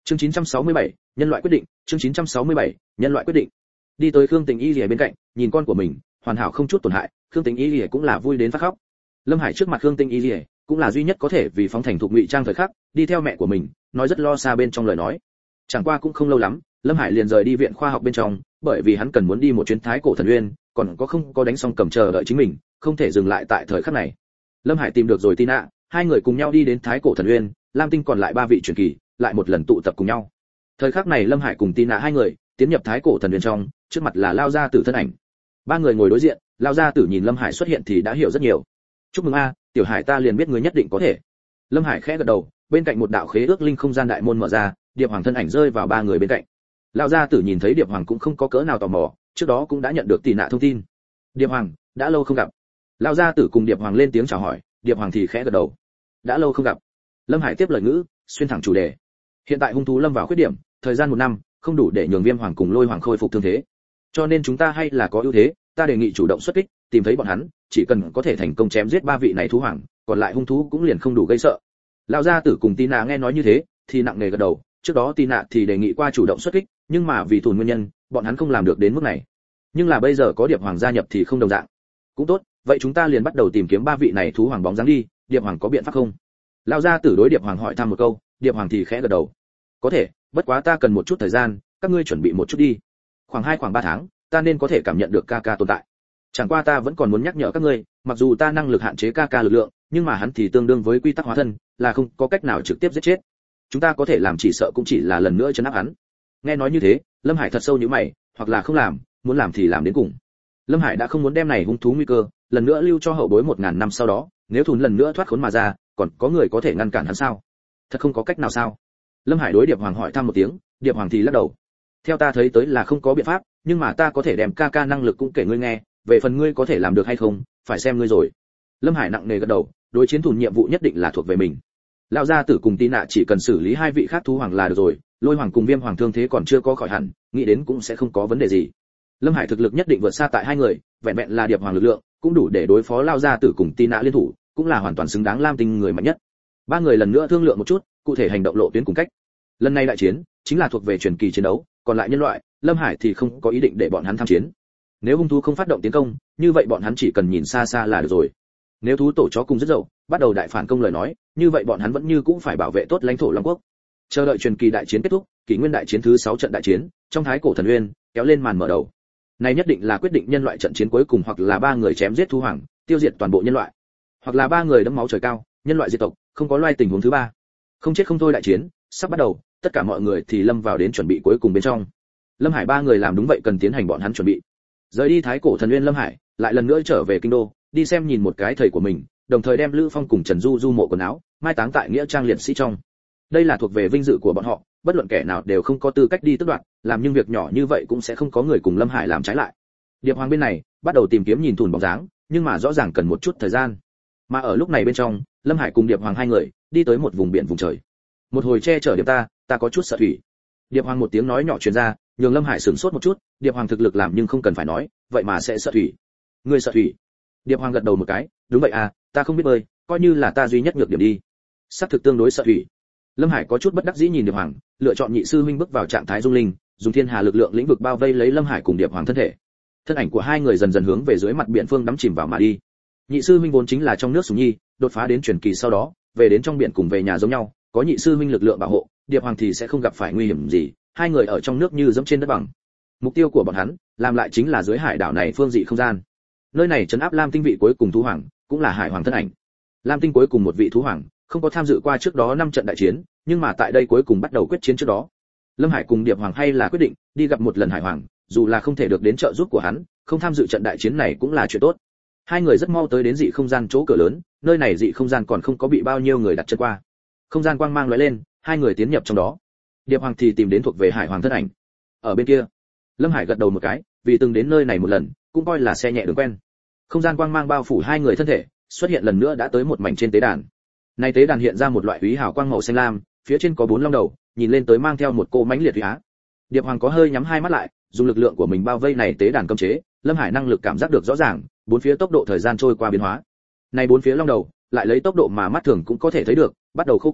Chương 967, nhân loại quyết định, chương 967, nhân loại quyết định. Đi tới Khương Tình Y Lìa bên cạnh, nhìn con của mình, hoàn hảo không chút tổn hại, Khương Tình Y Lìa cũng là vui đến phát khóc. Lâm Hải trước mặt Khương Tình Y Lìa, cũng là duy nhất có thể vì phóng thành thuộc ngụy trang thời khắc, đi theo mẹ của mình, nói rất lo xa bên trong lời nói. Chẳng qua cũng không lâu lắm, Lâm Hải liền rời đi viện khoa học bên trong, bởi vì hắn cần muốn đi một chuyến Thái Cổ Thần Uyên, còn không có đánh xong cầm chờ đợi chính mình, không thể dừng lại tại thời khắc này. Lâm Hải tìm được rồi Tina, hai người cùng nhau đi đến Thái Cổ Thần Uyên, Lam Tinh còn lại ba vị truyền kỳ, lại một lần tụ tập cùng nhau. Thời khắc này Lâm Hải cùng Tina hai người tiến nhập Thái Cổ Thần Uyên trong, trước mặt là Lao gia tử thân ảnh. Ba người ngồi đối diện, Lao gia tử nhìn Lâm Hải xuất hiện thì đã hiểu rất nhiều. Chúc mừng a, tiểu Hải, ta liền biết ngươi nhất định có thể. Lâm Hải khẽ gật đầu, bên cạnh một đạo khế ước linh không gian đại môn mở ra, Điệp Hoàng thân ảnh rơi vào ba người bên cạnh. Lão gia tử nhìn thấy Điệp Hoàng cũng không có cỡ nào tò mò, trước đó cũng đã nhận được Tina thông tin. Điệp Hoàng, đã lâu không gặp. Lão gia tử cùng Điệp Hoàng lên tiếng chào hỏi, Điệp Hoàng thì khẽ gật đầu. Đã lâu không gặp. Lâm Hải tiếp lời ngữ, xuyên thẳng chủ đề. Hiện tại hung thú lâm vào khuyết điểm, thời gian 1 năm, không đủ để nhường Viêm Hoàng cùng Lôi Hoàng khôi phục thương thế. Cho nên chúng ta hay là có ưu thế, ta đề nghị chủ động xuất kích, tìm thấy bọn hắn, chỉ cần có thể thành công chém giết ba vị này thú hoàng, còn lại hung thú cũng liền không đủ gây sợ. Lão gia tử cùng Tina nghe nói như thế, thì nặng nề gật đầu, trước đó Tina thì đề nghị qua chủ động xuất kích, nhưng mà vì thùn nguyên nhân, bọn hắn không làm được đến mức này. Nhưng là bây giờ có Điệp Hoàng gia nhập thì không đồng dạng. Cũng tốt, vậy chúng ta liền bắt đầu tìm kiếm ba vị này thú hoàng bóng dáng đi, Điệp Hoàng có biện pháp không? Lão gia tử đối Điệp Hoàng hỏi thăm một câu, Điệp Hoàng thì khẽ gật đầu. Có thể, bất quá ta cần một chút thời gian, các ngươi chuẩn bị một chút đi. Khoảng 3 tháng, ta nên có thể cảm nhận được Kaka tồn tại. Chẳng qua ta vẫn còn muốn nhắc nhở các ngươi, mặc dù ta năng lực hạn chế Kaka lực lượng, nhưng mà hắn thì tương đương với quy tắc hóa thân, là không có cách nào trực tiếp giết chết. Chúng ta có thể làm chỉ sợ cũng chỉ là lần nữa trấn áp hắn. Nghe nói như thế, Lâm Hải thật sâu nhíu mày, hoặc là không làm, muốn làm thì làm đến cùng. Lâm Hải đã không muốn đem này hung thú nguy cơ lần nữa lưu cho hậu bối 1000 năm sau đó, nếu thùn lần nữa thoát khốn mà ra, còn có người có thể ngăn cản hắn sao? Thật không có cách nào sao? Lâm Hải đối Điệp Hoàng hỏi thăm một tiếng, Điệp Hoàng thì lắc đầu. Theo ta thấy tới là không có biện pháp, nhưng mà ta có thể đem Kaka năng lực cũng kể ngươi nghe, về phần ngươi có thể làm được hay không, phải xem ngươi rồi. Lâm Hải nặng nề gật đầu, đối chiến thùn nhiệm vụ nhất định là thuộc về mình. Lão gia tử cùng Tina chỉ cần xử lý hai vị khác thú hoàng là được rồi, Lôi Hoàng cùng Viêm Hoàng thương thế còn chưa có khỏi hẳn, nghĩ đến cũng sẽ không có vấn đề gì. Lâm Hải thực lực nhất định vượt xa tại hai người, vẹn vẹn là Điệp Hoàng lực lượng, cũng đủ để đối phó Lão gia tử cùng Tina liên thủ, cũng là hoàn toàn xứng đáng Lam Tinh người mạnh nhất. Ba người lần nữa thương lượng một chút, cụ thể hành động lộ tuyến cùng cách. Lần này đại chiến chính là thuộc về truyền kỳ chiến đấu, còn lại nhân loại, Lâm Hải thì không có ý định để bọn hắn tham chiến. Nếu hung thú không phát động tiến công, như vậy bọn hắn chỉ cần nhìn xa xa là được rồi. Nếu thú tổ chó cùng rất dậu, bắt đầu đại phản công lời nói, như vậy bọn hắn vẫn như cũng phải bảo vệ tốt lãnh thổ Long Quốc. Chờ đợi truyền kỳ đại chiến kết thúc, kỷ nguyên đại chiến thứ 6 trận đại chiến, trong Thái Cổ Thần Uyên, kéo lên màn mở đầu. Này nhất định là quyết định nhân loại trận chiến cuối cùng, hoặc là ba người chém giết thú hoàng, tiêu diệt toàn bộ nhân loại, hoặc là ba người đẫm máu trời cao, nhân loại diệt tộc, không có loài tình huống thứ ba. Không chết không thôi đại chiến sắp bắt đầu, tất cả mọi người thì lâm vào đến chuẩn bị cuối cùng bên trong. Lâm Hải ba người làm đúng vậy, cần tiến hành bọn hắn chuẩn bị. Rời đi Thái Cổ Thần Uyên, Lâm Hải lại lần nữa trở về kinh đô, đi xem nhìn một cái thầy của mình, đồng thời đem Lữ Phong cùng Trần Du Du mộ quần áo mai táng tại nghĩa trang liệt sĩ trong. Đây là thuộc về vinh dự của bọn họ, bất luận kẻ nào đều không có tư cách đi tước đoạt, làm những việc nhỏ như vậy cũng sẽ không có người cùng Lâm Hải làm trái lại. Điệp Hoàng bên này bắt đầu tìm kiếm nhìn thủn bóng dáng, nhưng mà rõ ràng cần một chút thời gian. Mà ở lúc này bên trong, Lâm Hải cùng Điệp Hoàng hai người đi tới một vùng biển vùng trời. Một hồi che chở Điệp ta có chút sợ thủy. Điệp Hoàng một tiếng nói nhỏ truyền ra, nhường Lâm Hải sửng sốt một chút, Điệp Hoàng thực lực làm nhưng không cần phải nói, vậy mà sẽ sợ thủy. Ngươi sợ thủy? Điệp Hoàng gật đầu một cái, đúng vậy à, ta không biết bơi, coi như là ta duy nhất nhược điểm đi. Sắp thực tương đối sợ thủy. Lâm Hải có chút bất đắc dĩ nhìn Điệp Hoàng, lựa chọn nhị sư huynh bước vào trạng thái dung linh, dùng thiên hà lực lượng lĩnh vực bao vây lấy Lâm Hải cùng Điệp Hoàng thân thể. Thân ảnh của hai người dần dần hướng về dưới mặt biển phương đắm chìm vào mà đi. Nhị sư huynh vốn chính là trong nước sủng nhi, đột phá đến truyền kỳ sau đó, về đến trong biển cùng về nhà giống nhau, có nhị sư huynh lực lượng bảo hộ, Điệp Hoàng thì sẽ không gặp phải nguy hiểm gì, hai người ở trong nước như dẫm trên đất bằng. Mục tiêu của bọn hắn, làm lại chính là dưới hải đảo này phương dị không gian. Nơi này trấn áp Lam Tinh vị cuối cùng thú hoàng, cũng là hải hoàng thân ảnh. Lam Tinh cuối cùng một vị thú hoàng, không có tham dự qua trước đó 5 trận đại chiến, nhưng mà tại đây cuối cùng bắt đầu quyết chiến trước đó. Lâm Hải cùng Điệp Hoàng hay là quyết định đi gặp một lần hải hoàng, dù là không thể được đến trợ giúp của hắn, không tham dự trận đại chiến này cũng là chuyện tốt. Hai người rất mau tới đến dị không gian chỗ cửa lớn, nơi này dị không gian còn không có bị bao nhiêu người đặt chân qua. Không gian quang mang lóe lên, hai người tiến nhập trong đó. Điệp Hoàng thì tìm đến thuộc về hải hoàng thân ảnh. Ở bên kia, Lâm Hải gật đầu một cái, vì từng đến nơi này một lần, cũng coi là xe nhẹ đường quen. Không gian quang mang bao phủ hai người thân thể, xuất hiện lần nữa đã tới một mảnh trên tế đàn. Này tế đàn hiện ra một loại úy hào quang màu xanh lam, phía trên có 4 long đầu, nhìn lên tới mang theo một cô mãnh liệt uy á. Điệp Hoàng có hơi nhắm hai mắt lại, dùng lực lượng của mình bao vây này tế đàn cấm chế, Lâm Hải năng lực cảm giác được rõ ràng, bốn phía tốc độ thời gian trôi qua biến hóa. Này bốn phía long đầu, lại lấy tốc độ mà mắt thường cũng có thể thấy được, bắt đầu khô cạn,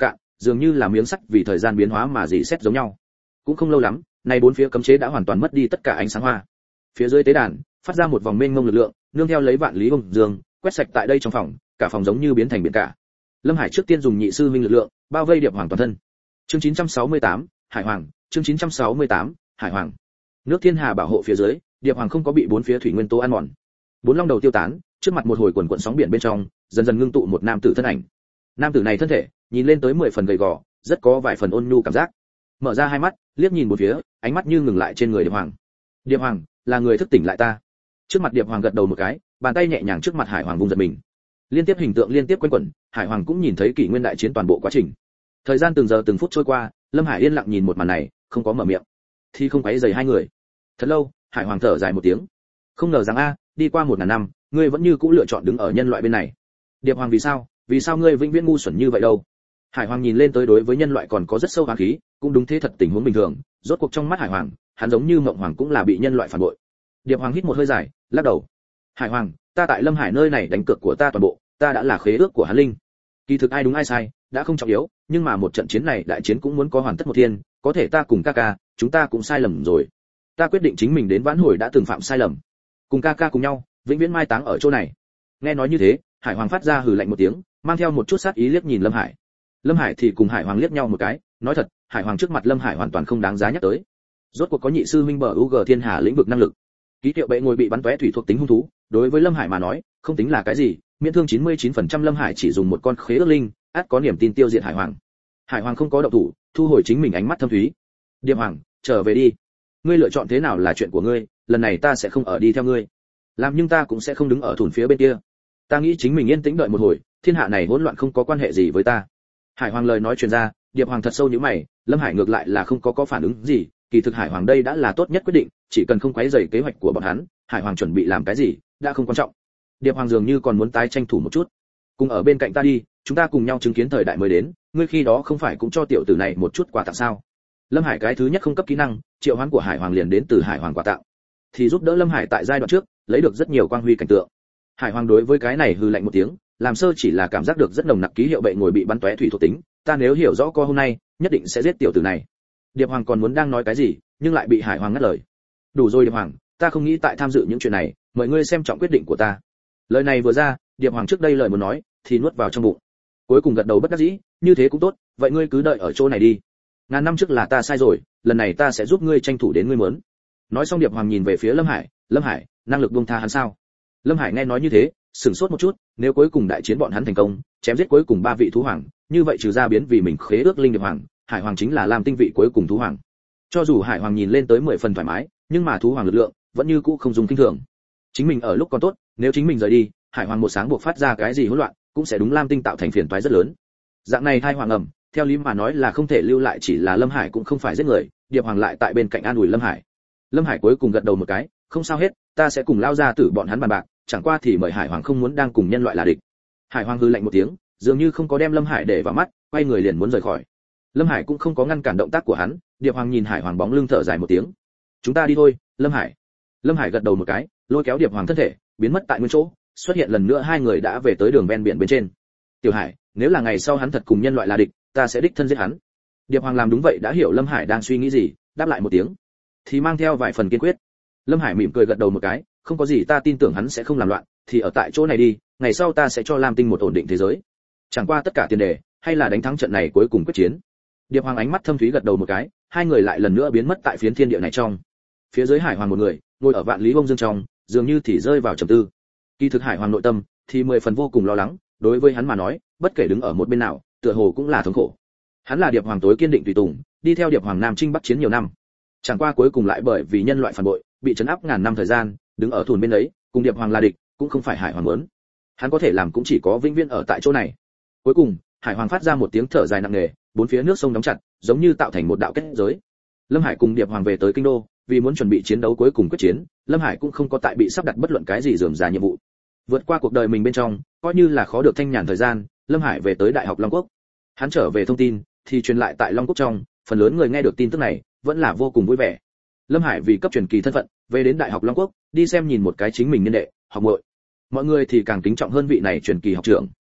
dường như là miếng sắt vì thời gian biến hóa mà rỉ sét giống nhau. Cũng không lâu lắm, này bốn phía cấm chế đã hoàn toàn mất đi tất cả ánh sáng hoa. Phía dưới tế đàn phát ra một vòng mênh mông lực lượng, nương theo lấy vạn lý bông dương, quét sạch tại đây trong phòng, cả phòng giống như biến thành biển cả. Lâm Hải trước tiên dùng nhị sư minh lực lượng, bao vây Điệp Hoàng toàn thân. Chương 968, Hải Hoàng, chương 968, Hải Hoàng. Nước thiên hà bảo hộ phía dưới, Điệp Hoàng không có bị bốn phía thủy nguyên tố ăn mòn. Bốn long đầu tiêu tán, trước mặt một hồi quần quần sóng biển bên trong, dần dần ngưng tụ một nam tử thân ảnh. Nam tử này thân thể, nhìn lên tới 10 phần gầy gò, rất có vài phần ôn nhu cảm giác. Mở ra hai mắt, liếc nhìn bốn phía, ánh mắt như ngừng lại trên người Điệp Hoàng. Điệp Hoàng, là người thức tỉnh lại ta. Trước mặt Điệp Hoàng gật đầu một cái, bàn tay nhẹ nhàng trước mặt Hải Hoàng vung giật mình. Liên tiếp hình tượng liên tiếp quanh quẩn, Hải Hoàng cũng nhìn thấy kỷ nguyên đại chiến toàn bộ quá trình. Thời gian từng giờ từng phút trôi qua, Lâm Hải yên lặng nhìn một màn này, không có mở miệng. Thì không quấy rầy hai người. Thật lâu, Hải Hoàng thở dài một tiếng. Không ngờ rằng đi qua 1000 năm, ngươi vẫn như cũ lựa chọn đứng ở nhân loại bên này. Điệp Hoàng, vì sao ngươi vĩnh viễn ngu xuẩn như vậy đâu? Hải Hoàng nhìn lên tới đối với nhân loại còn có rất sâu oán khí, cũng đúng thế thật tình huống bình thường, rốt cuộc trong mắt Hải Hoàng, hắn giống như Mộng Hoàng cũng là bị nhân loại phản bội. Điệp Hoàng hít một hơi dài, lắc đầu. Hải Hoàng, ta tại Lâm Hải nơi này đánh cược của ta toàn bộ, ta đã là khế ước của hắn linh. Kỳ thực ai đúng ai sai, đã không trọng yếu, nhưng mà một trận chiến này đại chiến cũng muốn có hoàn tất một thiên, có thể ta cùng ca, chúng ta cũng sai lầm rồi. Ta quyết định chính mình đến vãn hồi đã từng phạm sai lầm. Cùng ca cùng nhau, vĩnh viễn mai táng ở chỗ này. Nghe nói như thế, Hải Hoàng phát ra hừ lạnh một tiếng, mang theo một chút sát ý liếc nhìn Lâm Hải. Lâm Hải thì cùng Hải Hoàng liếc nhau một cái, nói thật, Hải Hoàng trước mặt Lâm Hải hoàn toàn không đáng giá nhắc tới. Rốt cuộc có nhị sư minh bờ UG thiên hà lĩnh vực năng lực. Ký hiệu bệ ngồi bị bắn tóe thủy thuộc tính hung thú, đối với Lâm Hải mà nói, không tính là cái gì, miễn thương 99% Lâm Hải chỉ dùng một con khế ước linh, ắt có niềm tin tiêu diệt Hải Hoàng. Hải Hoàng không có động thủ, thu hồi chính mình ánh mắt thâm thúy. Điệp Hoàng, trở về đi. Ngươi lựa chọn thế nào là chuyện của ngươi, lần này ta sẽ không ở đi theo ngươi. Làm nhưng ta cũng sẽ không đứng ở thủn phía bên kia. Ta nghĩ chính mình yên tĩnh đợi một hồi, thiên hạ này hỗn loạn không có quan hệ gì với ta. Hải Hoàng lời nói truyền ra, Điệp Hoàng thật sâu nhíu mày, Lâm Hải ngược lại là không có phản ứng gì, kỳ thực Hải Hoàng đây đã là tốt nhất quyết định, chỉ cần không quấy rầy kế hoạch của bọn hắn, Hải Hoàng chuẩn bị làm cái gì, đã không quan trọng. Điệp Hoàng dường như còn muốn tái tranh thủ một chút. Cùng ở bên cạnh ta đi, chúng ta cùng nhau chứng kiến thời đại mới đến, ngươi khi đó không phải cũng cho tiểu tử này một chút quà tặng sao? Lâm Hải cái thứ nhất không cấp kỹ năng, triệu hoán của Hải Hoàng liền đến từ Hải Hoàng quà tặng, thì giúp đỡ Lâm Hải tại giai đoạn trước, lấy được rất nhiều quang huy cảnh tượng. Hải Hoàng đối với cái này hừ lạnh một tiếng, làm sơ chỉ là cảm giác được rất nồng nặc ký hiệu bệ ngồi bị bắn tóe thủy thuộc tính, ta nếu hiểu rõ co hôm nay, nhất định sẽ giết tiểu tử này. Điệp Hoàng còn muốn đang nói cái gì, nhưng lại bị Hải Hoàng ngắt lời. Đủ rồi Điệp Hoàng, ta không nghĩ tại tham dự những chuyện này, mời ngươi xem trọng quyết định của ta. Lời này vừa ra, Điệp Hoàng trước đây lời muốn nói, thì nuốt vào trong bụng. Cuối cùng gật đầu bất đắc dĩ, như thế cũng tốt, vậy ngươi cứ đợi ở chỗ này đi. Ngàn năm trước là ta sai rồi, lần này ta sẽ giúp ngươi tranh thủ đến ngươi muốn. Nói xong Điệp Hoàng nhìn về phía Lâm Hải, năng lực buông tha hắn sao? Lâm Hải nghe nói như thế, sửng sốt một chút, nếu cuối cùng đại chiến bọn hắn thành công, chém giết cuối cùng 3 vị thú hoàng, như vậy trừ ra biến vì mình khế ước linh Điệp Hoàng, Hải Hoàng chính là Lam Tinh vị cuối cùng thú hoàng. Cho dù Hải Hoàng nhìn lên tới 10 phần thoải mái, nhưng mà thú hoàng lực lượng vẫn như cũ không dùng kinh thường. Chính mình ở lúc còn tốt, nếu chính mình rời đi, Hải Hoàng một sáng buộc phát ra cái gì hỗn loạn, cũng sẽ đúng Lam Tinh tạo thành phiền toái rất lớn. Dạng này thai hoàng ẩm, theo lý mà nói là không thể lưu lại, chỉ là Lâm Hải cũng không phải giết người, Điệp Hoàng lại tại bên cạnh an ủi Lâm Hải. Lâm Hải cuối cùng gật đầu một cái, không sao hết, ta sẽ cùng lao ra tử bọn hắn bàn bạc, chẳng qua thì mời Hải Hoàng không muốn đang cùng nhân loại là địch. Hải Hoàng hừ lạnh một tiếng, dường như không có đem Lâm Hải để vào mắt, quay người liền muốn rời khỏi. Lâm Hải cũng không có ngăn cản động tác của hắn, Điệp Hoàng nhìn Hải Hoàng bóng lưng thở dài một tiếng. Chúng ta đi thôi, Lâm Hải. Lâm Hải gật đầu một cái, lôi kéo Điệp Hoàng thân thể, biến mất tại nguyên chỗ, xuất hiện lần nữa hai người đã về tới đường ven biển bên trên. Tiểu Hải, nếu là ngày sau hắn thật cùng nhân loại là địch, ta sẽ đích thân giết hắn. Điệp Hoàng làm đúng vậy đã hiểu Lâm Hải đang suy nghĩ gì, đáp lại một tiếng, thì mang theo vài phần kiên quyết. Lâm Hải mỉm cười gật đầu một cái, không có gì, ta tin tưởng hắn sẽ không làm loạn, thì ở tại chỗ này đi, ngày sau ta sẽ cho Lam Tinh một ổn định thế giới. Chẳng qua tất cả tiền đề, hay là đánh thắng trận này cuối cùng quyết chiến. Điệp Hoàng ánh mắt thâm thúy gật đầu một cái, hai người lại lần nữa biến mất tại phiến thiên địa này trong. Phía dưới Hải Hoàng một người, ngồi ở vạn lý bông dương trong, dường như thì rơi vào trầm tư. Kỳ thực Hải Hoàng nội tâm thì 10 phần vô cùng lo lắng, đối với hắn mà nói, bất kể đứng ở một bên nào, tựa hồ cũng là thống khổ. Hắn là Điệp Hoàng tối kiên định tùy tùng, đi theo Điệp Hoàng Nam Chinh Bắc chiến nhiều năm. Chẳng qua cuối cùng lại bởi vì nhân loại phản bội, bị trấn áp ngàn năm thời gian, đứng ở thùn bên ấy, cùng Điệp Hoàng là địch, cũng không phải Hải Hoàng muốn. Hắn có thể làm cũng chỉ có vĩnh viễn ở tại chỗ này. Cuối cùng, Hải Hoàng phát ra một tiếng thở dài nặng nề, bốn phía nước sông đóng chặt, giống như tạo thành một đạo kết giới. Lâm Hải cùng Điệp Hoàng về tới kinh đô, vì muốn chuẩn bị chiến đấu cuối cùng quyết chiến, Lâm Hải cũng không có tại bị sắp đặt bất luận cái gì rườm rà nhiệm vụ. Vượt qua cuộc đời mình bên trong, coi như là khó được thanh nhàn thời gian, Lâm Hải về tới Đại học Long Quốc. Hắn trở về thông tin, thì truyền lại tại Long Quốc trong, phần lớn người nghe được tin tức này, vẫn là vô cùng vui vẻ. Lâm Hải vì cấp truyền kỳ thân phận, về đến Đại học Long Quốc, đi xem nhìn một cái chính mình niên đệ, học muội. Mọi người thì càng kính trọng hơn vị này truyền kỳ học trưởng.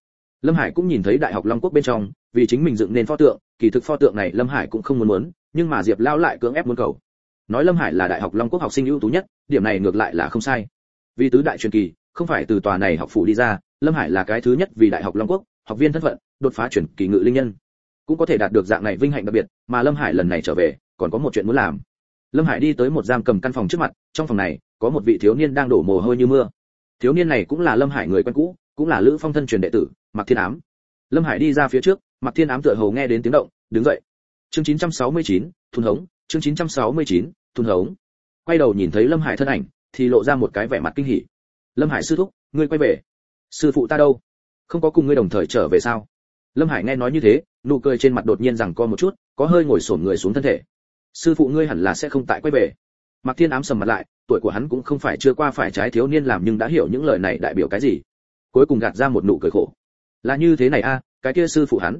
Lâm Hải cũng nhìn thấy Đại học Long Quốc bên trong, vì chính mình dựng nên pho tượng, kỳ thực pho tượng này Lâm Hải cũng không muốn, nhưng mà Diệp Lão lại cưỡng ép muốn cầu. Nói Lâm Hải là Đại học Long Quốc học sinh ưu tú nhất, điểm này ngược lại là không sai. Vì tứ đại truyền kỳ, không phải từ tòa này học phủ đi ra, Lâm Hải là cái thứ nhất vì Đại học Long Quốc, học viên thân phận, đột phá truyền kỳ ngự linh nhân. Cũng có thể đạt được dạng này vinh hạnh đặc biệt, mà Lâm Hải lần này trở về, còn có một chuyện muốn làm. Lâm Hải đi tới một giam cầm căn phòng trước mặt, trong phòng này có một vị thiếu niên đang đổ mồ hôi như mưa. Thiếu niên này cũng là Lâm Hải người quen cũ, cũng là Lữ Phong thân truyền đệ tử, Mạc Thiên Ám. Lâm Hải đi ra phía trước, Mạc Thiên Ám tựa hồ nghe đến tiếng động, đứng dậy. Chương 969, thun hống, chương 969, thun hống. Quay đầu nhìn thấy Lâm Hải thân ảnh, thì lộ ra một cái vẻ mặt kinh hỉ. Lâm Hải sư thúc, ngươi quay về. Sư phụ ta đâu? Không có cùng ngươi đồng thời trở về sao? Lâm Hải nghe nói như thế, nụ cười trên mặt đột nhiên rằng co một chút, có hơi ngồi xổm người xuống thân thể. Sư phụ ngươi hẳn là sẽ không tại quay về. Mạc Thiên Ám sầm mặt lại, tuổi của hắn cũng không phải chưa qua phải trái thiếu niên làm nhưng đã hiểu những lời này đại biểu cái gì. Cuối cùng gạt ra một nụ cười khổ. Là như thế này a, cái kia sư phụ hắn.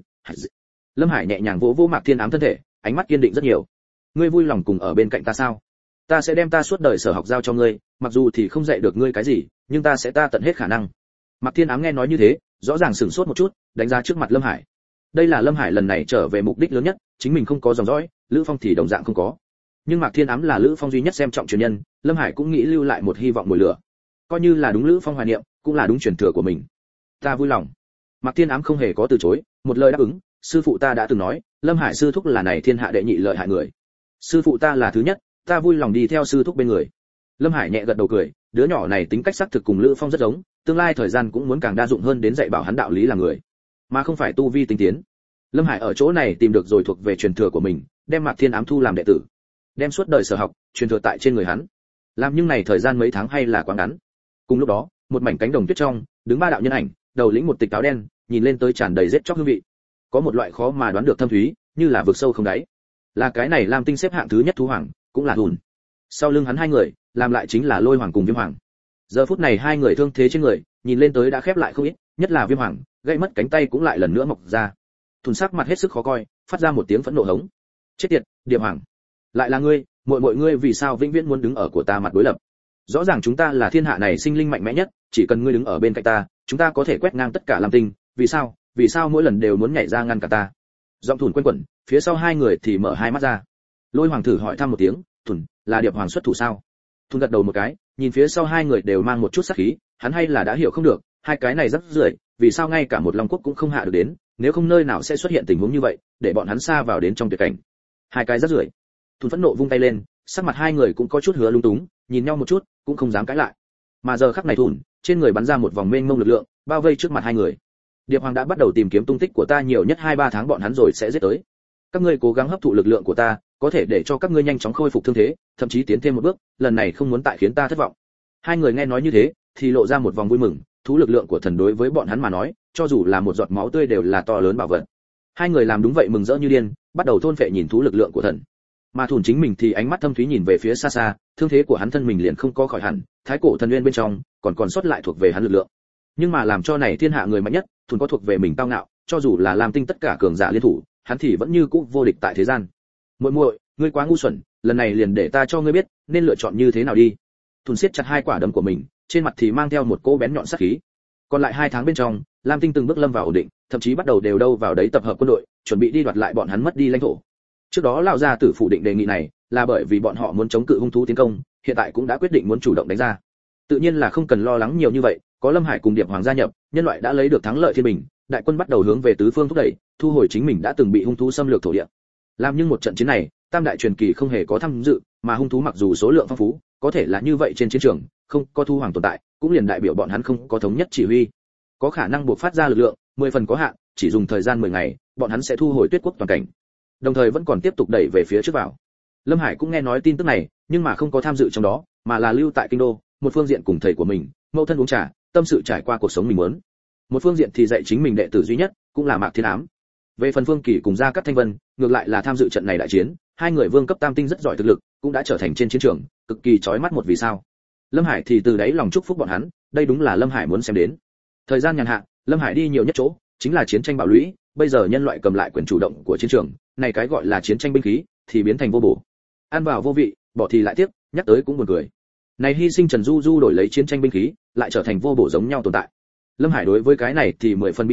Lâm Hải nhẹ nhàng vỗ vỗ Mạc Thiên Ám thân thể, ánh mắt kiên định rất nhiều. Ngươi vui lòng cùng ở bên cạnh ta sao? Ta sẽ đem ta suốt đời sở học giao cho ngươi, mặc dù thì không dạy được ngươi cái gì, nhưng ta sẽ tận hết khả năng. Mạc Thiên Ám nghe nói như thế, rõ ràng sửng sốt một chút, đánh giá trước mặt Lâm Hải. Đây là Lâm Hải lần này trở về mục đích lớn nhất, chính mình không có dòng dõi, Lữ Phong thì đồng dạng không có. Nhưng Mạc Thiên Ám là Lữ Phong duy nhất xem trọng truyền nhân, Lâm Hải cũng nghĩ lưu lại một hy vọng mồi lửa. Coi như là đúng Lữ Phong hoài niệm, cũng là đúng truyền thừa của mình. Ta vui lòng. Mạc Thiên Ám không hề có từ chối, một lời đáp ứng, sư phụ ta đã từng nói, Lâm Hải sư thúc là này thiên hạ đệ nhị lợi hại người. Sư phụ ta là thứ nhất, ta vui lòng đi theo sư thúc bên người. Lâm Hải nhẹ gật đầu cười, đứa nhỏ này tính cách xác thực cùng Lữ Phong rất giống, tương lai thời gian cũng muốn càng đa dụng hơn đến dạy bảo hắn đạo lý là người, mà không phải tu vi tinh tiến. Lâm Hải ở chỗ này tìm được rồi thuộc về truyền thừa của mình, đem Mạc Thiên Ám thu làm đệ tử, đem suốt đời sở học truyền thừa tại trên người hắn. Làm nhưng này thời gian mấy tháng hay là quá ngắn. Cùng lúc đó, một mảnh cánh đồng tuyết trong, đứng ba đạo nhân ảnh, đầu lĩnh một tịch áo đen, nhìn lên tới tràn đầy rết chóc hương vị. Có một loại khó mà đoán được thâm thúy, như là vực sâu không đáy. Là cái này Lam Tinh xếp hạng thứ nhất thú hoàng, cũng là Hùn. Sau lưng hắn hai người, làm lại chính là Lôi Hoàng cùng Viêm Hoàng. Giờ phút này hai người thương thế trên người, nhìn lên tới đã khép lại không ít, nhất là Viêm Hoàng, gãy mất cánh tay cũng lại lần nữa mọc ra. Thùn sắc mặt hết sức khó coi, phát ra một tiếng phẫn nộ hống. Chết tiệt, Điệp Hoàng, lại là ngươi, mọi ngươi vì sao vĩnh viễn muốn đứng ở của ta mặt đối lập? Rõ ràng chúng ta là thiên hạ này sinh linh mạnh mẽ nhất, chỉ cần ngươi đứng ở bên cạnh ta, chúng ta có thể quét ngang tất cả Lam Tinh, vì sao mỗi lần đều muốn nhảy ra ngăn cả ta? Giọng Thùn quanh quẩn, phía sau hai người thì mở hai mắt ra. Lôi Hoàng thử hỏi thăm một tiếng, Thùn, là Điệp Hoàng xuất thủ sao? Thùn gật đầu một cái, nhìn phía sau hai người đều mang một chút sát khí, hắn hay là đã hiểu không được, hai cái này rất rưởi, vì sao ngay cả một Long Quốc cũng không hạ được đến, nếu không nơi nào sẽ xuất hiện tình huống như vậy, để bọn hắn xa vào đến trong tuyệt cảnh. Hai cái rất rưởi. Thùn phẫn nộ vung tay lên, sắc mặt hai người cũng có chút hứa lung túng, nhìn nhau một chút, cũng không dám cãi lại. Mà giờ khắc này Thùn, trên người bắn ra một vòng mênh mông lực lượng, bao vây trước mặt hai người. Điệp Hoàng đã bắt đầu tìm kiếm tung tích của ta, nhiều nhất 2-3 tháng bọn hắn rồi sẽ giết tới. Các ngươi cố gắng hấp thụ lực lượng của ta, có thể để cho các ngươi nhanh chóng khôi phục thương thế, thậm chí tiến thêm một bước, lần này không muốn tại khiến ta thất vọng. Hai người nghe nói như thế, thì lộ ra một vòng vui mừng, thú lực lượng của thần đối với bọn hắn mà nói, cho dù là một giọt máu tươi đều là to lớn bảo vật. Hai người làm đúng vậy mừng rỡ như điên, bắt đầu thôn phệ nhìn thú lực lượng của thần. Mà Thùn chính mình thì ánh mắt thâm thúy nhìn về phía xa xa, thương thế của hắn thân mình liền không có khỏi hẳn, thái cổ thần nguyên bên trong còn sót lại thuộc về hắn lực lượng. Nhưng mà làm cho này thiên hạ người mạnh nhất, Thùn có thuộc về mình tao ngạo, cho dù là Lam Tinh tất cả cường giả liên thủ, hắn thì vẫn như cũ vô địch tại thế gian. Muội, ngươi quá ngu xuẩn, lần này liền để ta cho ngươi biết, nên lựa chọn như thế nào đi. Thùn siết chặt hai quả đấm của mình, trên mặt thì mang theo một cỗ bén nhọn sát khí. Còn lại 2 tháng bên trong, Lam Tinh từng bước lâm vào ổn định, thậm chí bắt đầu đều đâu vào đấy tập hợp quân đội, chuẩn bị đi đoạt lại bọn hắn mất đi lãnh thổ. Trước đó lão gia tử phủ định đề nghị này, là bởi vì bọn họ muốn chống cự hung thú tiến công, hiện tại cũng đã quyết định muốn chủ động đánh ra. Tự nhiên là không cần lo lắng nhiều như vậy, có Lâm Hải cùng Điệp Hoàng gia nhập, nhân loại đã lấy được thắng lợi thiên bình, đại quân bắt đầu hướng về tứ phương thúc đẩy, thu hồi chính mình đã từng bị hung thú xâm lược thổ địa. Làm nhưng một trận chiến này, tam đại truyền kỳ không hề có tham dự, mà hung thú mặc dù số lượng phong phú, có thể là như vậy trên chiến trường, không có thu hoàng tồn tại, cũng liền đại biểu bọn hắn không có thống nhất chỉ huy, có khả năng buộc phát ra lực lượng, 10 phần có hạn, chỉ dùng thời gian 10 ngày, bọn hắn sẽ thu hồi Tuyết Quốc toàn cảnh. Đồng thời vẫn còn tiếp tục đẩy về phía trước vào. Lâm Hải cũng nghe nói tin tức này, nhưng mà không có tham dự trong đó, mà là lưu tại kinh đô, một phương diện cùng thầy của mình, mẫu thân uống trà, tâm sự trải qua cuộc sống mình muốn. Một phương diện thì dạy chính mình đệ tử duy nhất, cũng là Mạc Thiên Ám. Về phần Phương Kỳ cùng Gia Cát Thanh Vân, ngược lại là tham dự trận này đại chiến, hai người vương cấp tam tinh rất giỏi thực lực, cũng đã trở thành trên chiến trường cực kỳ chói mắt một vì sao. Lâm Hải thì từ đấy lòng chúc phúc bọn hắn, đây đúng là Lâm Hải muốn xem đến. Thời gian nhàn hạ, Lâm Hải đi nhiều nhất chỗ, chính là chiến tranh bạo lũy, bây giờ nhân loại cầm lại quyền chủ động của chiến trường, này cái gọi là chiến tranh binh khí thì biến thành vô bổ. Ăn vào vô vị, bỏ thì lại tiếc, nhắc tới cũng buồn cười. Này hy sinh Trần Du Du đổi lấy chiến tranh binh khí, lại trở thành vô bổ giống nhau tồn tại. Lâm Hải đối với cái này thì 10 phần bi thống,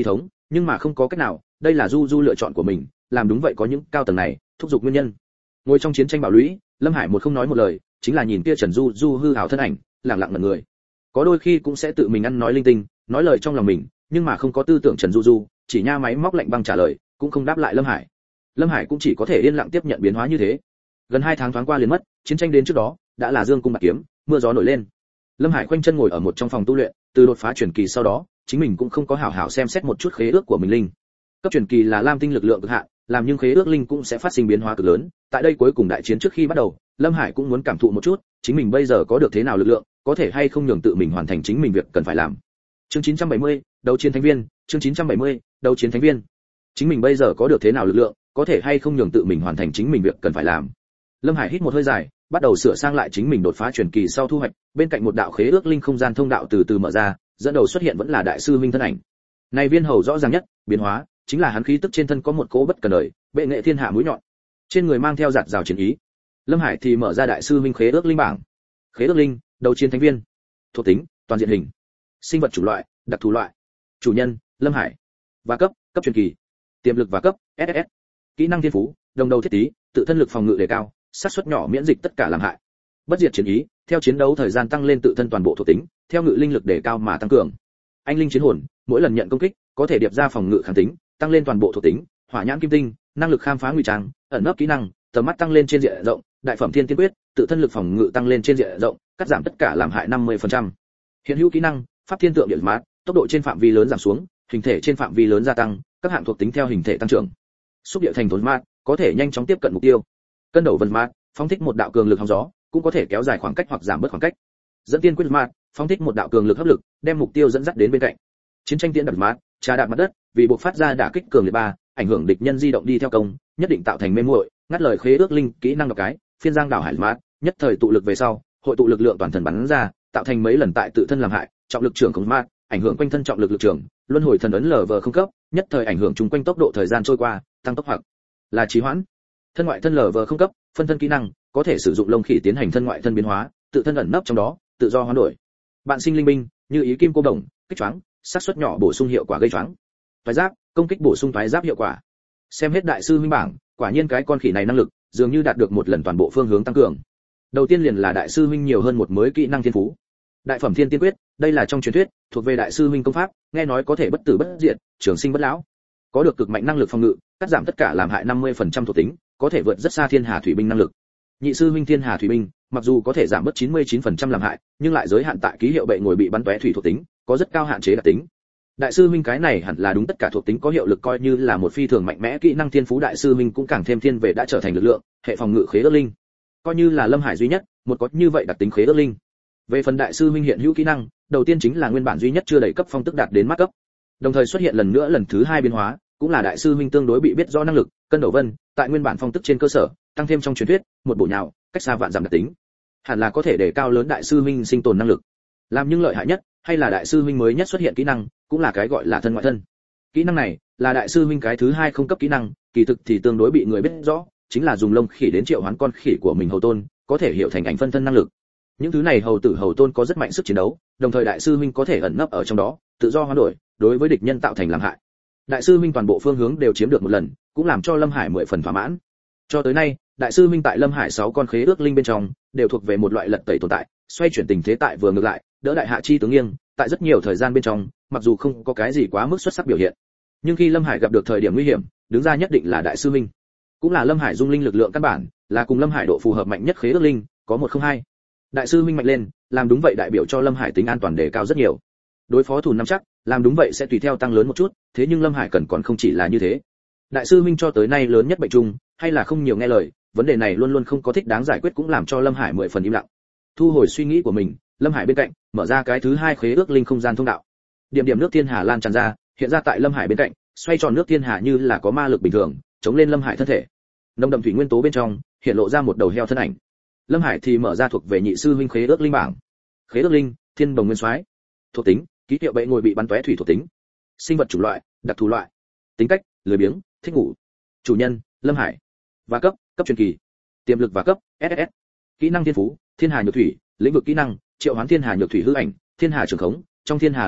nhưng mà không có cách nào, đây là du du lựa chọn của mình, làm đúng vậy có những cao tầng này thúc giục nguyên nhân. Ngồi trong chiến tranh bảo lũy, Lâm Hải một không nói một lời, chính là nhìn kia Trần Du Du hư ảo thân ảnh, lặng lặng ngẩn người. Có đôi khi cũng sẽ tự mình ăn nói linh tinh, nói lời trong lòng mình, nhưng mà không có tư tưởng Trần Du Du, chỉ nha máy móc lạnh băng trả lời, cũng không đáp lại Lâm Hải. Lâm Hải cũng chỉ có thể yên lặng tiếp nhận biến hóa như thế. Gần 2 tháng thoáng qua liền mất, chiến tranh đến trước đó, đã là dương cung bạc kiếm, mưa gió nổi lên. Lâm Hải khoanh chân ngồi ở một trong phòng tu luyện, từ đột phá truyền kỳ sau đó, chính mình cũng không có hảo hảo xem xét một chút khế ước của mình linh. Cấp truyền kỳ là lam tinh lực lượng cực hạn, làm nhưng khế ước linh cũng sẽ phát sinh biến hóa cực lớn. Tại đây cuối cùng đại chiến trước khi bắt đầu, Lâm Hải cũng muốn cảm thụ một chút, chính mình bây giờ có được thế nào lực lượng, có thể hay không nhường tự mình hoàn thành chính mình việc cần phải làm. Chương 970, đấu chiến thánh viên, chương 970, đấu chiến thánh viên. Chính mình bây giờ có được thế nào lực lượng, có thể hay không nhường tự mình hoàn thành chính mình việc cần phải làm. Lâm Hải hít một hơi dài, bắt đầu sửa sang lại chính mình đột phá truyền kỳ sau thu hoạch, bên cạnh một đạo khế ước linh không gian thông đạo từ từ mở ra, dẫn đầu xuất hiện vẫn là đại sư huynh thân ảnh. Này viên hầu rõ ràng nhất, biến hóa chính là hắn khí tức trên thân có một cỗ bất cần đời, bệ nghệ thiên hạ mũi nhọn, trên người mang theo giạt rào chiến ý. Lâm Hải thì mở ra đại sư huynh khế ước linh bảng. Khế ước linh, đấu chiến thánh viên. Thuộc tính, toàn diện hình. Sinh vật chủng loại, đặc thù loại. Chủ nhân, Lâm Hải. Và cấp, cấp truyền kỳ. Tiềm lực và cấp, SSS. Kỹ năng thiên phú, đồng đầu thiết tí, tự thân lực phòng ngự đề cao, xác suất nhỏ miễn dịch tất cả làm hại. Bất diệt chiến ý, theo chiến đấu thời gian tăng lên tự thân toàn bộ thuộc tính, theo ngự linh lực đề cao mà tăng cường. Anh linh chiến hồn, mỗi lần nhận công kích, có thể điệp ra phòng ngự kháng tính, tăng lên toàn bộ thuộc tính. Hỏa nhãn kim tinh, năng lực khám phá ngụy trang, ẩn nấp kỹ năng, tầm mắt tăng lên trên diện rộng. Đại phẩm thiên tiên quyết, tự thân lực phòng ngự tăng lên trên diện rộng, cắt giảm tất cả làm hại 50%. Hiện hữu kỹ năng, pháp thiên tượng điện mát, tốc độ trên phạm vi lớn giảm xuống, hình thể trên phạm vi lớn gia tăng, các hạng thuộc tính theo hình thể tăng trưởng. Xúc địa thành thốn mát, có thể nhanh chóng tiếp cận mục tiêu. Cân đầu vân mát, phóng thích một đạo cường lực hóng gió, cũng có thể kéo dài khoảng cách hoặc giảm bớt khoảng cách. Dẫn tiên quyết mát, phóng thích một đạo cường lực hấp lực, đem mục tiêu dẫn dắt đến bên cạnh. Chiến tranh tiễn đập mát, trà đạp mặt đất, vì buộc phát ra đả kích cường liệt 3, ảnh hưởng địch nhân di động đi theo công, nhất định tạo thành mê muội, ngắt lời khế ước linh, kỹ năng độc cái, phiên giang đảo hải mát, nhất thời tụ lực về sau, hội tụ lực lượng toàn thân bắn ra, tạo thành mấy lần tại tự thân làm hại, trọng lực trưởng không mát, ảnh hưởng quanh thân trọng lực lực trưởng, luân hồi thần ấn LV không cấp, nhất thời ảnh hưởng chung quanh tốc độ thời gian trôi qua, tăng tốc hoặc là trì hoãn. Thân ngoại thân LV không cấp, phân thân kỹ năng, có thể sử dụng lông khỉ tiến hành thân ngoại thân biến hóa, tự thân ẩn nấp trong đó, tự do hoán đổi. Bạn sinh linh binh, như ý kim cô đồng, kích choáng, xác suất nhỏ bổ sung hiệu quả gây choáng. Toái giáp, công kích bổ sung toái giáp hiệu quả. Xem hết đại sư huynh bảng, quả nhiên cái con khỉ này năng lực, dường như đạt được một lần toàn bộ phương hướng tăng cường. Đầu tiên liền là đại sư huynh nhiều hơn một mới kỹ năng thiên phú. Đại phẩm thiên tiên quyết, đây là trong truyền thuyết, thuộc về đại sư huynh công pháp, nghe nói có thể bất tử bất diệt, trường sinh bất lão. Có được cực mạnh năng lực phòng ngự, cắt giảm tất cả làm hại 50% thuộc tính, có thể vượt rất xa thiên hà thủy binh năng lực. Nhị sư huynh thiên hà thủy binh, mặc dù có thể giảm bớt 99% làm hại, nhưng lại giới hạn tại ký hiệu bệ ngồi bị bắn tóe thủy thuộc tính, có rất cao hạn chế đặc tính. Đại sư huynh cái này hẳn là đúng tất cả thuộc tính có hiệu lực, coi như là một phi thường mạnh mẽ kỹ năng thiên phú đại sư huynh cũng càng thêm thiên về đã trở thành lực lượng, hệ phòng ngự khế ước linh. Coi như là Lâm Hải duy nhất, một có như vậy đặc tính khế ước linh. Về phần đại sư huynh hiện hữu kỹ năng, đầu tiên chính là nguyên bản duy nhất chưa đầy cấp phong tức đạt đến mắt cấp. Đồng thời xuất hiện lần nữa lần thứ 2 biến hóa, cũng là đại sư huynh tương đối bị biết rõ năng lực, cân đầu vân, tại nguyên bản phong tức trên cơ sở, tăng thêm trong truyền thuyết, một bổ nhào, cách xa vạn dặm đặc tính. Hẳn là có thể để cao lớn đại sư huynh sinh tồn năng lực. Làm nhưng lợi hại nhất, hay là đại sư huynh mới nhất xuất hiện kỹ năng, cũng là cái gọi là thân ngoại thân. Kỹ năng này là đại sư huynh cái thứ 2 không cấp kỹ năng, kỳ thực thì tương đối bị người biết rõ, chính là dùng lông khỉ đến triệu hoán con khỉ của mình hầu tôn, có thể hiệu thành ảnh phân thân năng lực. Những thứ này hầu tử hầu tôn có rất mạnh sức chiến đấu, đồng thời đại sư huynh có thể ẩn nấp ở trong đó, tự do hoán đổi, đối với địch nhân tạo thành làm hại. Đại sư huynh toàn bộ phương hướng đều chiếm được một lần, cũng làm cho Lâm Hải 10 phần thỏa mãn. Cho tới nay, đại sư huynh tại Lâm Hải 6 con khế ước linh bên trong, đều thuộc về một loại lật tẩy tồn tại, xoay chuyển tình thế tại vừa ngược lại, đỡ đại hạ chi tướng nghiêng, tại rất nhiều thời gian bên trong, mặc dù không có cái gì quá mức xuất sắc biểu hiện, nhưng khi Lâm Hải gặp được thời điểm nguy hiểm, đứng ra nhất định là đại sư huynh. Cũng là Lâm Hải dung linh lực lượng căn bản, là cùng Lâm Hải độ phù hợp mạnh nhất khế ước linh, có 102. Đại sư huynh mạnh lên, làm đúng vậy đại biểu cho Lâm Hải tính an toàn đề cao rất nhiều. Đối phó thủ nắm chắc, làm đúng vậy sẽ tùy theo tăng lớn một chút, thế nhưng Lâm Hải cần còn không chỉ là như thế. Đại sư huynh cho tới nay lớn nhất bệnh chung, hay là không nhiều nghe lời, vấn đề này luôn luôn không có thích đáng giải quyết, cũng làm cho Lâm Hải 10 phần im lặng. Thu hồi suy nghĩ của mình, Lâm Hải bên cạnh mở ra cái thứ 2 khế ước linh không gian thông đạo. Điểm điểm nước thiên hà lan tràn ra, hiện ra tại Lâm Hải bên cạnh, xoay tròn nước thiên hà như là có ma lực bình thường, chống lên Lâm Hải thân thể. Nồng đậm thủy nguyên tố bên trong, hiện lộ ra một đầu heo thân ảnh. Lâm Hải thì mở ra thuộc về nhị sư huynh khế ước linh bảng. Khế ước linh, thiên đồng nguyên soái. Thuộc tính, ký hiệu bệ ngồi bị bắn tóe thủy thuộc tính. Sinh vật chủng loại, đặc thù loại. Tính cách, lười biếng, thích ngủ. Chủ nhân, Lâm Hải. Và cấp, cấp truyền kỳ. Tiềm lực và cấp, SSS. Kỹ năng thiên phú, thiên hà nhược thủy, lĩnh vực kỹ năng, triệu hoán thiên hà nhược thủy hư ảnh, thiên hà trường khống, trong thiên hà lĩnh vực,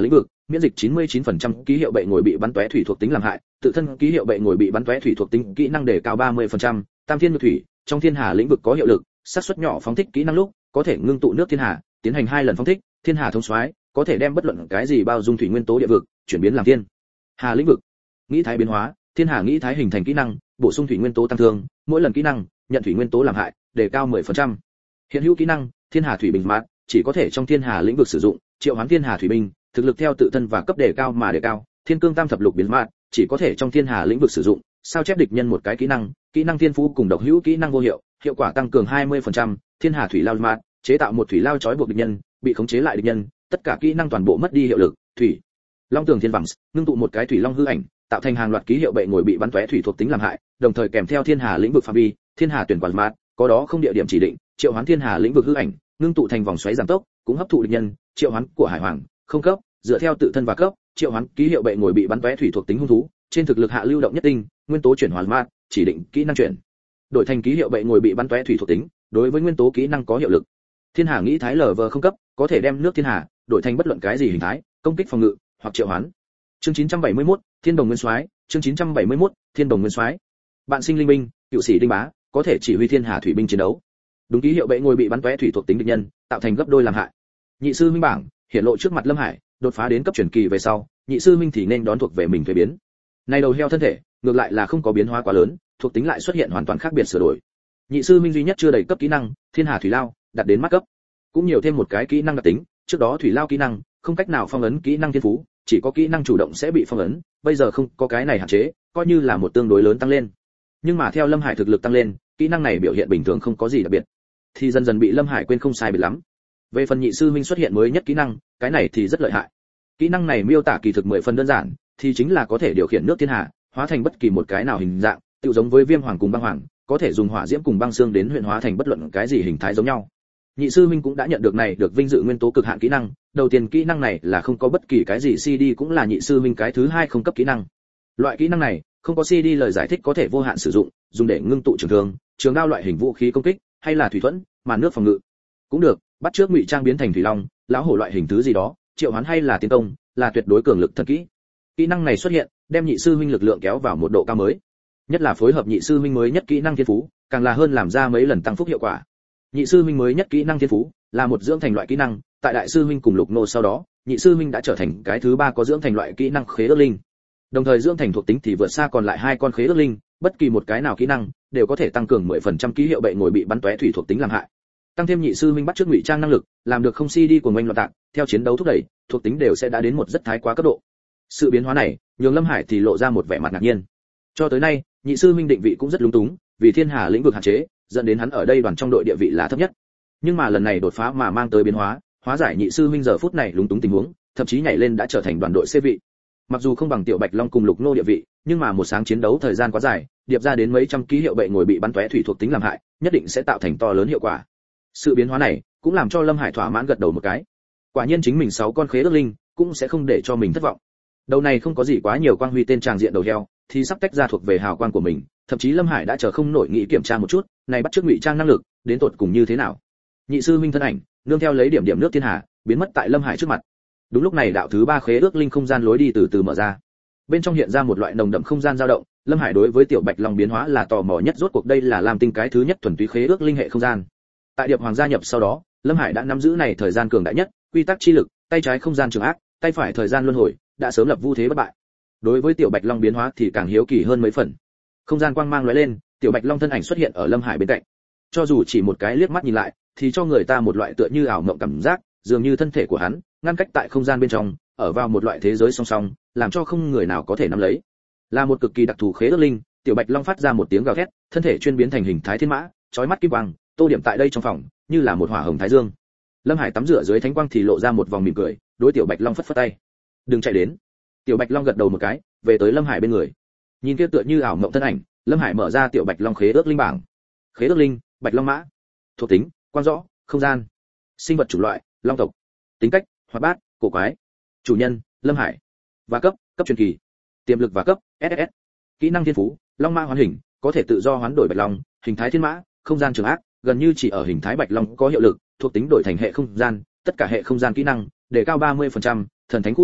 miễn dịch 99% ký hiệu bệ ngồi bị bắn tóe thủy thuộc tính làm hại, tự thân ký hiệu bệ ngồi bị bắn tóe thủy thuộc tính kỹ năng đề cao 30%, tam thiên nhược thủy, trong thiên hà lĩnh vực có hiệu lực, xác suất nhỏ phóng thích kỹ năng lúc, có thể ngưng tụ nước thiên hà, tiến hành 2 lần phóng thích, thiên hà thông soái, có thể đem bất luận cái gì bao dung thủy nguyên tố địa vực, chuyển biến làm thiên hà lĩnh vực. Nghĩ thái biến hóa, thiên hà nghĩ thái hình thành kỹ năng, bổ sung thủy nguyên tố tăng thương, mỗi lần kỹ năng nhận thủy nguyên tố làm hại, đề cao 10%. Hiện hữu kỹ năng, thiên hà thủy bình mát, chỉ có thể trong thiên hà lĩnh vực sử dụng, triệu hoán thiên hà thủy binh, thực lực theo tự thân và cấp đề cao mà đề cao, thiên cương tam thập lục biến mát, chỉ có thể trong thiên hà lĩnh vực sử dụng, sao chép địch nhân một cái kỹ năng thiên phú cùng độc hữu kỹ năng vô hiệu, hiệu quả tăng cường 20%, thiên hà thủy lao mát, chế tạo một thủy lao trói buộc địch nhân, bị khống chế lại địch nhân, tất cả kỹ năng toàn bộ mất đi hiệu lực. Thủy long tường thiên vẳng, ngưng tụ một cái thủy long hư ảnh, tạo thành hàng loạt ký hiệu bệ ngồi bị bắn tóe thủy thuộc tính làm hại, đồng thời kèm theo thiên hà lĩnh vực phạm vi, thiên hà tuyển quản mát, có đó không địa điểm chỉ định, triệu hoán thiên hà lĩnh vực hư ảnh, ngưng tụ thành vòng xoáy giảm tốc, cũng hấp thụ địch nhân, triệu hoán của hải hoàng, không cấp, dựa theo tự thân và cấp, triệu hoán ký hiệu bệ ngồi bị bắn tóe thủy thuộc tính hung thú, trên thực lực hạ lưu động nhất tinh, nguyên tố chuyển hoàn mát, chỉ định kỹ năng chuyển đổi thành ký hiệu bệ ngồi bị bắn tóe thủy thuộc tính, đối với nguyên tố kỹ năng có hiệu lực. Thiên hà nghĩ thái lv không cấp, có thể đem nước thiên hà đổi thành bất luận cái gì hình thái, công kích phòng ngự hoặc triệu hoán. Chương 971, Thiên Đồng Nguyên Soái, chương 971, Thiên Đồng Nguyên Soái. Bạn sinh linh binh, cựu sĩ đinh bá, có thể chỉ huy thiên hà thủy binh chiến đấu. Đúng ký hiệu bệ ngồi bị bắn tóe thủy thuộc tính địch nhân, tạo thành gấp đôi làm hại. Nhị sư minh bảng hiện lộ trước mặt Lâm Hải, đột phá đến cấp truyền kỳ về sau, nhị sư minh thì nên đón thuộc về mình thuế biến. Này đầu heo thân thể, ngược lại là không có biến hóa quá lớn, thuộc tính lại xuất hiện hoàn toàn khác biệt sửa đổi. Nhị sư minh duy nhất chưa đầy cấp kỹ năng, Thiên Hà Thủy Lao, đạt đến mắt cấp. Cũng nhiều thêm một cái kỹ năng đặc tính, trước đó Thủy Lao kỹ năng, không cách nào phong ấn kỹ năng thiên phú, chỉ có kỹ năng chủ động sẽ bị phong ấn, bây giờ không có cái này hạn chế, coi như là một tương đối lớn tăng lên. Nhưng mà theo Lâm Hải thực lực tăng lên, kỹ năng này biểu hiện bình thường không có gì đặc biệt, thì dần dần bị Lâm Hải quên không sai biệt lắm. Về phần nhị sư minh xuất hiện mới nhất kỹ năng, cái này thì rất lợi hại. Kỹ năng này miêu tả kỳ thực 10 phần đơn giản, thì chính là có thể điều khiển nước thiên hà, hóa thành bất kỳ một cái nào hình dạng, tựu giống với Viêm Hoàng cùng Băng Hoàng, có thể dùng hỏa diễm cùng băng xương đến luyện hóa thành bất luận cái gì hình thái giống nhau. Nhị sư minh cũng đã nhận được này được vinh dự nguyên tố cực hạn kỹ năng, đầu tiên kỹ năng này là không có bất kỳ cái gì CD, cũng là nhị sư minh cái thứ hai không cấp kỹ năng. Loại kỹ năng này không có CD lời giải thích có thể vô hạn sử dụng, dùng để ngưng tụ trường thương, trường đao loại hình vũ khí công kích, hay là thủy thuẫn, màn nước phòng ngự cũng được, bắt trước ngụy trang biến thành thủy long, lão hổ loại hình thứ gì đó, triệu hoán hay là tiến công, là tuyệt đối cường lực thần kỹ. Kỹ năng này xuất hiện, đem nhị sư huynh lực lượng kéo vào một độ cao mới, nhất là phối hợp nhị sư huynh mới nhất kỹ năng thiên phú, càng là hơn làm ra mấy lần tăng phúc hiệu quả. Nhị sư huynh mới nhất kỹ năng thiên phú là một dưỡng thành loại kỹ năng, tại đại sư huynh cùng lục nô sau đó, nhị sư huynh đã trở thành cái thứ ba có dưỡng thành loại kỹ năng khế ước linh. Đồng thời dưỡng thành thuộc tính thì vượt xa còn lại hai con khế ước linh, bất kỳ một cái nào kỹ năng đều có thể tăng cường 10% ký hiệu bệ ngồi bị bắn tóe thủy thuộc tính làm hại. Tăng thêm nhị sư huynh bắt trước ngụy trang năng lực, làm được không CD của ngoanh loạn tạc, theo chiến đấu thúc đẩy, thuộc tính đều sẽ đã đến một rất thái quá cấp độ. Sự biến hóa này, nhường Lâm Hải thì lộ ra một vẻ mặt ngạc nhiên. Cho tới nay, nhị sư huynh định vị cũng rất lúng túng, vì thiên hà lĩnh vực hạn chế, dẫn đến hắn ở đây đoàn trong đội địa vị là thấp nhất. Nhưng mà lần này đột phá mà mang tới biến hóa, hóa giải nhị sư huynh giờ phút này lúng túng tình huống, thậm chí nhảy lên đã trở thành đoàn đội C vị. Mặc dù không bằng Tiểu Bạch Long cùng Lục Nô địa vị, nhưng mà một sáng chiến đấu thời gian quá dài, điệp ra đến mấy trăm ký hiệu bệ ngồi bị bắn tóe thủy thuộc tính làm hại, nhất định sẽ tạo thành to lớn hiệu quả. Sự biến hóa này cũng làm cho Lâm Hải thỏa mãn gật đầu một cái. Quả nhiên chính mình 6 con khế ước linh cũng sẽ không để cho mình thất vọng. Đầu này không có gì quá nhiều quang huy tên tràng diện đầu heo, thì sắp tách ra thuộc về hào quang của mình, thậm chí Lâm Hải đã chờ không nổi nghĩ kiểm tra một chút, này bắt trước ngụy trang năng lực, đến tột cùng như thế nào. Nhị sư minh thân ảnh, nương theo lấy điểm nước thiên hà, biến mất tại Lâm Hải trước mặt. Đúng lúc này đạo thứ 3 khế ước linh không gian lối đi từ từ mở ra. Bên trong hiện ra một loại nồng đậm không gian dao động, Lâm Hải đối với Tiểu Bạch Long biến hóa là tò mò nhất, rốt cuộc đây là Lam Tinh cái thứ nhất thuần túy khế ước linh hệ không gian. Tại Điệp Hoàng gia nhập sau đó, Lâm Hải đã nắm giữ này thời gian cường đại nhất, quy tắc chi lực, tay trái không gian trường ác, tay phải thời gian luân hồi, đã sớm lập vu thế bất bại. Đối với Tiểu Bạch Long biến hóa thì càng hiếu kỳ hơn mấy phần. Không gian quang mang lóe lên, Tiểu Bạch Long thân ảnh xuất hiện ở Lâm Hải bên cạnh. Cho dù chỉ một cái liếc mắt nhìn lại, thì cho người ta một loại tựa như ảo mộng cảm giác, dường như thân thể của hắn ngăn cách tại không gian bên trong, ở vào một loại thế giới song song, làm cho không người nào có thể nắm lấy. Là một cực kỳ đặc thù khế ước linh, Tiểu Bạch Long phát ra một tiếng gào thét, thân thể chuyên biến thành hình thái thiên mã, chói mắt kim quang, tô điểm tại đây trong phòng, như là một hỏa hồng thái dương. Lâm Hải tắm rửa dưới thánh quang thì lộ ra một vòng mỉm cười, đối Tiểu Bạch Long phất phất tay. "Đừng chạy đến." Tiểu Bạch Long gật đầu một cái, về tới Lâm Hải bên người. Nhìn kia tựa như ảo mộng thân ảnh, Lâm Hải mở ra Tiểu Bạch Long khế ước linh bảng. Khế ước linh, Bạch Long mã. Thuộc tính, quan rõ, không gian. Sinh vật chủng loại, long tộc. Tính cách, hoạt bát, cổ quái. Chủ nhân, Lâm Hải. Và cấp, cấp truyền kỳ. Tiềm lực và cấp, SS. Kỹ năng thiên phú, Long mã hoán hình, có thể tự do hoán đổi Bạch Long, hình thái thiên mã, không gian trường ác, gần như chỉ ở hình thái Bạch Long có hiệu lực, thuộc tính đổi thành hệ không gian, tất cả hệ không gian kỹ năng đề cao 30%, thần thánh khu tả,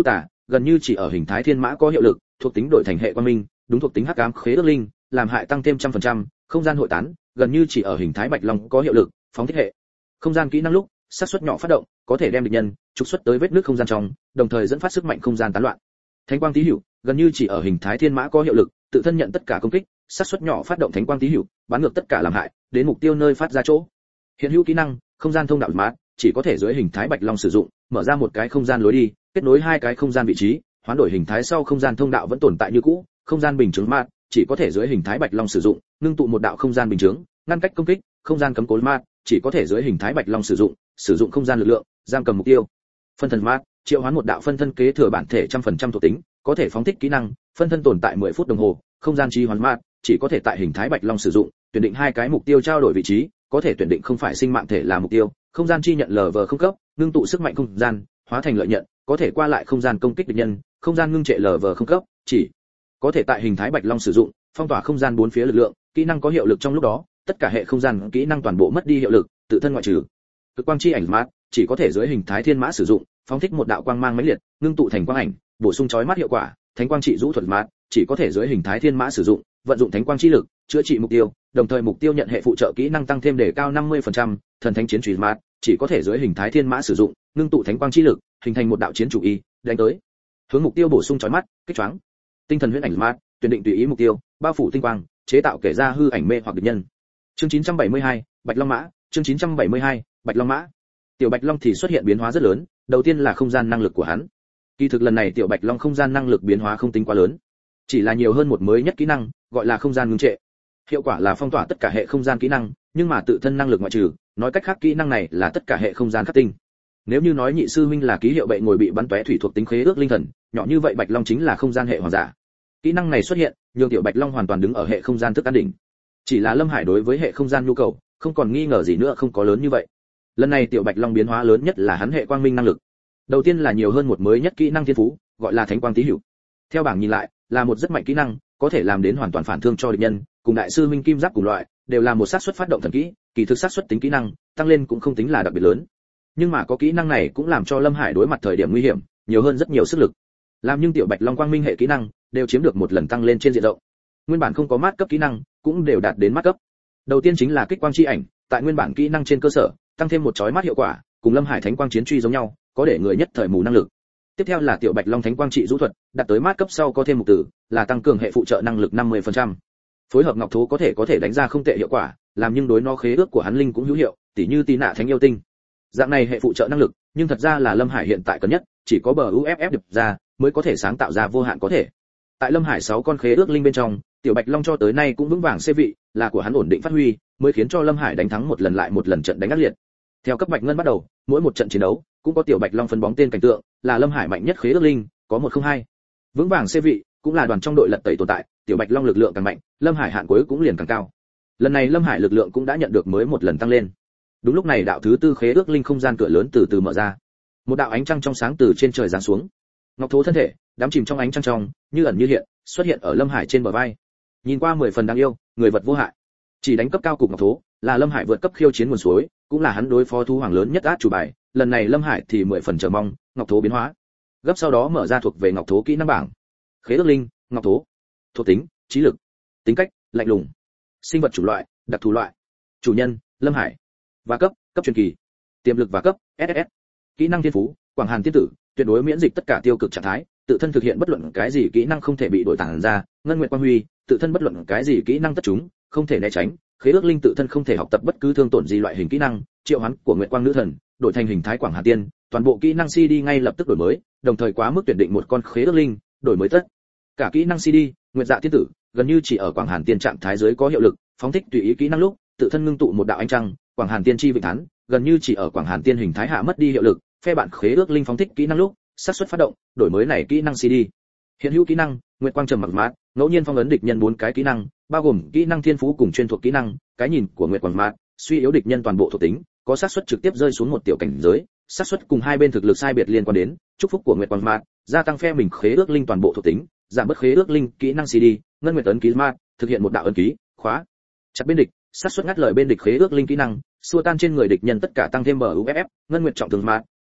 gần như chỉ ở hình thái thiên mã có hiệu lực, thuộc tính đổi thành hệ quang minh, đúng thuộc tính hắc ám khế ước linh, làm hại tăng thêm 100%, không gian hội tán, gần như chỉ ở hình thái bạch long có hiệu lực, phóng thích hệ không gian kỹ năng lúc, xác suất nhỏ phát động, có thể đem địch nhân trục xuất tới vết nước không gian trong, đồng thời dẫn phát sức mạnh không gian tán loạn. Thánh quang tí hữu, gần như chỉ ở hình thái thiên mã có hiệu lực, tự thân nhận tất cả công kích, xác suất nhỏ phát động thánh quang tí hữu, bắn ngược tất cả làm hại, đến mục tiêu nơi phát ra chỗ. Hiện hữu kỹ năng, không gian thông đạo mát, chỉ có thể dưới hình thái bạch long sử dụng, mở ra một cái không gian lối đi, kết nối hai cái không gian vị trí, hoán đổi hình thái sau không gian thông đạo vẫn tồn tại như cũ, không gian bình chứng mát, chỉ có thể dưới hình thái bạch long sử dụng, ngưng tụ một đạo không gian bình chứng, ngăn cách công kích, không gian cấm cố mát, chỉ có thể dưới hình thái bạch long sử dụng không gian lực lượng, giam cầm mục tiêu. Phân thân mát, triệu hoán một đạo phân thân kế thừa bản thể 100% thuộc tính, có thể phóng thích kỹ năng, phân thân tồn tại 10 phút đồng hồ, không gian trì hoán mát, chỉ có thể tại hình thái bạch long sử dụng, tuyển định hai cái mục tiêu trao đổi vị trí, có thể tuyển định không phải sinh mạng thể là mục tiêu, không gian chi nhận LV không cấp, ngưng tụ sức mạnh không gian, hóa thành lợi nhận, có thể qua lại không gian công kích địch nhân, không gian ngưng trệ LV không cấp, chỉ có thể tại hình thái bạch long sử dụng, phong tỏa không gian bốn phía lực lượng, kỹ năng có hiệu lực trong lúc đó, tất cả hệ không gian kỹ năng toàn bộ mất đi hiệu lực, tự thân ngoại trừ. Cực quang chi ảnh mát, chỉ có thể dưới hình thái thiên mã sử dụng, phóng thích một đạo quang mang mãnh liệt, ngưng tụ thành quang ảnh, bổ sung chói mắt hiệu quả, thánh quang trị rũ thuật mát, chỉ có thể dưới hình thái thiên mã sử dụng, vận dụng thánh quang chi lực, chữa trị mục tiêu, đồng thời mục tiêu nhận hệ phụ trợ kỹ năng tăng thêm đề cao 50%, thần thánh chiến chùy mát, chỉ có thể dưới hình thái thiên mã sử dụng, ngưng tụ thánh quang chi lực, hình thành một đạo chiến chủ y, đánh tới. Hướng mục tiêu bổ sung chói mắt, kích choáng. Tinh thần huyễn ảnh mát, tuyển định tùy ý mục tiêu, bao phủ tinh quang, chế tạo kẻ ra hư ảnh mê hoặc địch nhân. Chương 972, Bạch Long Mã, chương 972, Bạch Long Mã. Tiểu Bạch Long thì xuất hiện biến hóa rất lớn, đầu tiên là không gian năng lực của hắn. Kỳ thực lần này Tiểu Bạch Long không gian năng lực biến hóa không tính quá lớn, chỉ là nhiều hơn một mới nhất kỹ năng, gọi là không gian ngưng trệ. Hiệu quả là phong tỏa tất cả hệ không gian kỹ năng, nhưng mà tự thân năng lực ngoại trừ, nói cách khác kỹ năng này là tất cả hệ không gian khắc tinh. Nếu như nói nhị sư huynh là ký hiệu bệ ngồi bị bắn tóe thủy thuộc tính khế ước linh thần, nhỏ như vậy Bạch Long chính là không gian hệ hoàng giả. Kỹ năng này xuất hiện, nhường Tiểu Bạch Long hoàn toàn đứng ở hệ không gian thức an đỉnh. Chỉ là Lâm Hải đối với hệ không gian nhu cầu, không còn nghi ngờ gì nữa không có lớn như vậy. Lần này Tiểu Bạch Long biến hóa lớn nhất là hắn hệ quang minh năng lực. Đầu tiên là nhiều hơn một mới nhất kỹ năng thiên phú, gọi là thánh quang tí hữu. Theo bảng nhìn lại, là một rất mạnh kỹ năng, có thể làm đến hoàn toàn phản thương cho địch nhân, cùng đại sư huynh kim giáp cùng loại, đều là một xác suất phát động thần kỹ, kỳ thực xác suất tính kỹ năng, tăng lên cũng không tính là đặc biệt lớn. Nhưng mà có kỹ năng này cũng làm cho Lâm Hải đối mặt thời điểm nguy hiểm, nhiều hơn rất nhiều sức lực. Làm nhưng Tiểu Bạch Long quang minh hệ kỹ năng, đều chiếm được một lần tăng lên trên diện rộng. Nguyên bản không có mát cấp kỹ năng, cũng đều đạt đến mát cấp. Đầu tiên chính là kích quang chi ảnh, tại nguyên bản kỹ năng trên cơ sở, tăng thêm một chói mắt hiệu quả, cùng Lâm Hải thánh quang chiến truy giống nhau, có để người nhất thời mù năng lực. Tiếp theo là Tiểu Bạch Long thánh quang trị rũ thuật, đạt tới mát cấp sau có thêm một từ, là tăng cường hệ phụ trợ năng lực 50%. Phối hợp ngọc thố có thể đánh ra không tệ hiệu quả, làm nhưng đối nó khế ước của hắn linh cũng hữu hiệu, tỉ như tí nạ thánh yêu tinh. Dạng này hệ phụ trợ năng lực, nhưng thật ra là Lâm Hải hiện tại cần nhất, chỉ có bờ UFF được ra, mới có thể sáng tạo ra vô hạn có thể. Tại Lâm Hải 6 con khế ước linh bên trong, Tiểu Bạch Long cho tới nay cũng vững vàng xê vị, là của hắn ổn định phát huy, mới khiến cho Lâm Hải đánh thắng một lần lại một lần trận đánh ác liệt. Theo cấp bạch ngân bắt đầu, mỗi một trận chiến đấu cũng có Tiểu Bạch Long phân bóng tên cảnh tượng, là Lâm Hải mạnh nhất khế ước linh, có 102. Vững vàng xê vị, cũng là đoàn trong đội lật tẩy tồn tại, Tiểu Bạch Long lực lượng càng mạnh, Lâm Hải hạn cuối cũng liền càng cao. Lần này Lâm Hải lực lượng cũng đã nhận được mới một lần tăng lên. Đúng lúc này đạo thứ tư khế ước linh không gian cửa lớn từ từ mở ra. Một đạo ánh trăng trong sáng từ trên trời giáng xuống. Ngọc thố thân thể đắm chìm trong ánh trăng trong, như ẩn như hiện, xuất hiện ở Lâm Hải trên bờ vai. Nhìn qua 10 phần đáng yêu, người vật vô hại. Chỉ đánh cấp cao cục ngọc thố, là Lâm Hải vượt cấp khiêu chiến nguồn suối, cũng là hắn đối phó thú hoàng lớn nhất át chủ bài. Lần này Lâm Hải thì 10 phần chờ mong, ngọc thố biến hóa. Gấp sau đó mở ra thuộc về ngọc thố kỹ năng bảng. Khế ước linh, ngọc thố. Thuộc tính, trí lực. Tính cách, lạnh lùng. Sinh vật chủ loại, đặc thù loại. Chủ nhân, Lâm Hải. Và cấp truyền kỳ. Tiềm lực và cấp, SSS. Kỹ năng thiên phú, Quảng Hàn tiên tử, tuyệt đối miễn dịch tất cả tiêu cực trạng thái, tự thân thực hiện bất luận cái gì kỹ năng không thể bị đổi tản ra, ngân nguyệt quang huy, tự thân bất luận cái gì kỹ năng tất chúng, không thể né tránh, khế ước linh tự thân không thể học tập bất cứ thương tổn gì loại hình kỹ năng, triệu hoán của nguyệt quang nữ thần, đổi thành hình thái Quảng Hàn tiên, toàn bộ kỹ năng CD ngay lập tức đổi mới, đồng thời quá mức tuyển định một con khế ước linh, đổi mới tất cả kỹ năng CD, nguyệt dạ tiên tử, gần như chỉ ở Quảng Hàn tiên trạng thái dưới có hiệu lực, phóng thích tùy ý kỹ năng lúc, tự thân ngưng tụ một đạo ánh trăng, Quảng Hàn tiên chi vịnh thán, gần như chỉ ở Quảng Hàn tiên hình thái hạ mất đi hiệu lực, phe bạn khế ước linh phóng thích kỹ năng lúc, xác suất phát động, đổi mới này kỹ năng CD. Hiện hữu kỹ năng, nguyệt quang trầm mặc mát, ngẫu nhiên phong ấn địch nhân 4 cái kỹ năng, bao gồm kỹ năng thiên phú cùng chuyên thuộc kỹ năng, cái nhìn của nguyệt quang mát, suy yếu địch nhân toàn bộ thuộc tính, có xác suất trực tiếp rơi xuống một tiểu cảnh giới, xác suất cùng hai bên thực lực sai biệt liên quan đến, chúc phúc của nguyệt quang mát, gia tăng phe mình khế ước linh toàn bộ thuộc tính, giảm bớt khế ước linh kỹ năng CD, ngân nguyệt ấn ký mát, thực hiện một đạo ấn ký, khóa chặt bên địch, xác suất ngắt lời bên địch khế ước linh kỹ năng, xua tan trên người địch nhân tất cả tăng thêm bờ UFF, ngân nguyệt trọng thương mát,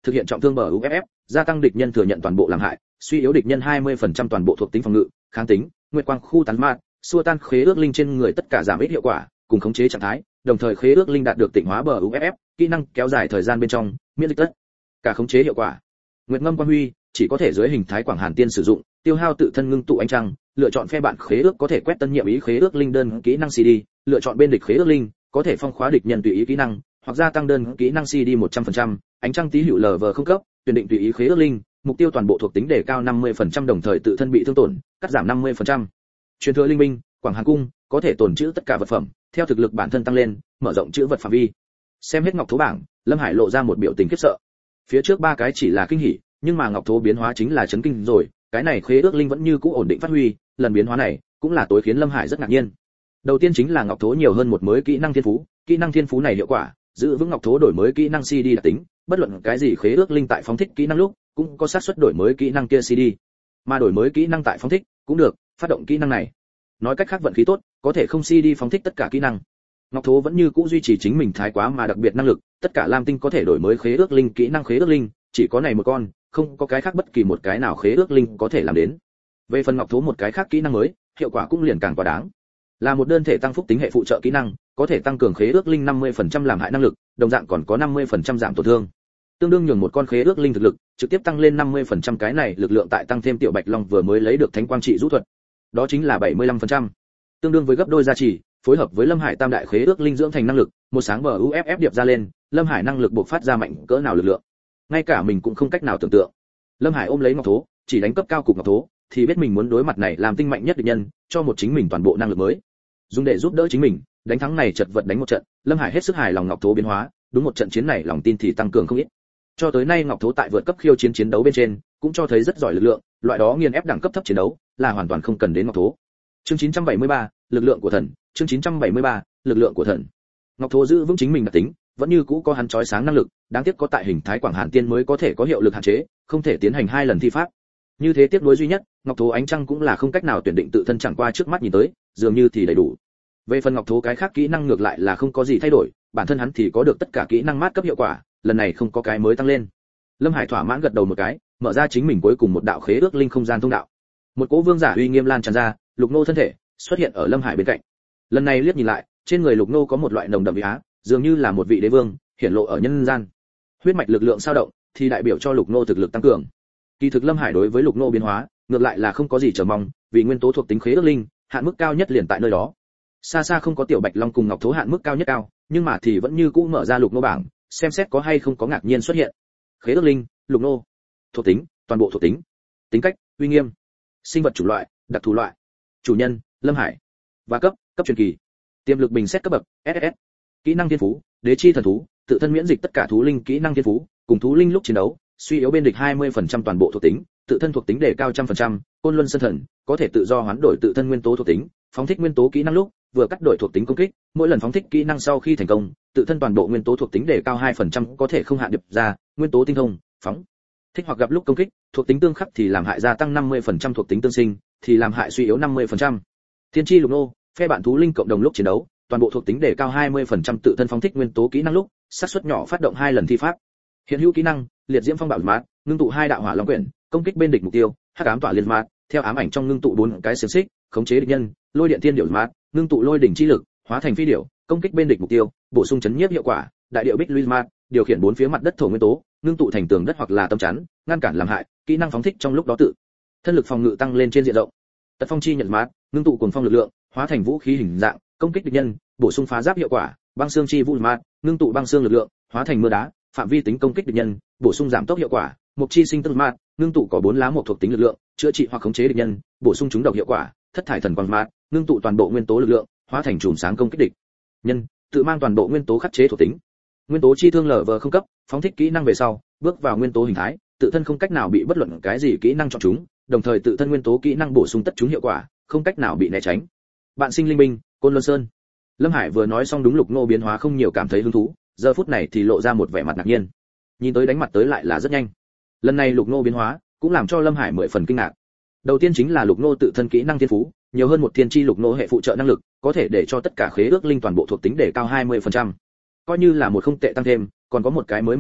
thực hiện trọng thương bờ UFF, gia tăng địch nhân thừa nhận toàn bộ làm hại, suy yếu địch nhân 20% toàn bộ thuộc tính phòng ngự, kháng tính, nguyệt quang khu tán mát, xua tan khế ước linh trên người tất cả giảm ít hiệu quả, cùng khống chế trạng thái, đồng thời khế ước linh đạt được tịnh hóa bờ UFF, kỹ năng kéo dài thời gian bên trong, miễn dịch tất cả khống chế hiệu quả. Nguyệt ngâm quang huy chỉ có thể dưới hình thái quảng hàn tiên sử dụng, tiêu hao tự thân ngưng tụ ánh trăng, lựa chọn phe bạn khế ước có thể quét tân nhiệm ý khế ước linh đơn kỹ năng CD, lựa chọn bên địch khế ước linh có thể phong khóa địch nhân tùy ý kỹ năng, hoặc gia tăng đơn kỹ năng CD 100%, ánh trăng tí hữu LV không cấp, tuyển định tùy ý khế ước linh, mục tiêu toàn bộ thuộc tính đề cao 50% đồng thời tự thân bị thương tổn, cắt giảm 50%. Truyền thừa linh minh, quảng hàn cung, có thể tồn trữ tất cả vật phẩm, theo thực lực bản thân tăng lên, mở rộng trữ vật phạm vi. Xem hết ngọc thố bảng, Lâm Hải lộ ra một biểu tình khiếp sợ. Phía trước ba cái chỉ là kinh hỉ, nhưng mà ngọc thố biến hóa chính là chấn kinh rồi, cái này khế ước linh vẫn như cũ ổn định phát huy, lần biến hóa này cũng là tối khiến Lâm Hải rất ngạc nhiên. Đầu tiên chính là ngọc thố nhiều hơn một mới kỹ năng thiên phú, kỹ năng thiên phú này hiệu quả, giữ vững ngọc thố đổi mới kỹ năng CD đặc tính, bất luận cái gì khế ước linh tại phóng thích kỹ năng lúc, cũng có xác suất đổi mới kỹ năng kia CD. Mà đổi mới kỹ năng tại phóng thích, cũng được, phát động kỹ năng này. Nói cách khác vận khí tốt, có thể không CD phóng thích tất cả kỹ năng. Ngọc thố vẫn như cũ duy trì chính mình thái quá mà đặc biệt năng lực, tất cả lam tinh có thể đổi mới khế ước linh kỹ năng khế ước linh, chỉ có này một con, không có cái khác bất kỳ một cái nào khế ước linh có thể làm đến. Về phần ngọc thố một cái khác kỹ năng mới, hiệu quả cũng liền càng quá đáng. Là một đơn thể tăng phúc tính hệ phụ trợ kỹ năng, có thể tăng cường khế ước linh 50% làm hại năng lực, đồng dạng còn có 50% giảm tổn thương. Tương đương nhường một con khế ước linh thực lực trực tiếp tăng lên 50%, cái này lực lượng tại tăng thêm tiểu bạch long vừa mới lấy được thánh quang trị rũ thuật, đó chính là 75%. Tương đương với gấp đôi gia trì, phối hợp với Lâm Hải tam đại khế ước linh dưỡng thành năng lực, một sáng bờ UFF điệp ra lên, Lâm Hải năng lực bộc phát ra mạnh cỡ nào lực lượng, ngay cả mình cũng không cách nào tưởng tượng. Lâm Hải ôm lấy ngọc thố, chỉ đánh cấp cao cục ngọc thố, thì biết mình muốn đối mặt này làm tinh mạnh nhất địch nhân, cho một chính mình toàn bộ năng lực mới, dùng để giúp đỡ chính mình, đánh thắng này chật vật đánh một trận. Lâm Hải hết sức hài lòng ngọc thố biến hóa, đúng một trận chiến này lòng tin thì tăng cường không ít. Cho tới nay ngọc thố tại vượt cấp khiêu chiến chiến đấu bên trên, cũng cho thấy rất giỏi lực lượng, loại đó nghiền ép đẳng cấp thấp chiến đấu, là hoàn toàn không cần đến ngọc thố. Chương 973, lực lượng của thần, chương 973, lực lượng của thần. Ngọc thố giữ vững chính mình đặc tính, vẫn như cũ có hắn chói sáng năng lực, đáng tiếc có tại hình thái quảng hàn tiên mới có thể có hiệu lực hạn chế, không thể tiến hành 2 lần thi pháp. Như thế tiếc nuối duy nhất, ngọc thố ánh trăng cũng là không cách nào tuyển định tự thân chẳng qua trước mắt nhìn tới, dường như thì đầy đủ. Về phần ngọc thố cái khác kỹ năng ngược lại là không có gì thay đổi, bản thân hắn thì có được tất cả kỹ năng mát cấp hiệu quả, lần này không có cái mới tăng lên. Lâm Hải thỏa mãn gật đầu một cái, mở ra chính mình cuối cùng một đạo khế ước linh không gian thông đạo. Một cỗ vương giả uy nghiêm lan tràn ra, Lục Nô thân thể xuất hiện ở Lâm Hải bên cạnh. Lần này liếc nhìn lại, trên người Lục Nô có một loại nồng đậm uy á, dường như là một vị đế vương hiển lộ ở nhân gian. Huyết mạch lực lượng sao động, thì đại biểu cho Lục Nô thực lực tăng cường. Kỳ thực Lâm Hải đối với Lục Nô biến hóa, ngược lại là không có gì chờ mong, vì nguyên tố thuộc tính khế ước linh, hạn mức cao nhất liền tại nơi đó. Xa xa không có tiểu bạch long cùng ngọc thố hạn mức cao nhất cao, nhưng mà thì vẫn như cũ mở ra Lục Nô bảng, xem xét có hay không có ngạc nhiên xuất hiện. Khế ước linh, Lục Nô, thuộc tính, toàn bộ thuộc tính, tính cách, uy nghiêm, sinh vật chủng loại, đặc thù loại, chủ nhân, Lâm Hải, và cấp truyền kỳ, tiềm lực bình xét cấp bậc, SS, kỹ năng thiên phú, đế chi thần thú, tự thân miễn dịch tất cả thú linh kỹ năng thiên phú, cùng thú linh lúc chiến đấu, suy yếu bên địch 20% toàn bộ thuộc tính, tự thân thuộc tính đề cao 100%, côn luân sơn thần, có thể tự do hoán đổi tự thân nguyên tố thuộc tính, phóng thích nguyên tố kỹ năng lúc, vừa cắt đổi thuộc tính công kích, mỗi lần phóng thích kỹ năng sau khi thành công, tự thân toàn bộ nguyên tố thuộc tính đề cao 2%, có thể không hạn điệp ra, nguyên tố tinh thông, phóng thích hoặc gặp lúc công kích, thuộc tính tương khắc thì làm hại gia tăng 50%, thuộc tính tương sinh thì làm hại suy yếu 50%. Thiên chi Lục Nô, phe bạn thú linh cộng đồng lúc chiến đấu, toàn bộ thuộc tính đề cao 20%, tự thân phóng thích nguyên tố kỹ năng lúc, xác suất nhỏ phát động 2 lần thi pháp. Hiện hữu kỹ năng, liệt diễm phong bạo mát, ngưng tụ 2 đạo hỏa long quyển, công kích bên địch mục tiêu, hắc ám tỏa liên mát, theo ám ảnh trong ngưng tụ 4 cái xiềng xích, khống chế địch nhân, lôi điện thiên điểu mát, ngưng tụ lôi đỉnh chi lực, hóa thành phi điểu, công kích bên địch mục tiêu, bổ sung chấn nhiếp hiệu quả, đại điệu bích luy mát, điều khiển 4 phía mặt đất thổ nguyên tố, ngưng tụ thành tường đất hoặc là tâm chắn, ngăn cản làm hại, kỹ năng phóng thích trong lúc đó tự thân lực phòng ngự tăng lên trên diện rộng. Tật phong chi nhận mát, ngưng tụ cuồng phong lực lượng, hóa thành vũ khí hình dạng, công kích địch nhân, bổ sung phá giáp hiệu quả, băng xương chi vũ mát, ngưng tụ băng xương lực lượng, hóa thành mưa đá, phạm vi tính công kích địch nhân, bổ sung giảm tốc hiệu quả, mục chi sinh tức mát, ngưng tụ có 4 lá một thuộc tính lực lượng, chữa trị hoặc khống chế địch nhân, bổ sung trúng độc hiệu quả, thất thải thần quang mát, ngưng tụ toàn bộ nguyên tố lực lượng, hóa thành chùm sáng công kích địch nhân, tự mang toàn bộ nguyên tố khắc chế thuộc tính. Nguyên tố chi thương LV không cấp, phóng thích kỹ năng về sau, bước vào nguyên tố hình thái, tự thân không cách nào bị bất luận cái gì kỹ năng chọn chúng, đồng thời tự thân nguyên tố kỹ năng bổ sung tất chúng hiệu quả, không cách nào bị né tránh. Bạn sinh linh binh, Côn Luân Sơn. Lâm Hải vừa nói xong đúng Lục Nô biến hóa không nhiều cảm thấy hứng thú, giờ phút này thì lộ ra một vẻ mặt ngạc nhiên. Nhìn tới đánh mặt tới lại là rất nhanh. Lần này Lục Nô biến hóa, cũng làm cho Lâm Hải 10 phần kinh ngạc. Đầu tiên chính là Lục Nô tự thân kỹ năng thiên phú, nhiều hơn một thiên chi Lục Nô hệ phụ trợ năng lực, có thể để cho tất cả khế ước linh toàn bộ thuộc tính đề cao 20%. Coi như là một không tệ tăng thêm, còn có một cái mới mục tử,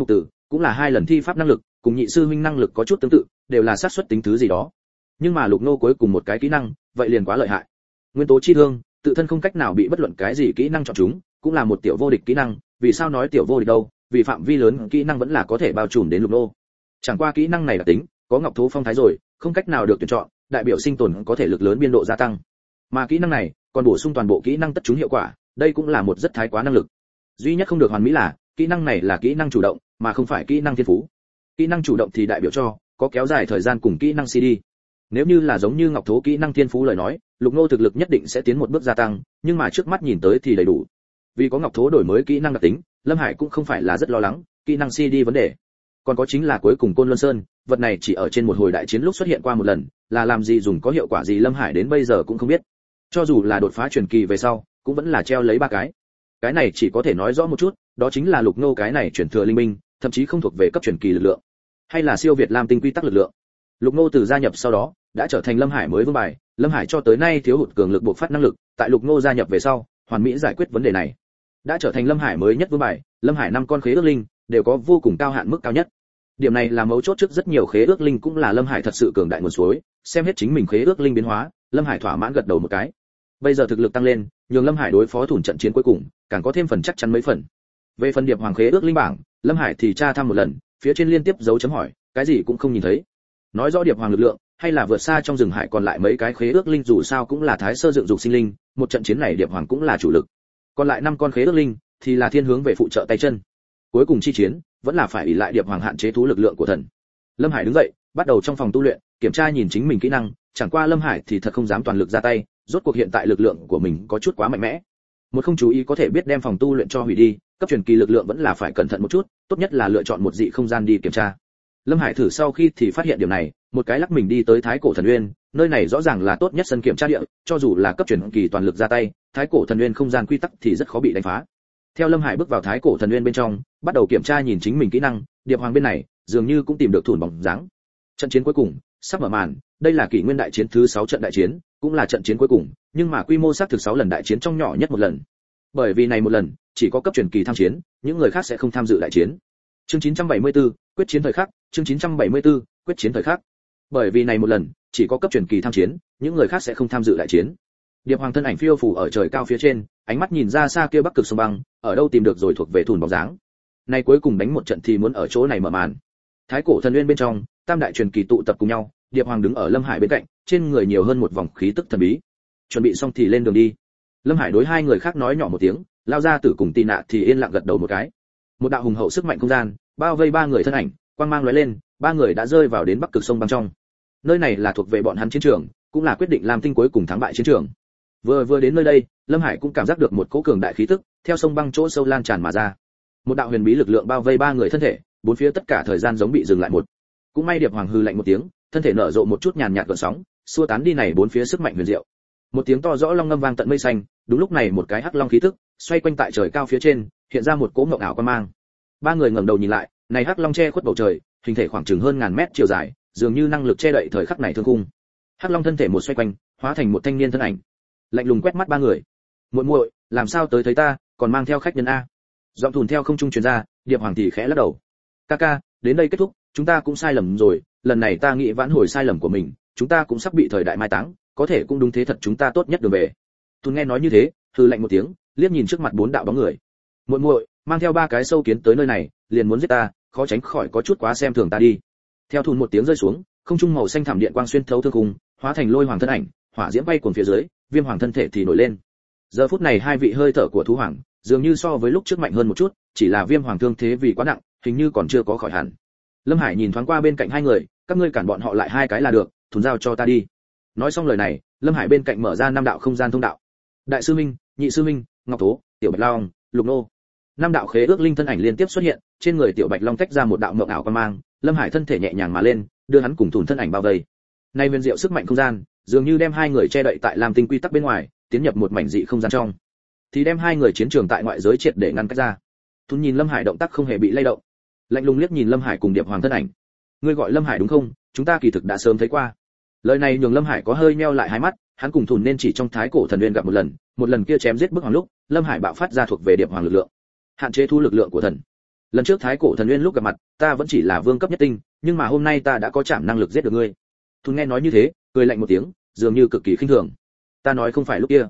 cũng là 2 lần thi pháp năng lực, cùng nhị sư huynh năng lực có chút tương tự, đều là xác suất tính thứ gì đó. Nhưng mà Lục Nô cuối cùng một cái kỹ năng, vậy liền quá lợi hại. Nguyên tố chi thương, tự thân không cách nào bị bất luận cái gì kỹ năng chọn chúng, cũng là một tiểu vô địch kỹ năng, vì sao nói tiểu vô địch đâu? Vì phạm vi lớn kỹ năng vẫn là có thể bao trùm đến Lục Nô. Chẳng qua kỹ năng này là tính, có Ngọc Thố Phong Thái rồi, không cách nào được tuyển chọn, đại biểu sinh tồn có thể lực lớn biên độ gia tăng. Mà kỹ năng này còn bổ sung toàn bộ kỹ năng tất chúng hiệu quả, đây cũng là một rất thái quá năng lực. Duy nhất không được hoàn mỹ là, kỹ năng này là kỹ năng chủ động, mà không phải kỹ năng thiên phú. Kỹ năng chủ động thì đại biểu cho có kéo dài thời gian cùng kỹ năng CD. Nếu như là giống như Ngọc Thố kỹ năng thiên phú lời nói, Lục Nô thực lực nhất định sẽ tiến một bước gia tăng, nhưng mà trước mắt nhìn tới thì đầy đủ. Vì có Ngọc Thố đổi mới kỹ năng đặc tính, Lâm Hải cũng không phải là rất lo lắng kỹ năng CD vấn đề. Còn có chính là cuối cùng Côn Luân Sơn, vật này chỉ ở trên một hồi đại chiến lúc xuất hiện qua một lần, là làm gì dùng có hiệu quả gì Lâm Hải đến bây giờ cũng không biết. Cho dù là đột phá truyền kỳ về sau, cũng vẫn là treo lấy 3 cái. Cái này chỉ có thể nói rõ một chút, đó chính là Lục Nô cái này chuyển thừa linh minh, thậm chí không thuộc về cấp truyền kỳ lực lượng, hay là siêu việt lam tinh quy tắc lực lượng. Lục Nô từ gia nhập sau đó, đã trở thành Lâm Hải mới vương bài, Lâm Hải cho tới nay thiếu hụt cường lực bộc phát năng lực, tại Lục Nô gia nhập về sau, hoàn mỹ giải quyết vấn đề này. Đã trở thành Lâm Hải mới nhất vương bài, Lâm Hải 5 con khế ước linh đều có vô cùng cao hạn mức cao nhất. Điểm này là mấu chốt, trước rất nhiều khế ước linh cũng là Lâm Hải thật sự cường đại nguồn suối, xem hết chính mình khế ước linh biến hóa, Lâm Hải thỏa mãn gật đầu một cái. Bây giờ thực lực tăng lên, nhường Lâm Hải đối phó thủn trận chiến cuối cùng, càng có thêm phần chắc chắn mấy phần. Về phần điệp hoàng khế ước linh bảng, Lâm Hải thì tra thăm một lần, phía trên liên tiếp dấu chấm hỏi, cái gì cũng không nhìn thấy. Nói rõ điệp hoàng lực lượng, hay là vượt xa trong rừng hải còn lại mấy cái khế ước linh, dù sao cũng là thái sơ dựng dục sinh linh, một trận chiến này điệp hoàng cũng là chủ lực. Còn lại 5 con khế ước linh thì là thiên hướng về phụ trợ tay chân. Cuối cùng chi chiến, vẫn là phải ỷ lại điệp hoàng hạn chế thú lực lượng của thần. Lâm Hải đứng dậy, bắt đầu trong phòng tu luyện, kiểm tra nhìn chính mình kỹ năng, chẳng qua Lâm Hải thì thật không dám toàn lực ra tay, rốt cuộc hiện tại lực lượng của mình có chút quá mạnh mẽ. Một không chú ý có thể biết đem phòng tu luyện cho hủy đi, cấp truyền kỳ lực lượng vẫn là phải cẩn thận một chút, tốt nhất là lựa chọn một dị không gian đi kiểm tra. Lâm Hải thử sau khi thì phát hiện điểm này, một cái lắc mình đi tới Thái Cổ Thần Uyên, nơi này rõ ràng là tốt nhất sân kiểm tra địa, cho dù là cấp truyền kỳ toàn lực ra tay, Thái Cổ Thần Uyên không gian quy tắc thì rất khó bị đánh phá. Theo Lâm Hải bước vào Thái Cổ Thần Uyên bên trong, bắt đầu kiểm tra nhìn chính mình kỹ năng, điệp hoàng bên này dường như cũng tìm được thủn bóng dáng. Trận chiến cuối cùng sắp mở màn, đây là kỷ nguyên đại chiến thứ 6 trận đại chiến, cũng là trận chiến cuối cùng, nhưng mà quy mô xác thực 6 lần đại chiến trong nhỏ nhất một lần. Bởi vì này một lần, chỉ có cấp truyền kỳ tham chiến, những người khác sẽ không tham dự đại chiến. Chương 974, quyết chiến thời khắc, chương 974, quyết chiến thời khắc. Bởi vì này một lần, chỉ có cấp truyền kỳ tham chiến, những người khác sẽ không tham dự đại chiến. Điệp hoàng thân ảnh phiêu phù ở trời cao phía trên, ánh mắt nhìn ra xa kia bắc cực sông băng, ở đâu tìm được rồi thuộc về thủn bóng dáng. Này cuối cùng đánh một trận thì muốn ở chỗ này mở màn. Thái Cổ Thần Uyên bên trong, tam đại truyền kỳ tụ tập cùng nhau, Điệp hoàng đứng ở Lâm Hải bên cạnh, trên người nhiều hơn một vòng khí tức thần bí. Chuẩn bị xong thì lên đường đi. Lâm Hải đối 2 người khác nói nhỏ một tiếng, lao ra tử cùng Tì Nạ thì yên lặng gật đầu một cái. Một đạo hùng hậu sức mạnh không gian bao vây 3 người thân ảnh, quang mang lóe lên, 3 người đã rơi vào đến bắc cực sông băng trong. Nơi này là thuộc về bọn hắn chiến trường, cũng là quyết định làm tinh cuối cùng thắng bại chiến trường. Vừa đến nơi đây, Lâm Hải cũng cảm giác được một cỗ cường đại khí tức theo sông băng chỗ sâu lan tràn mà ra. Một đạo huyền bí lực lượng bao vây 3 người thân thể, bốn phía tất cả thời gian giống bị dừng lại một. Cũng may Điệp hoàng hư lạnh một tiếng, thân thể nở rộ một chút nhàn nhạt gợn sóng, xua tán đi này bốn phía sức mạnh huyền diệu. Một tiếng to rõ long ngâm vang tận mây xanh, đúng lúc này một cái hắc long khí tức xoay quanh tại trời cao phía trên, hiện ra một cỗ ngộng ảo quan mang. 3 người ngẩng đầu nhìn lại, này hắc long che khuất bầu trời, hình thể khoảng chừng hơn ngàn mét chiều dài, dường như năng lực che đậy thời khắc này thương khung. Hắc long thân thể một xoay quanh, hóa thành một thanh niên thân ảnh, lạnh lùng quét mắt 3 người. Muội muội, làm sao tới thấy ta, còn mang theo khách nhân a? Giọng thùn theo không trung truyền ra, Điệp hoàng thì khẽ lắc đầu. Ca, đến đây kết thúc, chúng ta cũng sai lầm rồi, lần này ta nghĩ vãn hồi sai lầm của mình, chúng ta cũng sắp bị thời đại mai táng, có thể cũng đúng thế thật chúng ta tốt nhất đường về. Thùn nghe nói như thế, hừ lạnh một tiếng, liếc nhìn trước mặt 4 đạo bóng người. Muội muội, mang theo 3 cái sâu kiến tới nơi này, liền muốn giết ta, khó tránh khỏi có chút quá xem thường ta đi. Theo thùn một tiếng rơi xuống, không trung màu xanh thảm điện quang xuyên thấu thương khung, hóa thành lôi hoàng thân ảnh, hỏa diễm bay cuồn phía dưới, viêm hoàng thân thể thì nổi lên. Giờ phút này 2 vị hơi thở của thú hoàng, dường như so với lúc trước mạnh hơn một chút, chỉ là viêm hoàng thương thế vì quá nặng, hình như còn chưa có khỏi hẳn. Lâm Hải nhìn thoáng qua bên cạnh 2 người, các ngươi cản bọn họ lại 2 cái là được, thùn giao cho ta đi. Nói xong lời này, Lâm Hải bên cạnh mở ra 5 đạo không gian thông đạo. Đại sư minh, nhị sư minh, Ngọc Tố, Tiểu Bạch Long, Lục Nô. 5 đạo khế ước linh thân ảnh liên tiếp xuất hiện, trên người Tiểu Bạch Long tách ra một đạo mộng ảo quang mang, Lâm Hải thân thể nhẹ nhàng mà lên, đưa hắn cùng thùn thân ảnh bao vây. Nay huyền diệu sức mạnh không gian, dường như đem 2 người che đậy tại làm tinh quy tắc bên ngoài, tiến nhập một mảnh dị không gian trong. Thì đem 2 người chiến trường tại ngoại giới triệt để ngăn cách ra. Thùn nhìn Lâm Hải động tác không hề bị lay động, lạnh lùng liếc nhìn Lâm Hải cùng Điệp hoàng thân ảnh. Ngươi gọi Lâm Hải đúng không? Chúng ta kỳ thực đã sớm thấy qua. Lời này nhường Lâm Hải có hơi nheo lại hai mắt, hắn cùng thùn nên chỉ trong Thái Cổ Thần Uyên gặp một lần kia chém giết bức hoàng lúc, Lâm Hải bạo phát ra thuộc về Điệp hoàng lực lượng, hạn chế thu lực lượng của thần. lần trước thái cổ thần nguyên lúc gặp mặt ta vẫn chỉ là vương cấp nhất tinh, nhưng mà hôm nay ta đã có chạm năng lực giết được ngươi. Thùn nghe nói như thế cười lạnh một tiếng, dường như cực kỳ khinh thường. Ta nói không phải lúc kia.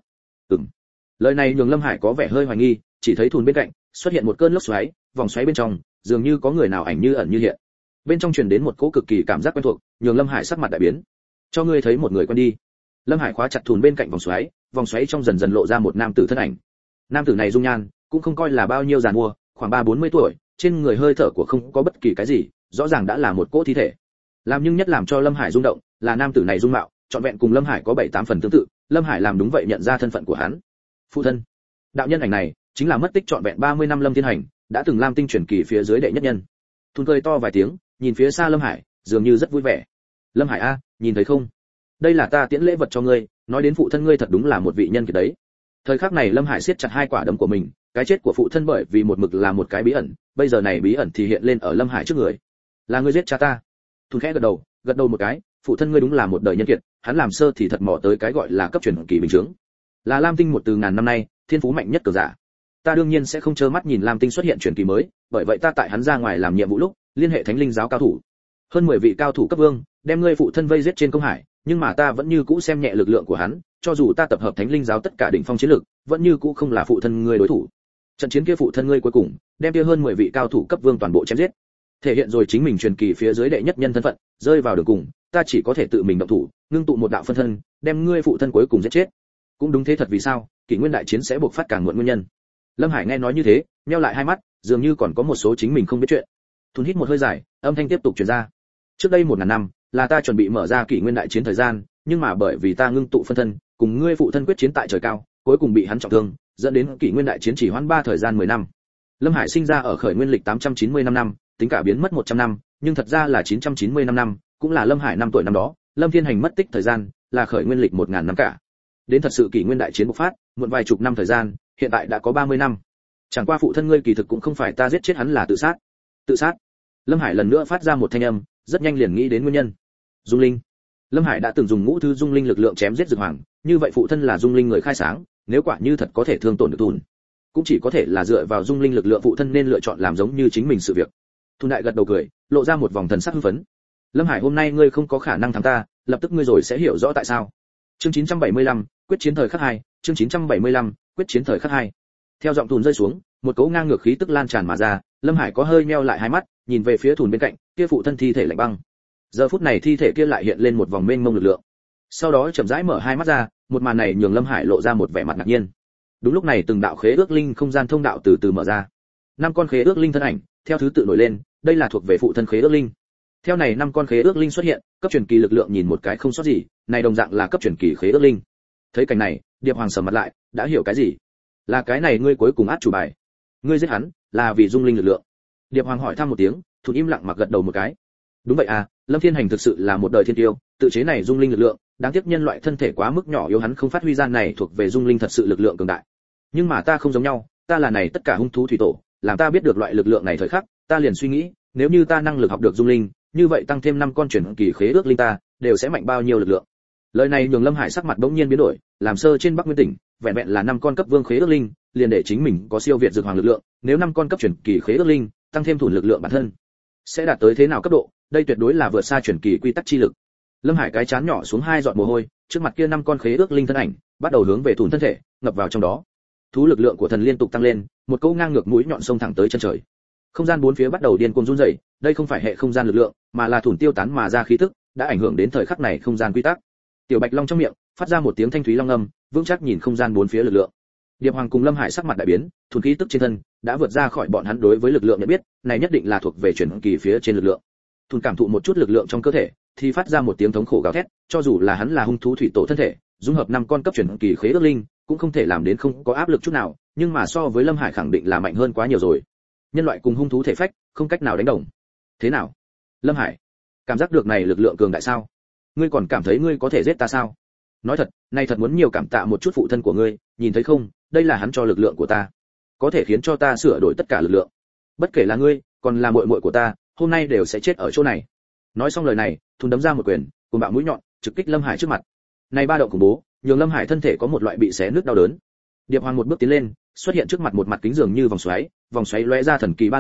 Lời này nhường Lâm Hải có vẻ hơi hoài nghi, chỉ thấy Thùn bên cạnh xuất hiện một cơn lốc xoáy, vòng xoáy bên trong dường như có người nào ảnh như ẩn như hiện. Bên trong truyền đến một cỗ cực kỳ cảm giác quen thuộc, nhường Lâm Hải sắc mặt đại biến. Cho ngươi thấy một người quen đi. Lâm Hải khóa chặt Thùn bên cạnh vòng xoáy trong dần dần lộ ra một nam tử thân ảnh. Nam tử này dung nhan cũng không coi là bao nhiêu già mua, khoảng 30-40 tuổi, trên người hơi thở của không có bất kỳ cái gì, rõ ràng đã là một cỗ thi thể. Làm nhưng nhất làm cho Lâm Hải rung động là nam tử này dung mạo trọn vẹn cùng Lâm Hải có 7-8 phần tương tự. Lâm Hải làm đúng vậy nhận ra thân phận của hắn. Phụ thân. Đạo nhân ảnh này chính là mất tích trọn vẹn 30 năm Lâm Thiên Hành, đã từng Lam Tinh truyền kỳ phía dưới đệ nhất nhân. Thun cười to vài tiếng, nhìn phía xa Lâm Hải, dường như rất vui vẻ. Lâm Hải a, nhìn thấy không? Đây là ta tiễn lễ vật cho ngươi, nói đến phụ thân ngươi thật đúng là một vị nhân kiệt đấy. Thời khắc này Lâm Hải siết chặt hai quả đấm của mình, cái chết của phụ thân bởi vì một mực là một cái bí ẩn, bây giờ này bí ẩn thì hiện lên ở Lâm Hải trước người. Là ngươi giết cha ta. Thun khẽ gật đầu một cái, phụ thân ngươi đúng là một đời nhân kiệt, hắn làm sơ thì thật mò tới cái gọi là cấp truyền kỳ bình chứng. Là Lam Tinh một từ ngàn năm nay, thiên phú mạnh nhất cường giả. Ta đương nhiên sẽ không trơ mắt nhìn Lam Tinh xuất hiện truyền kỳ mới, bởi vậy ta tại hắn ra ngoài làm nhiệm vụ lúc, liên hệ Thánh Linh giáo cao thủ. Hơn 10 vị cao thủ cấp vương, đem ngươi phụ thân vây giết trên công hải, nhưng mà ta vẫn như cũ xem nhẹ lực lượng của hắn, cho dù ta tập hợp Thánh Linh giáo tất cả đỉnh phong chiến lực, vẫn như cũ không là phụ thân ngươi đối thủ. Trận chiến kia phụ thân ngươi cuối cùng, đem kia hơn 10 vị cao thủ cấp vương toàn bộ chém giết. Thể hiện rồi chính mình truyền kỳ phía dưới đệ nhất nhân thân phận, rơi vào đường cùng, ta chỉ có thể tự mình động thủ, ngưng tụ một đạo phân thân, đem ngươi phụ thân cuối cùng giết chết. Cũng đúng thế thật vì sao, kỷ nguyên đại chiến sẽ buộc phát càng muộn nguyên nhân. Lâm Hải nghe nói như thế, nheo lại hai mắt, dường như còn có một số chính mình không biết chuyện. Thun hít một hơi dài, âm thanh tiếp tục truyền ra. Trước đây 1000 năm, là ta chuẩn bị mở ra kỷ nguyên đại chiến thời gian, nhưng mà bởi vì ta ngưng tụ phân thân, cùng ngươi phụ thân quyết chiến tại trời cao, cuối cùng bị hắn trọng thương, dẫn đến kỷ nguyên đại chiến chỉ hoãn 3 thời gian 10 năm. Lâm Hải sinh ra ở khởi nguyên lịch 895 năm, tính cả biến mất 100 năm, nhưng thật ra là 995 năm, cũng là Lâm Hải 5 tuổi năm đó, Lâm Thiên Hành mất tích thời gian, là khởi nguyên lịch 1000 năm cả. Đến thật sự kỷ nguyên đại chiến bộc phát, muộn vài chục năm thời gian, hiện tại đã có 30 năm. Chẳng qua phụ thân ngươi kỳ thực cũng không phải ta giết chết hắn là tự sát. Tự sát? Lâm Hải lần nữa phát ra một thanh âm, rất nhanh liền nghĩ đến nguyên nhân. Dung linh. Lâm Hải đã từng dùng ngũ thứ dung linh lực lượng chém giết Dực Hoàng, như vậy phụ thân là dung linh người khai sáng, nếu quả như thật có thể thương tổn được Thùn, cũng chỉ có thể là dựa vào dung linh lực lượng phụ thân nên lựa chọn làm giống như chính mình sự việc. Thùn đại gật đầu cười, lộ ra một vòng thần sắc hưng phấn. Lâm Hải, hôm nay ngươi không có khả năng thắng ta, lập tức ngươi rồi sẽ hiểu rõ tại sao. Chương 975, quyết chiến thời khắc 2, chương 975, quyết chiến thời khắc 2. Theo giọng Thùn rơi xuống, một cỗ ngang ngược khí tức lan tràn mà ra, Lâm Hải có hơi nheo lại hai mắt, nhìn về phía Thùn bên cạnh, kia phụ thân thi thể lạnh băng. Giờ phút này thi thể kia lại hiện lên một vòng mênh mông lực lượng. Sau đó chậm rãi mở hai mắt ra, một màn này nhường Lâm Hải lộ ra một vẻ mặt ngạc nhiên. Đúng lúc này từng đạo khế ước linh không gian thông đạo từ từ mở ra. 5 con khế ước linh thân ảnh, theo thứ tự nổi lên, đây là thuộc về phụ thân khế ước linh. Theo này 5 con khế ước linh xuất hiện, cấp truyền kỳ lực lượng nhìn một cái không sót gì, này đồng dạng là cấp truyền kỳ khế ước linh. Thấy cảnh này, Điệp Hoàng sầm mặt lại, đã hiểu cái gì? Là cái này ngươi cuối cùng át chủ bài. Ngươi giết hắn, là vì dung linh lực lượng. Điệp Hoàng hỏi thăm một tiếng, Thùn im lặng mặc gật đầu một cái. Đúng vậy à, Lâm Thiên Hành thực sự là một đời thiên tiêu, tự chế này dung linh lực lượng, đáng tiếc nhân loại thân thể quá mức nhỏ yếu hắn không phát huy ra này thuộc về dung linh thật sự lực lượng cường đại. Nhưng mà ta không giống nhau, ta là này tất cả hung thú thủy tổ, làm ta biết được loại lực lượng này thời khắc, ta liền suy nghĩ, nếu như ta năng lực học được dung linh, như vậy tăng thêm 5 con truyền kỳ khế ước linh ta, đều sẽ mạnh bao nhiêu lực lượng. Lời này nhường Lâm Hải sắc mặt bỗng nhiên biến đổi, làm sơ trên Bắc Nguyên tỉnh, vẹn vẹn là 5 con cấp vương khế ước linh, liền để chính mình có siêu việt Dược Hoàng lực lượng, nếu 5 con cấp truyền kỳ khế ước linh, tăng thêm Thùn lực lượng bản thân, sẽ đạt tới thế nào cấp độ, đây tuyệt đối là vượt xa truyền kỳ quy tắc chi lực. Lâm Hải cái chán nhỏ xuống 2 giọt mồ hôi, trước mặt kia 5 con khế ước linh thân ảnh, bắt đầu hướng về Thùn thân thể, ngập vào trong đó. Thú lực lượng của thần liên tục tăng lên, một câu ngang ngược mũi nhọn xông thẳng tới chân trời. Không gian bốn phía bắt đầu điên cuồng run rẩy, đây không phải hệ không gian lực lượng, mà là Thùn tiêu tán mà ra khí tức, đã ảnh hưởng đến thời khắc này không gian quy tắc. Tiểu Bạch Long trong miệng phát ra một tiếng thanh thúy long âm, vững chắc nhìn không gian bốn phía lực lượng. Điệp Hoàng cùng Lâm Hải sắc mặt đại biến, Thùn khí tức trên thân đã vượt ra khỏi bọn hắn đối với lực lượng nhận biết, này nhất định là thuộc về truyền kỳ phía trên lực lượng. Thùn cảm thụ một chút lực lượng trong cơ thể, thì phát ra một tiếng thống khổ gào thét, cho dù là hắn là hung thú thủy tổ thân thể, dung hợp 5 con cấp truyền kỳ khế ước linh, cũng không thể làm đến không có áp lực chút nào, nhưng mà so với Lâm Hải khẳng định là mạnh hơn quá nhiều rồi. Nhân loại cùng hung thú thể phách, không cách nào đánh đồng. Thế nào? Lâm Hải, cảm giác được này lực lượng cường đại sao? Ngươi còn cảm thấy ngươi có thể giết ta sao? Nói thật, này thật muốn nhiều cảm tạ một chút phụ thân của ngươi, nhìn thấy không, đây là hắn cho lực lượng của ta, có thể khiến cho ta sửa đổi tất cả lực lượng. Bất kể là ngươi, còn là muội muội của ta, hôm nay đều sẽ chết ở chỗ này. Nói xong lời này, Thùn đấm ra một quyền, cùng bạo mũi nhọn, trực kích Lâm Hải trước mặt. Này ba động khủng bố, nhường Lâm Hải thân thể có một loại bị xé nứt đau đớn. Điệp Hoàng một bước tiến lên, xuất hiện trước mặt một mặt kính dường như vòng xoáy lóe ra thần kỳ ba làm,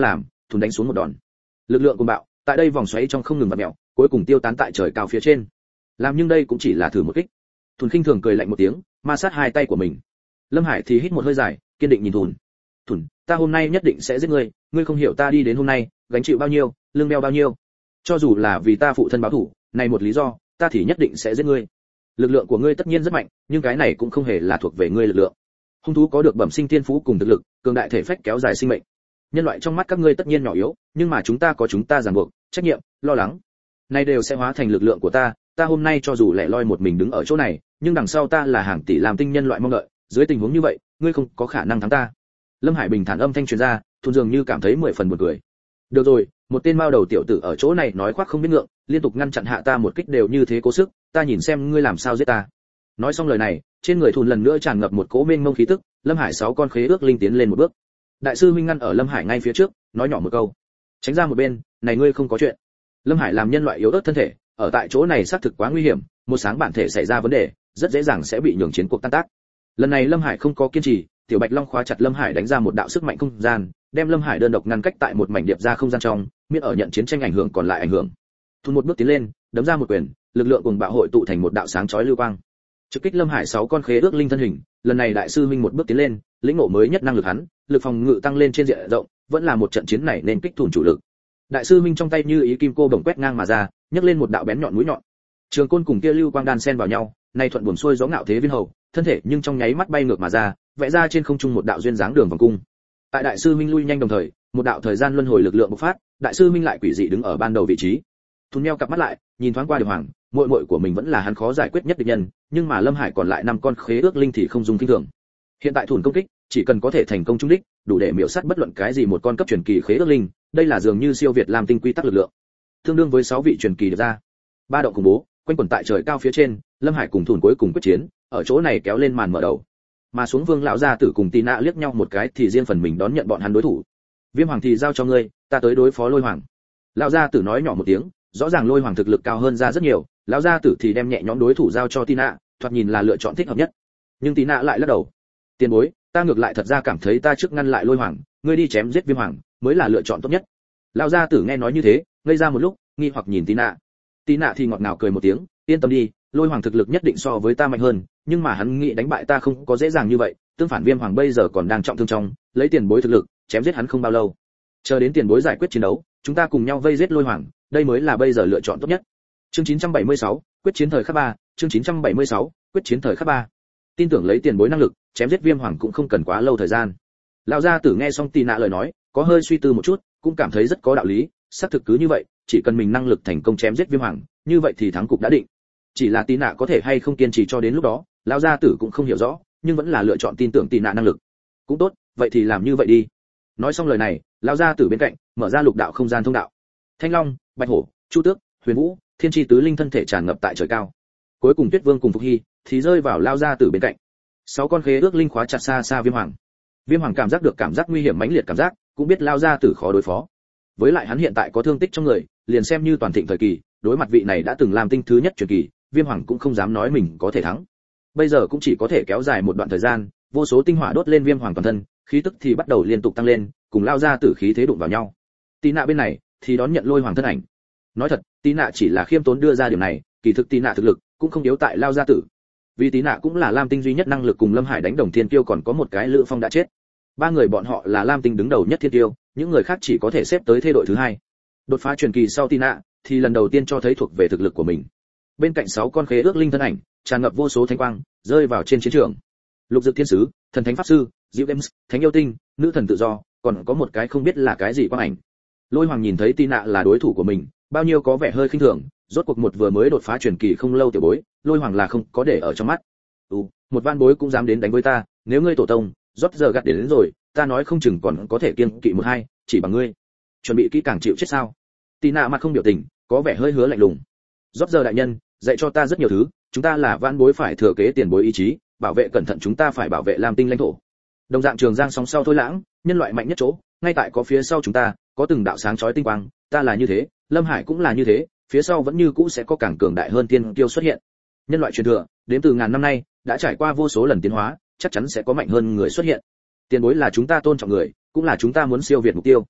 thùn đánh xuống một đòn. Lực lượng cuồng bạo tại đây vòng xoáy trong không ngừng vặn mèo, cuối cùng tiêu tán tại trời cao phía trên. Làm nhưng đây cũng chỉ là thử một kích. Thùn khinh thường cười lạnh một tiếng, ma sát hai tay của mình. Lâm Hải thì hít một hơi dài, kiên định nhìn Thùn. Thùn, ta hôm nay nhất định sẽ giết ngươi, ngươi không hiểu ta đi đến hôm nay, gánh chịu bao nhiêu, lương đeo bao nhiêu. Cho dù là vì ta phụ thân báo thù, này một lý do, ta thì nhất định sẽ giết ngươi. Lực lượng của ngươi tất nhiên rất mạnh, nhưng cái này cũng không hề là thuộc về ngươi lực lượng. Hung thú có được bẩm sinh tiên phú cùng thực lực, cường đại thể phách kéo dài sinh mệnh. Nhân loại trong mắt các ngươi tất nhiên nhỏ yếu, nhưng mà chúng ta có chúng ta ràng buộc, trách nhiệm, lo lắng. Này đều sẽ hóa thành lực lượng của ta, ta hôm nay cho dù lẻ loi một mình đứng ở chỗ này, nhưng đằng sau ta là hàng tỷ làm tinh nhân loại mong đợi, dưới tình huống như vậy, ngươi không có khả năng thắng ta. Lâm Hải bình thản âm thanh truyền ra, Thun dường như cảm thấy 10 phần buồn cười. Được rồi, một tên mao đầu tiểu tử ở chỗ này nói khoác không biết ngượng, liên tục ngăn chặn hạ ta một kích đều như thế cố sức, ta nhìn xem ngươi làm sao giết ta. Nói xong lời này, trên người Thun lần nữa tràn ngập một cỗ mênh mông khí tức, Lâm Hải 6 con khế ước linh tiến lên một bước. Đại sư huynh ngăn ở Lâm Hải ngay phía trước, nói nhỏ một câu: "Tránh ra một bên, này ngươi không có chuyện." Lâm Hải làm nhân loại yếu ớt thân thể, ở tại chỗ này xác thực quá nguy hiểm, một sáng bản thể xảy ra vấn đề, rất dễ dàng sẽ bị nhường chiến cuộc tan tác. Lần này Lâm Hải không có kiên trì, Tiểu Bạch Long khóa chặt Lâm Hải đánh ra một đạo sức mạnh không gian, đem Lâm Hải đơn độc ngăn cách tại một mảnh điệp ra không gian trong, miễn ở nhận chiến tranh ảnh hưởng còn lại ảnh hưởng. Thun một bước tiến lên, đấm ra một quyền, lực lượng cùng bạo hội tụ thành một đạo sáng chói lưu quang, trực kích Lâm Hải 6 con khế ước linh thân hình. Lần này đại sư huynh một bước tiến lên, lĩnh ngộ mới nhất năng lực hắn, lực phòng ngự tăng lên trên diện rộng, vẫn là một trận chiến này nên kích thủng chủ lực. Đại sư huynh trong tay như ý kim cô bổng quét ngang mà ra, nhấc lên một đạo bén nhọn mũi nhọn. Trường côn cùng kia lưu quang đan xen vào nhau, nay thuận buồm xuôi gió ngạo thế viên hầu, thân thể nhưng trong nháy mắt bay ngược mà ra, vẽ ra trên không trung một đạo duyên dáng đường vòng cung. Tại đại sư minh lui nhanh đồng thời, một đạo thời gian luân hồi lực lượng bộc phát, đại sư minh lại quỷ dị đứng ở ban đầu vị trí. Thun meo cặp mắt lại, nhìn thoáng qua Điệp Hoàng, muội muội của mình vẫn là hắn khó giải quyết nhất địch nhân, nhưng mà Lâm Hải còn lại 5 con khế ước linh thì không dùng kinh thường. Hiện tại Thun công kích, chỉ cần có thể thành công trúng đích, đủ để miểu sát bất luận cái gì một con cấp truyền kỳ khế ước linh, đây là dường như siêu việt làm tinh quy tắc lực lượng. Tương đương với 6 vị truyền kỳ được ra. Ba động khủng bố, quanh quẩn tại trời cao phía trên, Lâm Hải cùng Thun cuối cùng quyết chiến, ở chỗ này kéo lên màn mở đầu. Mà xuống Vương lão gia tử cùng Tì Nạ liếc nhau một cái thì riêng phần mình đón nhận bọn hắn đối thủ. Viêm Hoàng thì giao cho ngươi, ta tới đối phó Lôi Hoàng. Lão gia tử nói nhỏ một tiếng, rõ ràng Lôi Hoàng thực lực cao hơn ra rất nhiều, lão gia tử thì đem nhẹ nhõm đối thủ giao cho Tì Nạ, thoạt nhìn là lựa chọn thích hợp nhất. Nhưng Tì Nạ lại lắc đầu. Tiền bối, ta ngược lại thật ra cảm thấy ta trước ngăn lại Lôi Hoàng, ngươi đi chém giết Viêm Hoàng mới là lựa chọn tốt nhất. Lão gia tử nghe nói như thế, ngây ra một lúc, nghi hoặc nhìn Tì Nạ. Tì Nạ thì ngọt ngào cười một tiếng, yên tâm đi, Lôi Hoàng thực lực nhất định so với ta mạnh hơn, nhưng mà hắn nghĩ đánh bại ta không có dễ dàng như vậy, tương phản Viêm Hoàng bây giờ còn đang trọng thương trong, lấy tiền bối thực lực, chém giết hắn không bao lâu. Chờ đến tiền bối giải quyết chiến đấu, chúng ta cùng nhau vây giết Lôi Hoàng, đây mới là bây giờ lựa chọn tốt nhất. Chương 976, quyết chiến thời khắc 3, chương 976, quyết chiến thời khắc 3. Tin tưởng lấy tiền bối năng lực, chém giết Viêm Hoàng cũng không cần quá lâu thời gian. Lão gia tử nghe xong Tì Nạ lời nói, có hơi suy tư một chút, cũng cảm thấy rất có đạo lý, xác thực cứ như vậy, chỉ cần mình năng lực thành công chém giết Viêm Hoàng, như vậy thì thắng cục đã định. Chỉ là Tì Nạ có thể hay không kiên trì cho đến lúc đó, lão gia tử cũng không hiểu rõ, nhưng vẫn là lựa chọn tin tưởng Tì Nạ năng lực. Cũng tốt, vậy thì làm như vậy đi. Nói xong lời này, lão gia tử bên cạnh mở ra lục đạo không gian thông đạo. Thanh Long, Bạch Hổ, Chu Tước, Huyền Vũ, Thiên Chi tứ linh thân thể tràn ngập tại trời cao. Cuối cùng Tuyết Vương cùng Phục Hy thì rơi vào lão gia tử bên cạnh. 6 con khế ước linh khóa chặt xa xa Viêm Hoàng. Viêm Hoàng cảm giác được cảm giác nguy hiểm mãnh liệt cảm giác, cũng biết lão gia tử khó đối phó. Với lại hắn hiện tại có thương tích trong người, liền xem như toàn thịnh thời kỳ, đối mặt vị này đã từng làm tinh thứ nhất truyền kỳ, Viêm Hoàng cũng không dám nói mình có thể thắng. Bây giờ cũng chỉ có thể kéo dài một đoạn thời gian, vô số tinh hỏa đốt lên Viêm Hoàng toàn thân, khí tức thì bắt đầu liên tục tăng lên, cùng lao ra tử khí thế đụng vào nhau. Tì Nạ bên này thì đón nhận Lôi Hoàng thân ảnh. Nói thật, Tì Nạ chỉ là khiêm tốn đưa ra điểm này, kỳ thực Tì Nạ thực lực cũng không yếu tại lao gia tử. Vì Tì Nạ cũng là Lam Tinh duy nhất năng lực cùng Lâm Hải đánh đồng thiên kiêu, còn có một cái Lữ Phong đã chết. 3 người bọn họ là Lam Tinh đứng đầu nhất thiên kiêu, những người khác chỉ có thể xếp tới thế đội thứ 2. Đột phá truyền kỳ sau Tì Nạ thì lần đầu tiên cho thấy thuộc về thực lực của mình. Bên cạnh 6 con khế ước linh thân ảnh, tràn ngập vô số thánh quang, rơi vào trên chiến trường. Lục Dực Thiên Sứ, Thần Thánh Pháp Sư, Diệu Games, Thánh Yêu Tinh, Nữ Thần Tự Do, còn có một cái không biết là cái gì quang ảnh. Lôi Hoàng nhìn thấy Tì Nạ là đối thủ của mình, bao nhiêu có vẻ hơi khinh thường, rốt cuộc một vừa mới đột phá truyền kỳ không lâu tiểu bối, Lôi Hoàng là không có để ở trong mắt. Một van bối cũng dám đến đánh với ta, nếu ngươi tổ tông, rốt giờ gạt đến rồi, ta nói không chừng còn có thể kiêng kỵ một hai, chỉ bằng ngươi. Chuẩn bị kỹ càng chịu chết sao? Tì Nạ mặt không biểu tình, có vẻ hơi hứa lạnh lùng. Rốt giờ đại nhân, dạy cho ta rất nhiều thứ, chúng ta là van bối phải thừa kế tiền bối ý chí, bảo vệ cẩn thận chúng ta phải bảo vệ Lam Tinh lãnh thổ. Đồng dạng Trường Giang sóng sau thôi lãng, nhân loại mạnh nhất chỗ, ngay tại có phía sau chúng ta, có từng đạo sáng chói tinh quang, ta là như thế, Lâm Hải cũng là như thế, phía sau vẫn như cũ sẽ có càng cường đại hơn tiên kiêu xuất hiện. Nhân loại truyền thừa, đến từ ngàn năm nay, đã trải qua vô số lần tiến hóa, chắc chắn sẽ có mạnh hơn người xuất hiện. Tiền bối là chúng ta tôn trọng người, cũng là chúng ta muốn siêu việt mục tiêu.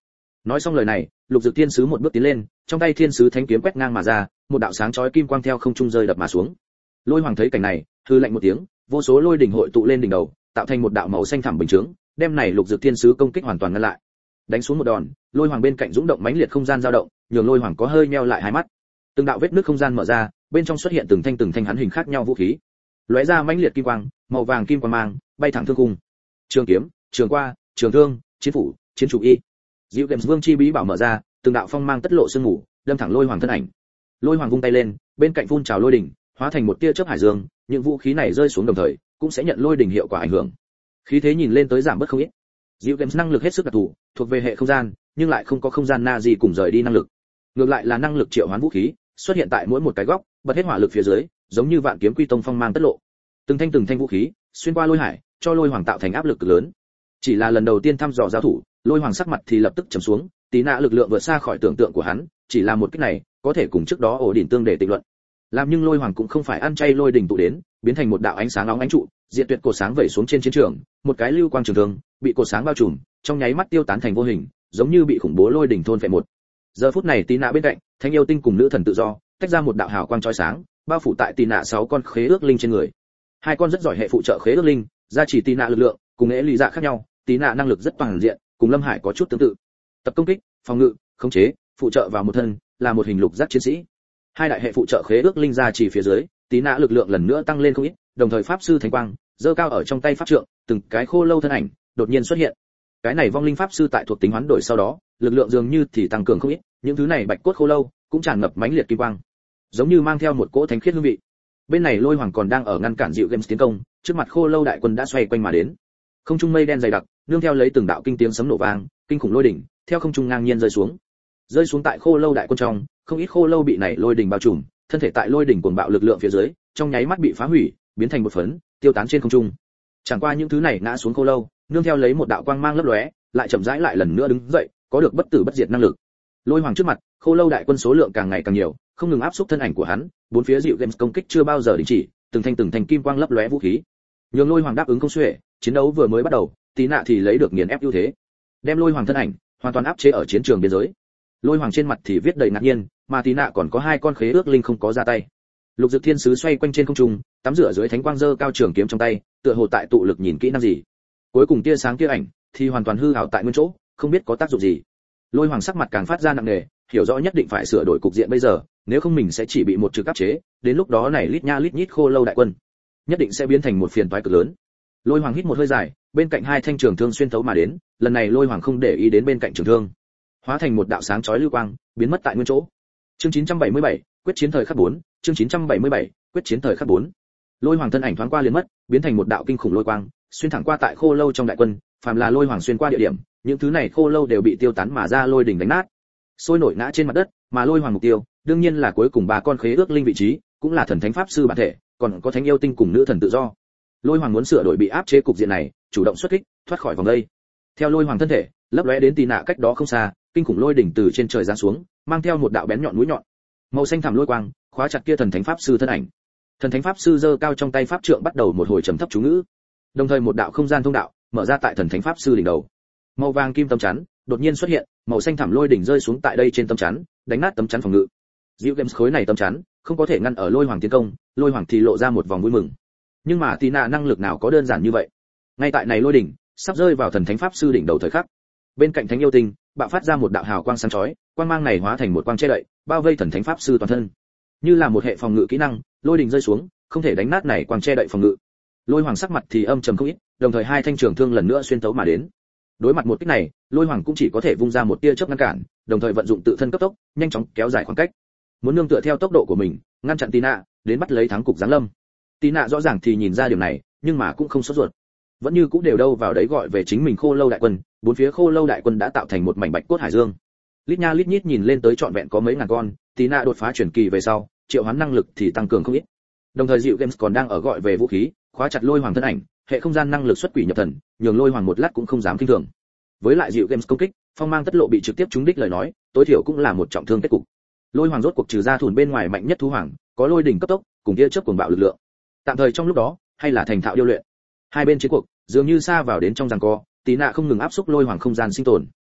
Nói xong lời này, Lục Dực Thiên Sứ một bước tiến lên, trong tay Thiên Sứ Thánh kiếm quét ngang mà ra, một đạo sáng chói kim quang theo không trung rơi đập mà xuống. Lôi Hoàng thấy cảnh này, hư lạnh một tiếng, vô số lôi đỉnh hội tụ lên đỉnh đầu, tạo thành một đạo màu xanh thẳm bình chướng, đem này Lục Dực Thiên Sứ công kích hoàn toàn ngăn lại. Đánh xuống một đòn, Lôi Hoàng bên cạnh dũng động mãnh liệt không gian dao động, nhường Lôi Hoàng có hơi nheo lại hai mắt. Từng đạo vết nứt không gian mở ra, bên trong xuất hiện từng thanh hắn hình khác nhau vũ khí. Lóe ra mãnh liệt kim quang, màu vàng kim quang mang, bay thẳng thương cung. Trường kiếm, trường qua, trường thương, chiến phủ, chiến chủ y. Diệu Games Vương chi bí bảo mở ra, từng đạo phong mang tất lộ sương ngủ, đâm thẳng Lôi Hoàng thân ảnh. Lôi Hoàng vung tay lên, bên cạnh phun trào lôi đỉnh, hóa thành một tia chớp hải dương, những vũ khí này rơi xuống đồng thời, cũng sẽ nhận lôi đỉnh hiệu quả ảnh hưởng. Khí thế nhìn lên tới giảm bớt không ít. Diệu Games năng lực hết sức đặc thù, thuộc về hệ không gian, nhưng lại không có không gian na gì cùng rời đi năng lực. Ngược lại là năng lực triệu hoán vũ khí, xuất hiện tại mỗi một cái góc, bật hết hỏa lực phía dưới, giống như vạn kiếm quy tông phong mang tất lộ. Từng thanh vũ khí, xuyên qua lôi hải, cho Lôi Hoàng tạo thành áp lực cực lớn. Chỉ là lần đầu tiên thăm dò giao thủ, Lôi Hoàng sắc mặt thì lập tức trầm xuống, tí nạ lực lượng vượt xa khỏi tưởng tượng của hắn, chỉ là một kích này, có thể cùng trước đó ổ đỉnh tương để tịnh luận. Làm nhưng Lôi Hoàng cũng không phải ăn chay lôi đỉnh tụ đến, biến thành một đạo ánh sáng nóng ánh trụ, diệt tuyệt cột sáng vẩy xuống trên chiến trường, một cái lưu quang trường thương, bị cột sáng bao trùm, trong nháy mắt tiêu tán thành vô hình, giống như bị khủng bố lôi đỉnh thôn phệ một. Giờ phút này tí nạ bên cạnh, Thanh Yêu Tinh cùng nữ thần tự do, tách ra một đạo hào quang chói sáng, bao phủ tại tí nạ 6 con khế ước linh trên người. Hai con rất giỏi hệ phụ trợ khế ước linh, gia trì tí nạ lực lượng, cùng nghệ lý dạ khác nhau, tí nạ năng lực rất toàn diện, cùng Lâm Hải có chút tương tự. Tập công kích, phòng ngự, khống chế, phụ trợ vào một thân, là một hình lục giác chiến sĩ. Hai đại hệ phụ trợ khế ước linh gia trì phía dưới, tí nạ lực lượng lần nữa tăng lên không ít, đồng thời pháp sư thánh quang giơ cao ở trong tay pháp trượng, từng cái khô lâu thân ảnh đột nhiên xuất hiện. Cái này vong linh pháp sư tại thuộc tính hoán đổi sau đó, lực lượng dường như thì tăng cường không ít, những thứ này bạch cốt khô lâu cũng tràn ngập mãnh liệt kim quang, giống như mang theo một cỗ thánh khiết hương vị. Bên này Lôi Hoàng còn đang ở ngăn cản Diệu Games tiến công, trước mặt khô lâu đại quân đã xoay quanh mà đến. Không trung mây đen dày đặc, nương theo lấy từng đạo kinh tiếng sấm nổ vang, kinh khủng lôi đỉnh theo không trung ngang nhiên rơi xuống. Rơi xuống tại khô lâu đại quân trong, không ít khô lâu bị này lôi đỉnh bao trùm, thân thể tại lôi đỉnh cuồng bạo lực lượng phía dưới, trong nháy mắt bị phá hủy, biến thành một phấn, tiêu tán trên không trung. Chẳng qua những thứ này ngã xuống khô lâu, nương theo lấy một đạo quang mang lấp lóe, lại chậm rãi lại lần nữa đứng dậy, có được bất tử bất diệt năng lực. Lôi Hoàng trước mặt, khô lâu đại quân số lượng càng ngày càng nhiều, không ngừng áp xúc thân ảnh của hắn, bốn phía Diệu Games công kích chưa bao giờ đình chỉ, từng thanh kim quang lấp lóe vũ khí. Nhường Lôi Hoàng đáp ứng không xuể, chiến đấu vừa mới bắt đầu, tí nạ thì lấy được nghiền ép ưu thế, đem Lôi Hoàng thân ảnh hoàn toàn áp chế ở chiến trường biên giới. Lôi Hoàng trên mặt thì viết đầy ngạc nhiên, mà tí nạ còn có hai con khế ước linh không có ra tay. Lục Dực Thiên Sứ xoay quanh trên không trung, tắm rửa dưới thánh quang giơ cao trường kiếm trong tay, tựa hồ tại tụ lực nhìn kỹ năng gì. Cuối cùng tia sáng kia ảnh thì hoàn toàn hư ảo tại nguyên chỗ, không biết có tác dụng gì. Lôi Hoàng sắc mặt càng phát ra nặng nề, hiểu rõ nhất định phải sửa đổi cục diện bây giờ, nếu không mình sẽ chỉ bị một trực áp chế, đến lúc đó này lít nha lít nhít khô lâu đại quân, nhất định sẽ biến thành một phiền toái cực lớn. Lôi Hoàng hít một hơi dài, bên cạnh hai thanh trường thương xuyên thấu mà đến, lần này Lôi Hoàng không để ý đến bên cạnh trường thương, hóa thành một đạo sáng chói lưu quang, biến mất tại nguyên chỗ. Chương 977, quyết chiến thời khắc 4, chương 977, quyết chiến thời khắc 4. Lôi Hoàng thân ảnh thoáng qua liền mất, biến thành một đạo kinh khủng lôi quang, xuyên thẳng qua tại khô lâu trong đại quân, phàm là Lôi Hoàng xuyên qua địa điểm, những thứ này khô lâu đều bị tiêu tán mà ra lôi đỉnh đánh nát, sôi nổi ngã trên mặt đất, mà Lôi Hoàng mục tiêu, đương nhiên là cuối cùng ba con khế ước linh vị trí, cũng là thần thánh pháp sư bản thể, còn có thánh yêu tinh cùng nữ thần tự do. Lôi Hoàng muốn sửa đổi bị áp chế cục diện này, chủ động xuất kích, thoát khỏi vòng đây. Theo Lôi Hoàng thân thể, lấp lóe đến tì nạ cách đó không xa, kinh khủng lôi đỉnh từ trên trời giáng xuống, mang theo một đạo bén nhọn mũi nhọn, màu xanh thẳm lôi quang, khóa chặt kia thần thánh pháp sư thân ảnh. Thần thánh pháp sư giơ cao trong tay pháp trượng bắt đầu một hồi trầm thấp chú ngữ. Đồng thời một đạo không gian thông đạo mở ra tại thần thánh pháp sư đỉnh đầu. Màu vàng kim tấm chắn đột nhiên xuất hiện, màu xanh thẳm lôi đỉnh rơi xuống tại đây trên tấm chắn, đánh nát tấm chắn phòng ngự. Diệu Games khối này tấm chắn không có thể ngăn ở Lôi Hoàng tiến công, Lôi Hoàng thì lộ ra một vòng vui mừng. Nhưng mà Tina năng lực nào có đơn giản như vậy? Ngay tại này lôi đỉnh sắp rơi vào thần thánh pháp sư đỉnh đầu thời khắc, bên cạnh thánh yêu tinh bạo phát ra một đạo hào quang sáng chói, quang mang này hóa thành một quang che đậy, bao vây thần thánh pháp sư toàn thân. Như là một hệ phòng ngự kỹ năng, lôi đỉnh rơi xuống, không thể đánh nát này quang che đậy phòng ngự. Lôi Hoàng sắc mặt thì âm trầm không ít, đồng thời hai thanh trường thương lần nữa xuyên tấu mà đến. Đối mặt một kích này, Lôi Hoàng cũng chỉ có thể vung ra một tia chớp ngăn cản, đồng thời vận dụng tự thân cấp tốc, nhanh chóng kéo dài khoảng cách. Muốn nương tựa theo tốc độ của mình, ngăn chặn Tina, đến bắt lấy thắng cục giáng lâm. Tina rõ ràng thì nhìn ra điểm này, nhưng mà cũng không sốt ruột. Vẫn như cũng đều đâu vào đấy gọi về chính mình khô lâu đại quân, bốn phía khô lâu đại quân đã tạo thành một mảnh bạch cốt hải dương. Lít nha lít nhít nhìn lên tới trọn vẹn có mấy ngàn con, Tina đột phá truyền kỳ về sau, triệu hoán năng lực thì tăng cường không ít. Đồng thời Diệu Games còn đang ở gọi về vũ khí, khóa chặt Lôi Hoàng thân ảnh, hệ không gian năng lực xuất quỷ nhập thần, nhường Lôi Hoàng một lát cũng không dám kinh thường. Với lại Diệu Games công kích, phong mang tất lộ bị trực tiếp trúng đích lời nói, tối thiểu cũng là một trọng thương kết cục. Lôi Hoàng rốt cuộc trừ ra thủn bên ngoài mạnh nhất thú hoàng, có lôi đỉnh cấp tốc, cùng kia chớp cuồng bạo lực lượng. Tạm thời trong lúc đó, hay là thành thạo điêu luyện. Hai bên chiến cuộc, dường như xa vào đến trong giằng co, Tí nạ không ngừng áp xúc Lôi Hoàng không gian sinh tồn.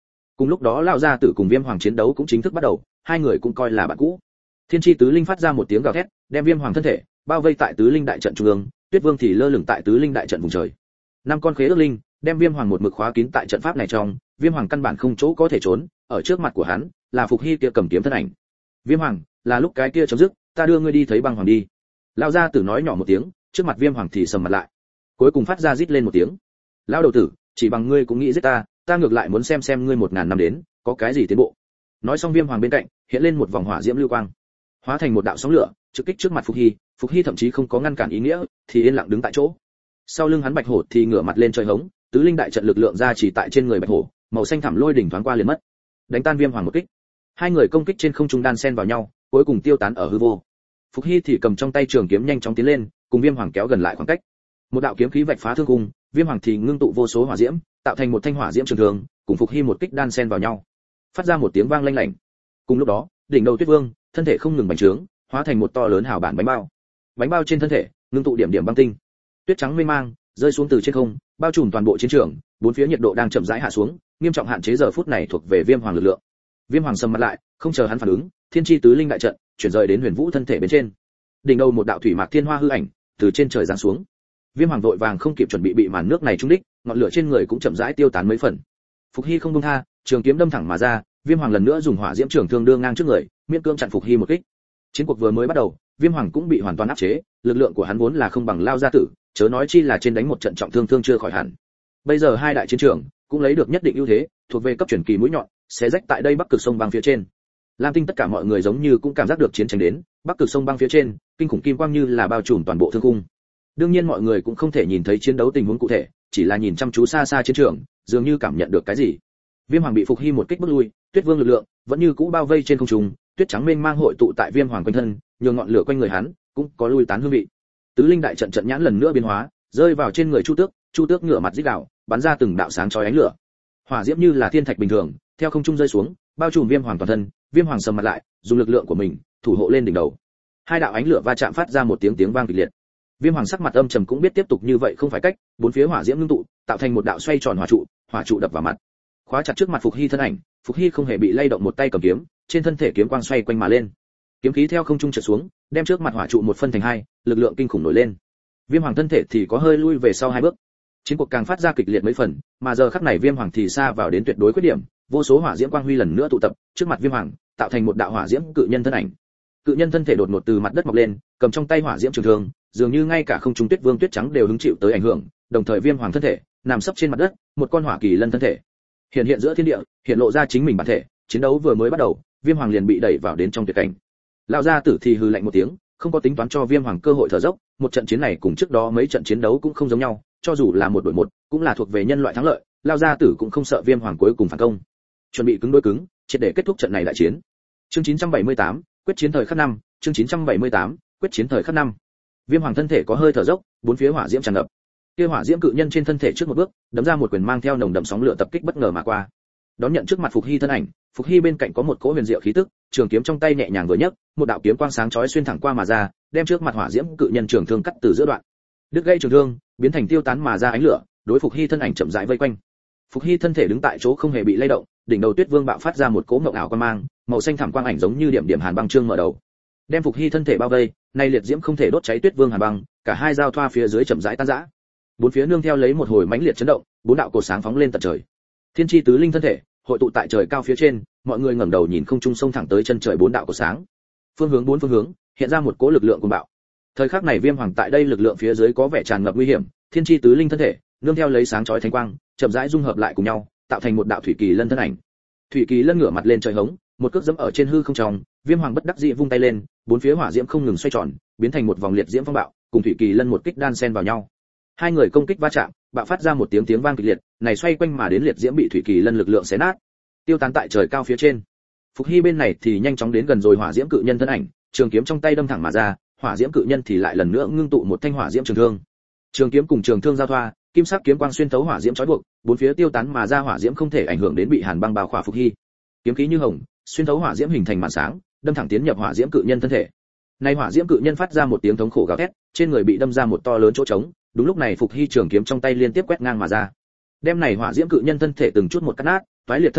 Cùng lúc đó lão gia tử cùng Viêm Hoàng chiến đấu cũng chính thức bắt đầu, hai người cũng coi là bạn cũ. Thiên chi tứ linh phát ra một tiếng gào thét, đem Viêm Hoàng thân thể bao vây tại tứ linh đại trận trung ương, Tuyết Vương thì lơ lửng tại tứ linh đại trận vùng trời. Năm con khế ước linh đem Viêm Hoàng một mực khóa kín tại trận pháp này trong, Viêm Hoàng căn bản không chỗ có thể trốn, ở trước mặt của hắn là Phục Hy kia cầm kiếm thân ảnh. Viêm Hoàng, là lúc cái kia chấm dứt, ta đưa ngươi đi thấy băng hoàng đi. Lão gia tử nói nhỏ một tiếng, trước mặt Viêm Hoàng thì sầm mặt lại, cuối cùng phát ra rít lên một tiếng. Lão đầu tử, chỉ bằng ngươi cũng nghĩ giết ta, ta ngược lại muốn xem ngươi 1000 năm đến có cái gì tiến bộ. Nói xong Viêm Hoàng bên cạnh hiện lên một vòng hỏa diễm lưu quang, hóa thành một đạo sóng lửa, trực kích trước mặt Phục Hy. Phục Hy thậm chí không có ngăn cản ý nghĩa, thì yên lặng đứng tại chỗ. Sau lưng hắn Bạch Hổ thì ngửa mặt lên trời hống, tứ linh đại trận lực lượng ra chỉ tại trên người Bạch Hổ, màu xanh thẳm lôi đỉnh thoáng qua liền mất. Đánh tan Viêm Hoàng một kích. Hai người công kích trên không trung đan xen vào nhau, cuối cùng tiêu tán ở hư vô. Phục Hy thì cầm trong tay trường kiếm nhanh chóng tiến lên, cùng Viêm Hoàng kéo gần lại khoảng cách. Một đạo kiếm khí vạch phá thương cung, Viêm Hoàng thì ngưng tụ vô số hỏa diễm, tạo thành một thanh hỏa diễm trường thương, cùng Phục Hy một kích đan xen vào nhau, phát ra một tiếng vang lanh lảnh. Cùng lúc đó, đỉnh đầu Tuyết Vương, thân thể không ngừng bành trướng, hóa thành một to lớn hào bản bánh bao. Bánh bao trên thân thể, ngưng tụ điểm điểm băng tinh. Tuyết trắng mênh mang, rơi xuống từ trên không, bao trùm toàn bộ chiến trường, bốn phía nhiệt độ đang chậm rãi hạ xuống, nghiêm trọng hạn chế giờ phút này thuộc về Viêm Hoàng lực lượng. Viêm Hoàng sầm mặt lại, không chờ hắn phản ứng, thiên chi tứ linh đại trận chuyển rời đến Huyền Vũ thân thể bên trên. Đỉnh đầu một đạo thủy mạc thiên hoa hư ảnh từ trên trời giáng xuống. Viêm Hoàng vội vàng không kịp chuẩn bị màn nước này trúng đích, ngọn lửa trên người cũng chậm rãi tiêu tán mấy phần. Phục Hy không buông tha, trường kiếm đâm thẳng mà ra, Viêm Hoàng lần nữa dùng hỏa diễm trường thương đưa ngang trước người, miễn cưỡng chặn Phục Hy một kích. Chiến cuộc vừa mới bắt đầu, Viêm Hoàng cũng bị hoàn toàn áp chế, lực lượng của hắn vốn là không bằng Lao gia tử, chớ nói chi là trên đánh một trận trọng thương chưa khỏi hẳn. Bây giờ hai đại chiến trường cũng lấy được nhất định ưu thế, thuộc về cấp chuyển kỳ mũi nhọn, xé rách tại đây Bắc Cực sông băng phía trên. Lam Tinh tất cả mọi người giống như cũng cảm giác được chiến tranh đến, Bắc Cực sông băng phía trên, kinh khủng kim quang như là bao trùm toàn bộ thương cung. Đương nhiên mọi người cũng không thể nhìn thấy chiến đấu tình huống cụ thể, chỉ là nhìn chăm chú xa xa chiến trường, dường như cảm nhận được cái gì. Viêm Hoàng bị Phục Hy một kích bước lui, Tuyết Vương lực lượng vẫn như cũ bao vây trên không trung, tuyết trắng mênh mang hội tụ tại Viêm Hoàng quanh thân, nhường ngọn lửa quanh người hắn cũng có lui tán hương vị. Tứ linh đại trận trận nhãn lần nữa biến hóa, rơi vào trên người Chu Tước ngửa mặt rít gào, bắn ra từng đạo sáng chói ánh lửa. Hỏa diễm như là thiên thạch bình thường, theo không trung rơi xuống, bao trùm Viêm Hoàng toàn thân. Viêm Hoàng sầm mặt lại, dùng lực lượng của mình thủ hộ lên đỉnh đầu. Hai đạo ánh lửa va chạm phát ra một tiếng vang kịch liệt. Viêm Hoàng sắc mặt âm trầm cũng biết tiếp tục như vậy không phải cách, bốn phía hỏa diễm ngưng tụ, tạo thành một đạo xoay tròn hỏa trụ đập vào mặt, khóa chặt trước mặt Phục Hy thân ảnh. Phục Hy không hề bị lay động, một tay cầm kiếm, trên thân thể kiếm quang xoay quanh mà lên, kiếm khí theo không trung trượt xuống, đem trước mặt hỏa trụ một phân thành hai, lực lượng kinh khủng nổi lên. Viêm Hoàng thân thể thì có hơi lui về sau hai bước. Chiến cuộc càng phát ra kịch liệt mấy phần, mà giờ khắc này Viêm Hoàng thì xa vào đến tuyệt đối khuyết điểm, vô số hỏa diễm quang huy lần nữa tụ tập trước mặt Viêm Hoàng, tạo thành một đạo hỏa diễm cự nhân thân ảnh. Cự nhân thân thể đột ngột từ mặt đất mọc lên, cầm trong tay hỏa diễm trường thương, dường như ngay cả không trung Tuyết Vương tuyết trắng đều hứng chịu tới ảnh hưởng, đồng thời Viêm Hoàng thân thể nằm sấp trên mặt đất, một con hỏa kỳ lân thân thể hiện giữa thiên địa, hiện lộ ra chính mình bản thể. Chiến đấu vừa mới bắt đầu, Viêm Hoàng liền bị đẩy vào đến trong tuyệt cảnh. Lão gia tử thì hừ lạnh một tiếng, không có tính toán cho Viêm Hoàng cơ hội thở dốc. Một trận chiến này cùng trước đó mấy trận chiến đấu cũng không giống nhau, cho dù là 1-1, cũng là thuộc về nhân loại thắng lợi. Lão gia tử cũng không sợ Viêm Hoàng cuối cùng phản công, chuẩn bị cứng đối cứng, triệt để kết thúc trận này đại chiến. Chương 978, quyết chiến thời khắc 5. Chương 978, quyết chiến thời khắc 5. Viêm Hoàng thân thể có hơi thở dốc, bốn phía hỏa diễm tràn ngập. Kia hỏa diễm cự nhân trên thân thể trước một bước, đấm ra một quyền mang theo nồng đậm sóng lửa tập kích bất ngờ mà qua. Đón nhận trước mặt Phục Hy thân ảnh, Phục Hy bên cạnh có một cỗ huyền diệu khí tức, trường kiếm trong tay nhẹ nhàng vừa nhấc, một đạo kiếm quang sáng chói xuyên thẳng qua mà ra, đem trước mặt hỏa diễm cự nhân trường thương cắt từ giữa đoạn. Đứt gãy trường thương, biến thành tiêu tán mà ra ánh lửa, đối Phục Hy thân ảnh chậm rãi vây quanh. Phục Hy thân thể đứng tại chỗ không hề bị lay động, đỉnh đầu Tuyết Vương bạo phát ra một cỗ mộng ảo quang mang, màu xanh thẳm quang ảnh giống như điểm hàn băng trương mở đầu, đem Phục Hy thân thể bao vây. Nay liệt diễm không thể đốt cháy Tuyết Vương hàn băng, cả hai giao thoa phía dưới chậm rãi tan rã. Bốn phía nương theo lấy một hồi mãnh liệt chấn động, bốn đạo cột sáng phóng lên tận trời. Thiên chi tứ linh thân thể hội tụ tại trời cao phía trên, mọi người ngẩng đầu nhìn không trung sông thẳng tới chân trời bốn đạo cột sáng. Bốn phương hướng hiện ra một cỗ lực lượng cuồng bạo. Thời khắc này Viêm Hoàng tại đây lực lượng phía dưới có vẻ tràn ngập nguy hiểm, thiên chi tứ linh thân thể nương theo lấy sáng chói thánh quang, chậm rãi dung hợp lại cùng nhau, tạo thành một đạo thủy kỳ lân thân ảnh. Thủy kỳ lân ngửa mặt lên trời hống, một cước dẫm ở trên hư không trong, Viêm Hoàng bất đắc dĩ vung tay lên, bốn phía hỏa diễm không ngừng xoay tròn, biến thành một vòng liệt diễm phong bạo, cùng thủy kỳ lân một kích đan xen vào nhau. Hai người công kích va chạm, bạo phát ra một tiếng vang kịch liệt, này xoay quanh mà đến liệt diễm bị thủy kỳ lân lực lượng xé nát, tiêu tán tại trời cao phía trên. Phục Hy bên này thì nhanh chóng đến gần rồi hỏa diễm cự nhân thân ảnh, trường kiếm trong tay đâm thẳng mà ra, hỏa diễm cự nhân thì lại lần nữa ngưng tụ một thanh hỏa diễm trường thương. Trường kiếm cùng trường thương giao thoa, kim sắc kiếm quang xuyên thấu hỏa diễm trói buộc, bốn phía tiêu tán mà ra hỏa diễm không thể ảnh hưởng đến bị hàn băng bao khỏa Phục Hy. Kiếm khí như hồng, xuyên thấu hỏa diễm hình thành màn sáng, đâm thẳng tiến nhập hỏa diễm cự nhân thân thể. Nay hỏa diễm cự nhân phát ra một tiếng thống khổ gào thét, trên người bị đâm ra một to lớn chỗ trống. Đúng lúc này Phục Hy trường kiếm trong tay liên tiếp quét ngang mà ra, đem này hỏa diễm cự nhân thân thể từng chút một cắt nát, toái liệt thân thể,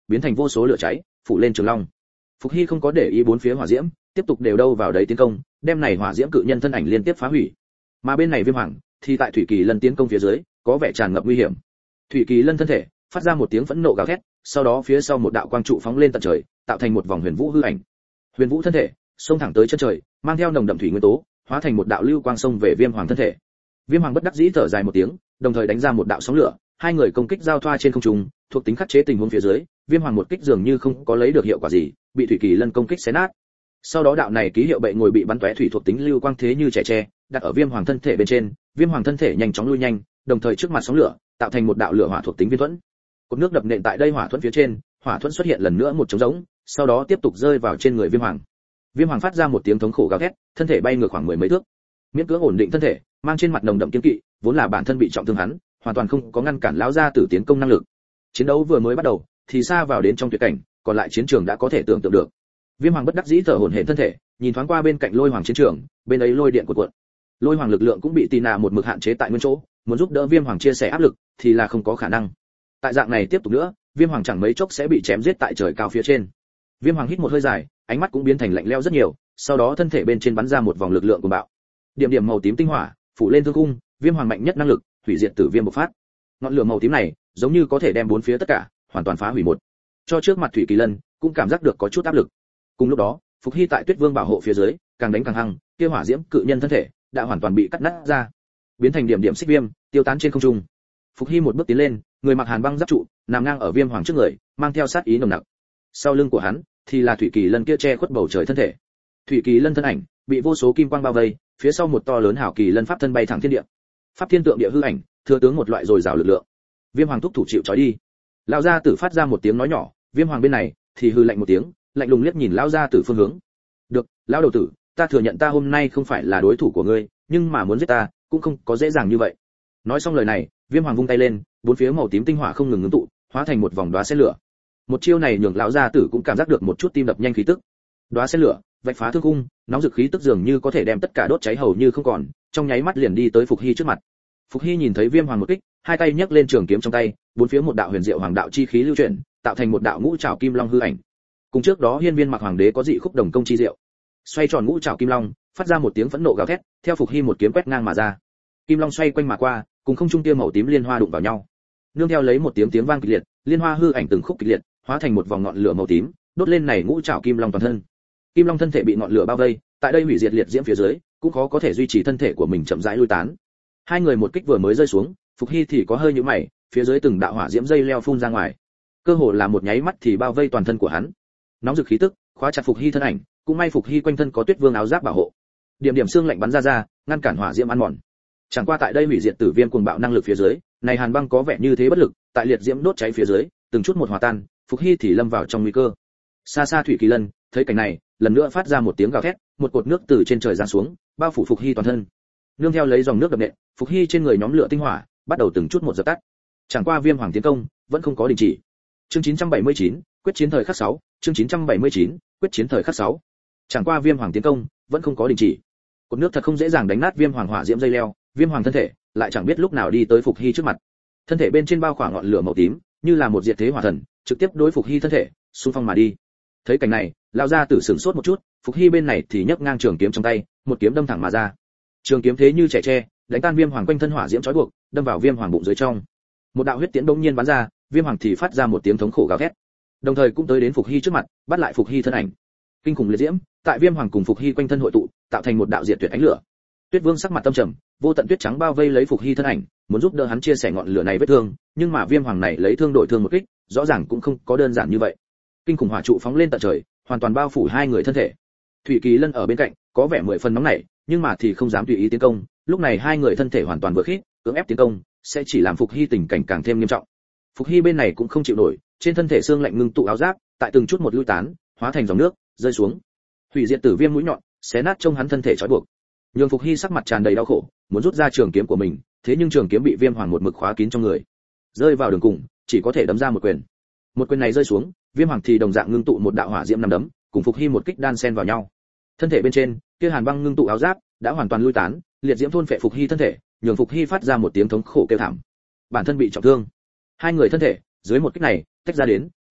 biến thành vô số lửa cháy phủ lên Trường Long. Phục Hy không có để ý bốn phía hỏa diễm, tiếp tục đều đâu vào đấy tiến công, đem này hỏa diễm cự nhân thân ảnh liên tiếp phá hủy. Mà bên này Viêm Hoàng thì tại Thủy Kỳ Lân tiến công phía dưới, có vẻ tràn ngập nguy hiểm. Thủy Kỳ Lân thân thể phát ra một tiếng phẫn nộ gào thét, sau đó phía sau một đạo quang trụ phóng lên tận trời, tạo thành một vòng huyền vũ hư ảnh. Huyền vũ thân thể xông thẳng tới chân trời, mang theo nồng đậm thủy nguyên tố, hóa thành một đạo lưu quang xông về Viêm Hoàng thân thể. Viêm Hoàng bất đắc dĩ thở dài một tiếng, đồng thời đánh ra một đạo sóng lửa, hai người công kích giao thoa trên không trung, thuộc tính khắc chế tình huống phía dưới, Viêm Hoàng một kích dường như không có lấy được hiệu quả gì, bị Thủy Kỳ Lân công kích xé nát. Sau đó đạo này ký hiệu bệ ngồi bị bắn tóe thủy thuộc tính lưu quang thế như trẻ tre, đặt ở Viêm Hoàng thân thể bên trên, Viêm Hoàng thân thể nhanh chóng lui nhanh, đồng thời trước mặt sóng lửa, tạo thành một đạo lửa hỏa thuộc tính viên thuẫn. Cột nước đập nện tại đây hỏa thuẫn phía trên, hỏa thuẫn xuất hiện lần nữa một trống rỗng, sau đó tiếp tục rơi vào trên người Viêm Hoàng. Viêm Hoàng phát ra một tiếng thống khổ gào thét, thân thể bay ngược khoảng mười mấy thước. Miễn cưỡng ổn định thân thể, mang trên mặt nồng đậm kiên kỵ, vốn là bản thân bị trọng thương hắn, hoàn toàn không có ngăn cản lão gia tử tiến công năng lực. Chiến đấu vừa mới bắt đầu, thì xa vào đến trong tuyệt cảnh, còn lại chiến trường đã có thể tưởng tượng được. Viêm Hoàng bất đắc dĩ thở hổn hển thân thể, nhìn thoáng qua bên cạnh Lôi Hoàng chiến trường, bên ấy lôi điện cuộn. Lôi Hoàng lực lượng cũng bị Tina một mực hạn chế tại nguyên chỗ, muốn giúp đỡ Viêm Hoàng chia sẻ áp lực thì là không có khả năng. Tại dạng này tiếp tục nữa, Viêm Hoàng chẳng mấy chốc sẽ bị chém giết tại trời cao phía trên. Viêm Hoàng hít một hơi dài, ánh mắt cũng biến thành lạnh lẽo rất nhiều, sau đó thân thể bên trên bắn ra một vòng lực lượng cuồng bạo. Điểm điểm màu tím tinh hỏa phủ lên thương cung, Viêm Hoàng mạnh nhất năng lực, hủy diệt tử viêm bộc phát. Ngọn lửa màu tím này, giống như có thể đem bốn phía tất cả hoàn toàn phá hủy một. Cho trước mặt Thủy Kỳ Lân cũng cảm giác được có chút áp lực. Cùng lúc đó, Phục Hy tại Tuyết Vương bảo hộ phía dưới, càng đánh càng hăng, kia hỏa diễm cự nhân thân thể đã hoàn toàn bị cắt nát ra, biến thành điểm điểm xích viêm, tiêu tán trên không trung. Phục Hy một bước tiến lên, người mặc hàn băng giáp trụ, nằm ngang ở Viêm Hoàng trước người, mang theo sát ý nồng nặc. Sau lưng của hắn thì là Thủy Kỳ Lân kia che khuất bầu trời thân thể. Thủy Kỳ Lân thân ảnh bị vô số kim quang bao vây, phía sau một to lớn hảo kỳ lân pháp thân bay thẳng thiên địa. Pháp thiên tượng địa hư ảnh, thừa tướng một loại dồi dào lực lượng. Viêm Hoàng thúc thủ chịu trói đi. Lão gia tử phát ra một tiếng nói nhỏ, Viêm Hoàng bên này thì hư lạnh một tiếng, lạnh lùng liếc nhìn lão gia tử phương hướng. Được, lão đầu tử, ta thừa nhận ta hôm nay không phải là đối thủ của ngươi, nhưng mà muốn giết ta cũng không có dễ dàng như vậy. Nói xong lời này, Viêm Hoàng vung tay lên, bốn phía màu tím tinh hỏa không ngừng ngưng tụ, hóa thành một vòng đóa sen lửa. Một chiêu này nhường lão gia tử cũng cảm giác được một chút tim đập nhanh khí tức. Đóa sen lửa vạch phá thương cung, nóng rực khí tức dường như có thể đem tất cả đốt cháy hầu như không còn, trong nháy mắt liền đi tới Phục Hy trước mặt. Phục Hy nhìn thấy Viêm Hoàng một kích, hai tay nhấc lên trường kiếm trong tay, bốn phía một đạo huyền diệu hoàng đạo chi khí lưu chuyển, tạo thành một đạo ngũ trảo kim long hư ảnh. Cùng trước đó Hiên Viên Mặc Hoàng đế có dị khúc đồng công chi diệu. Xoay tròn ngũ trảo kim long, phát ra một tiếng phẫn nộ gào thét, theo Phục Hy một kiếm quét ngang mà ra. Kim long xoay quanh mà qua, cùng không trung tia màu tím liên hoa đụng vào nhau. Nương theo lấy một tiếng vang kịch liệt, liên hoa hư ảnh từng khúc kịch liệt, hóa thành một vòng ngọn lửa màu tím, đốt lên này ngũ trảo kim long toàn thân. Kim long thân thể bị ngọn lửa bao vây, tại đây hủy diệt liệt diễm phía dưới, cũng có thể duy trì thân thể của mình chậm rãi lui tán. Hai người một kích vừa mới rơi xuống, Phục Hy thì có hơi nhíu mày, phía dưới từng đạo hỏa diễm dây leo phun ra ngoài, cơ hồ là một nháy mắt thì bao vây toàn thân của hắn. Nóng rực khí tức khóa chặt Phục Hy thân ảnh, cũng may Phục Hy quanh thân có Tuyết Vương áo giáp bảo hộ, điểm điểm xương lạnh bắn ra, ngăn cản hỏa diễm ăn mòn. Chẳng qua tại đây hủy diệt tử viêm cuồng bạo năng lực phía dưới, này hàn băng có vẻ như thế bất lực, tại liệt diễm đốt cháy phía dưới, từng chút một hòa tan, Phục Hy thì lâm vào trong nguy cơ. Xa xa Thủy Kỳ Lân thấy cảnh này, lần nữa phát ra một tiếng gào thét, một cột nước từ trên trời giáng xuống, bao phủ Phục Hy toàn thân. Nương theo lấy dòng nước đập nện, Phục Hy trên người nhóm lửa tinh hỏa bắt đầu từng chút một dập tắt. Chẳng qua Viêm Hoàng tiến công vẫn không có đình chỉ. Chương 979, quyết chiến thời khắc 6, chương 979, quyết chiến thời khắc 6. Chẳng qua Viêm Hoàng tiến công vẫn không có đình chỉ. Cột nước thật không dễ dàng đánh nát Viêm Hoàng hỏa diễm dây leo, Viêm Hoàng thân thể lại chẳng biết lúc nào đi tới Phục Hy trước mặt. Thân thể bên trên bao khoảng ngọn lửa màu tím, như là một diệt thế hỏa thần, trực tiếp đối Phục Hy thân thể xung phong mà đi. Thấy cảnh này, lão gia tử sửng sốt một chút, Phục Hy bên này thì nhấc ngang trường kiếm trong tay, một kiếm đâm thẳng mà ra. Trường kiếm thế như trẻ tre, đánh tan Viêm Hoàng quanh thân hỏa diễm trói buộc, đâm vào Viêm Hoàng bụng dưới trong. Một đạo huyết tiễn bỗng nhiên bắn ra, Viêm Hoàng thì phát ra một tiếng thống khổ gào thét, đồng thời cũng tới đến Phục Hy trước mặt, bắt lại Phục Hy thân ảnh. Kinh khủng liệt diễm tại Viêm Hoàng cùng Phục Hy quanh thân hội tụ, tạo thành một đạo diệt tuyệt ánh lửa. Tuyết Vương sắc mặt tâm trầm, vô tận tuyết trắng bao vây lấy Phục Hy thân ảnh, muốn giúp đỡ hắn chia sẻ ngọn lửa này vết thương, nhưng mà Viêm Hoàng này lấy thương đổi thương một kích, rõ ràng cũng không có đơn giản như vậy. Kinh khủng hỏa trụ phóng lên tận trời, hoàn toàn bao phủ hai người thân thể. Thủy Kỳ Lân ở bên cạnh, có vẻ mười phần nóng nảy, nhưng mà thì không dám tùy ý tiến công, lúc này hai người thân thể hoàn toàn vừa khít, cưỡng ép tiến công sẽ chỉ làm Phục Hy tình cảnh càng thêm nghiêm trọng. Phục Hy bên này cũng không chịu nổi, trên thân thể xương lạnh ngưng tụ áo giáp, tại từng chút một lui tán, hóa thành dòng nước rơi xuống. Hủy diệt tử viêm mũi nhọn xé nát trong hắn thân thể trói buộc. Nhưng Phục Hy sắc mặt tràn đầy đau khổ, muốn rút ra trường kiếm của mình, thế nhưng trường kiếm bị Viêm Hoàng một mực khóa kín trong người. Rơi vào đường cùng, chỉ có thể đấm ra một quyền. Một quyền này rơi xuống, Viêm Hoàng thì đồng dạng ngưng tụ một đạo hỏa diễm năm đấm, cùng Phục Hy một kích đan xen vào nhau. Thân thể bên trên, kia hàn băng ngưng tụ áo giáp đã hoàn toàn lui tán, liệt diễm thôn phệ Phục Hy thân thể, nhường Phục Hy phát ra một tiếng thống khổ kêu thảm. Bản thân bị trọng thương. Hai người thân thể, dưới một kích này, tách ra đến,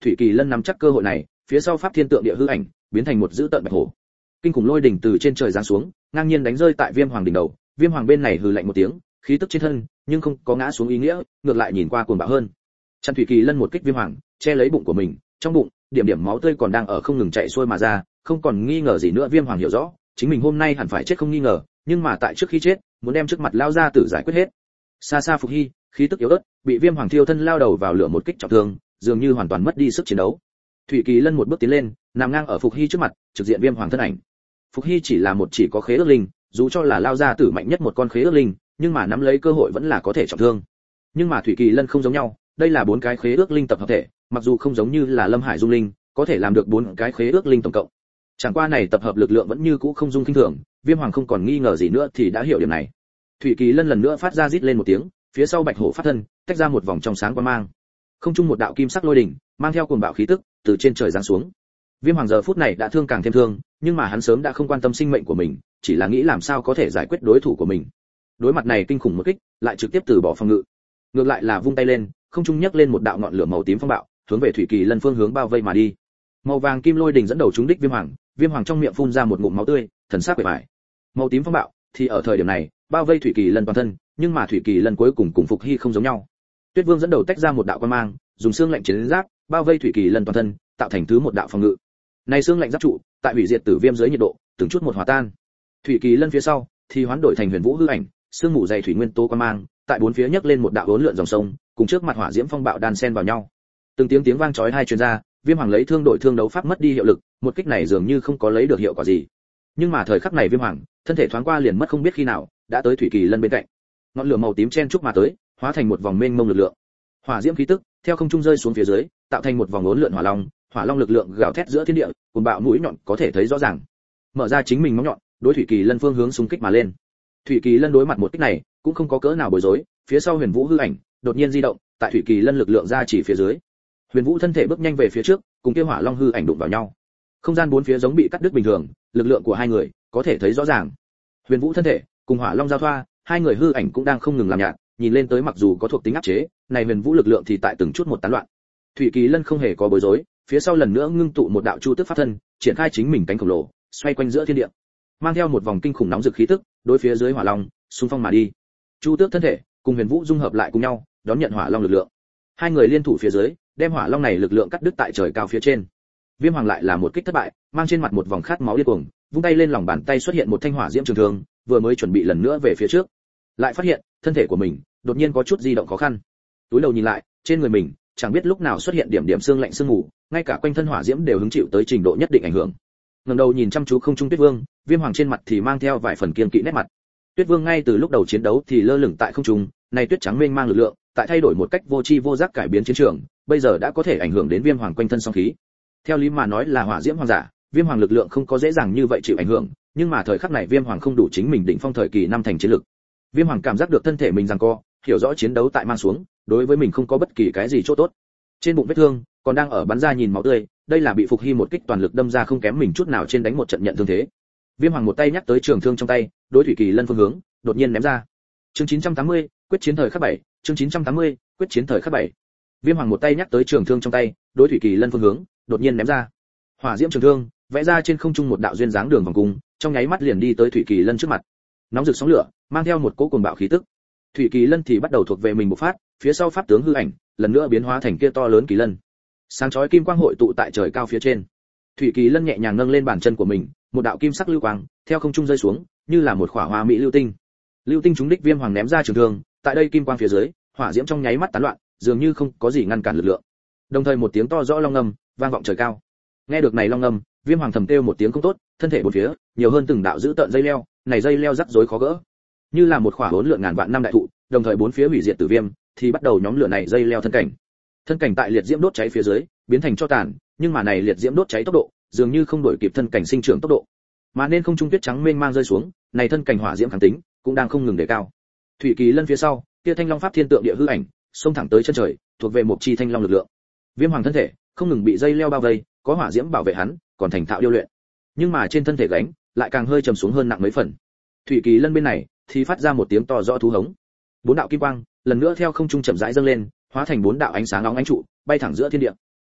Thủy Kỳ Lân nắm chắc cơ hội này, phía sau pháp thiên tượng địa hư ảnh biến thành một dữ tợn bạch hổ. Kinh khủng lôi đỉnh từ trên trời giáng xuống, ngang nhiên đánh rơi tại Viêm Hoàng đỉnh đầu. Viêm Hoàng bên này hừ lạnh một tiếng, khí tức trên thân nhưng không có ngã xuống ý nghĩa, ngược lại nhìn qua cuồng bạo hơn. Chặn Thủy Kỳ Lân một kích Viêm Hoàng, che lấy bụng của mình, trong bụng điểm điểm máu tươi còn đang ở không ngừng chạy xuôi mà ra, không còn nghi ngờ gì nữa. Viêm Hoàng hiểu rõ, chính mình hôm nay hẳn phải chết không nghi ngờ, nhưng mà tại trước khi chết, muốn đem trước mặt lao ra tử giải quyết hết. Xa xa Phục Hy, khí tức yếu ớt, bị Viêm Hoàng thiêu thân lao đầu vào lửa một kích trọng thương, dường như hoàn toàn mất đi sức chiến đấu. Thủy Kỳ Lân một bước tiến lên, nằm ngang ở Phục Hy trước mặt, trực diện Viêm Hoàng thân ảnh. Phục Hy chỉ là một chỉ có khế ước linh, dù cho là lao ra tử mạnh nhất một con khế ước linh, nhưng mà nắm lấy cơ hội vẫn là có thể trọng thương. Nhưng mà Thủy Kỳ Lân không giống nhau, đây là 4 cái khế ước linh tập hợp thể, mặc dù không giống như là Lâm Hải Dung Linh, có thể làm được 4 cái khế ước linh tổng cộng. Chẳng qua này tập hợp lực lượng vẫn như cũ không dung kinh thường, Viêm Hoàng không còn nghi ngờ gì nữa thì đã hiểu điểm này. Thủy Kỳ Lân lần nữa phát ra rít lên một tiếng, phía sau bạch hổ phát thân, tách ra một vòng trong sáng quang mang. Không trung một đạo kim sắc lôi đỉnh, mang theo cuồng bạo khí tức, từ trên trời giáng xuống. Viêm Hoàng giờ phút này đã thương càng thêm thương, nhưng mà hắn sớm đã không quan tâm sinh mệnh của mình, chỉ là nghĩ làm sao có thể giải quyết đối thủ của mình. Đối mặt này kinh khủng một kích, lại trực tiếp từ bỏ phòng ngự. Ngược lại là vung tay lên, không trung nhấc lên một đạo ngọn lửa màu tím phong bạo, hướng về Thủy Kỳ Lân phương hướng bao vây mà đi. Màu vàng kim lôi đỉnh dẫn đầu trúng đích Viêm Hoàng trong miệng phun ra một ngụm máu tươi, thần sắc bề bại. Màu tím phong bạo thì ở thời điểm này, bao vây Thủy Kỳ Lân toàn thân, nhưng mà Thủy Kỳ Lân cuối cùng cùng Phục Hy không giống nhau. Tuyết Vương dẫn đầu tách ra một đạo quang mang, dùng xương lạnh chiến giáp bao vây Thủy Kỳ Lân toàn thân, tạo thành thứ một đạo phòng ngự. Này xương lạnh giáp trụ, tại hủy diệt tử viêm dưới nhiệt độ, từng chút một hòa tan. Thủy Kỳ Lân phía sau thì hoán đổi thành Huyền Vũ hư ảnh, xương mù dày thủy nguyên tố quang mang, tại bốn phía nhấc lên một đạo hỗn lượn dòng sông, cùng trước mặt hỏa diễm phong bạo đan xen vào nhau. Từng tiếng vang chói tai truyền ra, Viêm Hoàng lấy thương đổi thương đấu pháp mất đi hiệu lực, một kích này dường như không có lấy được hiệu quả gì. Nhưng mà thời khắc này Viêm Hoàng, thân thể thoáng qua liền mất không biết khi nào, đã tới Thủy Kỳ Lân bên cạnh. Ngọn lửa màu tím chen chúc mà tới, hóa thành một vòng mênh mông lực lượng. Hỏa diễm khí tức theo không trung rơi xuống phía dưới, tạo thành một vòng hỗn lượn hỏa long lực lượng gào thét giữa thiên địa, cuồng bạo mũi nhọn có thể thấy rõ ràng. Mở ra chính mình móng nhọn, đối Thủy Kỳ Lân phương hướng xung kích mà lên. Thủy Kỳ Lân đối mặt một kích này, cũng không có cỡ nào bối rối, phía sau Huyền Vũ hư ảnh đột nhiên di động, tại Thủy Kỳ Lân lực lượng ra chỉ phía dưới. Huyền Vũ thân thể bước nhanh về phía trước, cùng kia Hỏa Long hư ảnh đụng vào nhau. Không gian bốn phía giống bị cắt đứt bình thường, lực lượng của hai người có thể thấy rõ ràng. Huyền Vũ thân thể cùng Hỏa Long giao thoa, hai người hư ảnh cũng đang không ngừng làm nhạt, nhìn lên tới mặc dù có thuộc tính áp chế, này Huyền Vũ lực lượng thì tại từng chút một tán loạn. Thủy Kỳ Lân không hề có bối rối, phía sau lần nữa ngưng tụ một đạo chu tức pháp thân, triển khai chính mình cánh khổng lồ, xoay quanh giữa thiên địa, mang theo một vòng kinh khủng nóng rực khí tức, đối phía dưới Hỏa Long xung phong mà đi. Chu tước thân thể cùng Huyền Vũ dung hợp lại cùng nhau, đón nhận Hỏa Long lực lượng. Hai người liên thủ phía dưới, đem Hỏa Long này lực lượng cắt đứt tại trời cao phía trên. Viêm Hoàng lại là một kích thất bại, mang trên mặt một vòng khát máu điên cuồng, vung tay lên lòng bàn tay xuất hiện một thanh hỏa diễm trường thương, vừa mới chuẩn bị lần nữa về phía trước, lại phát hiện thân thể của mình đột nhiên có chút di động khó khăn. Túi đầu nhìn lại, trên người mình chẳng biết lúc nào xuất hiện điểm điểm xương lạnh sương mù, ngay cả quanh thân hỏa diễm đều hứng chịu tới trình độ nhất định ảnh hưởng. Ngẩng đầu nhìn chăm chú không trung Tuyết Vương, Viêm Hoàng trên mặt thì mang theo vài phần kiêng kỵ nét mặt. Tuyết Vương ngay từ lúc đầu chiến đấu thì lơ lửng tại không trung, này tuyết trắng mênh mang lực lượng, tại thay đổi một cách vô tri vô giác cải biến chiến trường, bây giờ đã có thể ảnh hưởng đến Viêm Hoàng quanh thân song khí. Theo lý mà nói là hỏa diễm hoàng giả, Viêm Hoàng lực lượng không có dễ dàng như vậy chịu ảnh hưởng, nhưng mà thời khắc này Viêm Hoàng không đủ chính mình đỉnh phong thời kỳ năm thành chiến lực. Viêm Hoàng cảm giác được thân thể mình giằng co, hiểu rõ chiến đấu tại mang xuống, đối với mình không có bất kỳ cái gì chỗ tốt. Trên bụng vết thương còn đang ở bắn ra nhìn máu tươi, đây là bị Phục Hy một kích toàn lực đâm ra không kém mình chút nào trên đánh một trận nhận thương thế. Viêm Hoàng một tay nhắc tới trường thương trong tay, đối Thủy Kỳ Lân phương hướng, đột nhiên ném ra. Chương 980, quyết chiến thời khắc 7, chương 980, quyết chiến thời khắc 7. Viêm Hoàng một tay nhắc tới trường thương trong tay, đối Thủy Kỳ Lân phương hướng, đột nhiên ném ra. Hỏa diễm trường thương, vẽ ra trên không trung một đạo duyên dáng đường vòng cung, trong nháy mắt liền đi tới Thủy Kỳ Lân trước mặt. Nóng rực sóng lửa, mang theo một cỗ cuồng bạo khí tức. Thủy Kỳ Lân thì bắt đầu thuộc về mình bộc phát, phía sau pháp tướng hư ảnh, lần nữa biến hóa thành kia to lớn kỳ lân. Sáng chói kim quang hội tụ tại trời cao phía trên. Thủy Kỳ Lân nhẹ nhàng nâng lên bàn chân của mình, một đạo kim sắc lưu quang theo không trung rơi xuống, như là một khỏa hoa mỹ lưu tinh. Lưu tinh trúng đích Viêm Hoàng ném ra trường thương, tại đây kim quang phía dưới, hỏa diễm trong nháy mắt tán loạn, dường như không có gì ngăn cản lực lượng. Đồng thời một tiếng to rõ long ngâm vang vọng trời cao. Nghe được này long ngâm, Viêm Hoàng thầm kêu một tiếng không tốt, thân thể bốn phía nhiều hơn từng đạo giữ tợn dây leo, này dây leo rắc rối khó gỡ, như là một khỏa hỗn lượn ngàn vạn năm đại thụ, đồng thời bốn phía hủy diệt tử viêm thì bắt đầu nhóm lửa này dây leo thân cảnh. Thân cảnh tại liệt diễm đốt cháy phía dưới biến thành tro tàn, nhưng mà này liệt diễm đốt cháy tốc độ dường như không đổi kịp thân cảnh sinh trưởng tốc độ, mà nên không trung tuyết trắng mênh mang rơi xuống, này thân cảnh hỏa diễm kháng tính cũng đang không ngừng đề cao. Thủy Kỳ Lân phía sau, kia thanh long pháp thiên tượng địa hư ảnh xông thẳng tới chân trời, thuộc về một chi thanh long lực lượng. Viêm Hoàng thân thể không ngừng bị dây leo bao vây, có hỏa diễm bảo vệ hắn, còn thành thạo điêu luyện, nhưng mà trên thân thể gánh lại càng hơi trầm xuống hơn nặng mấy phần. Thủy Kỳ Lân bên này thì phát ra một tiếng to rõ thú hống. Bốn đạo kim quang lần nữa theo không trung chậm rãi dâng lên, hóa thành bốn đạo ánh sáng nóng ánh trụ, bay thẳng giữa thiên địa.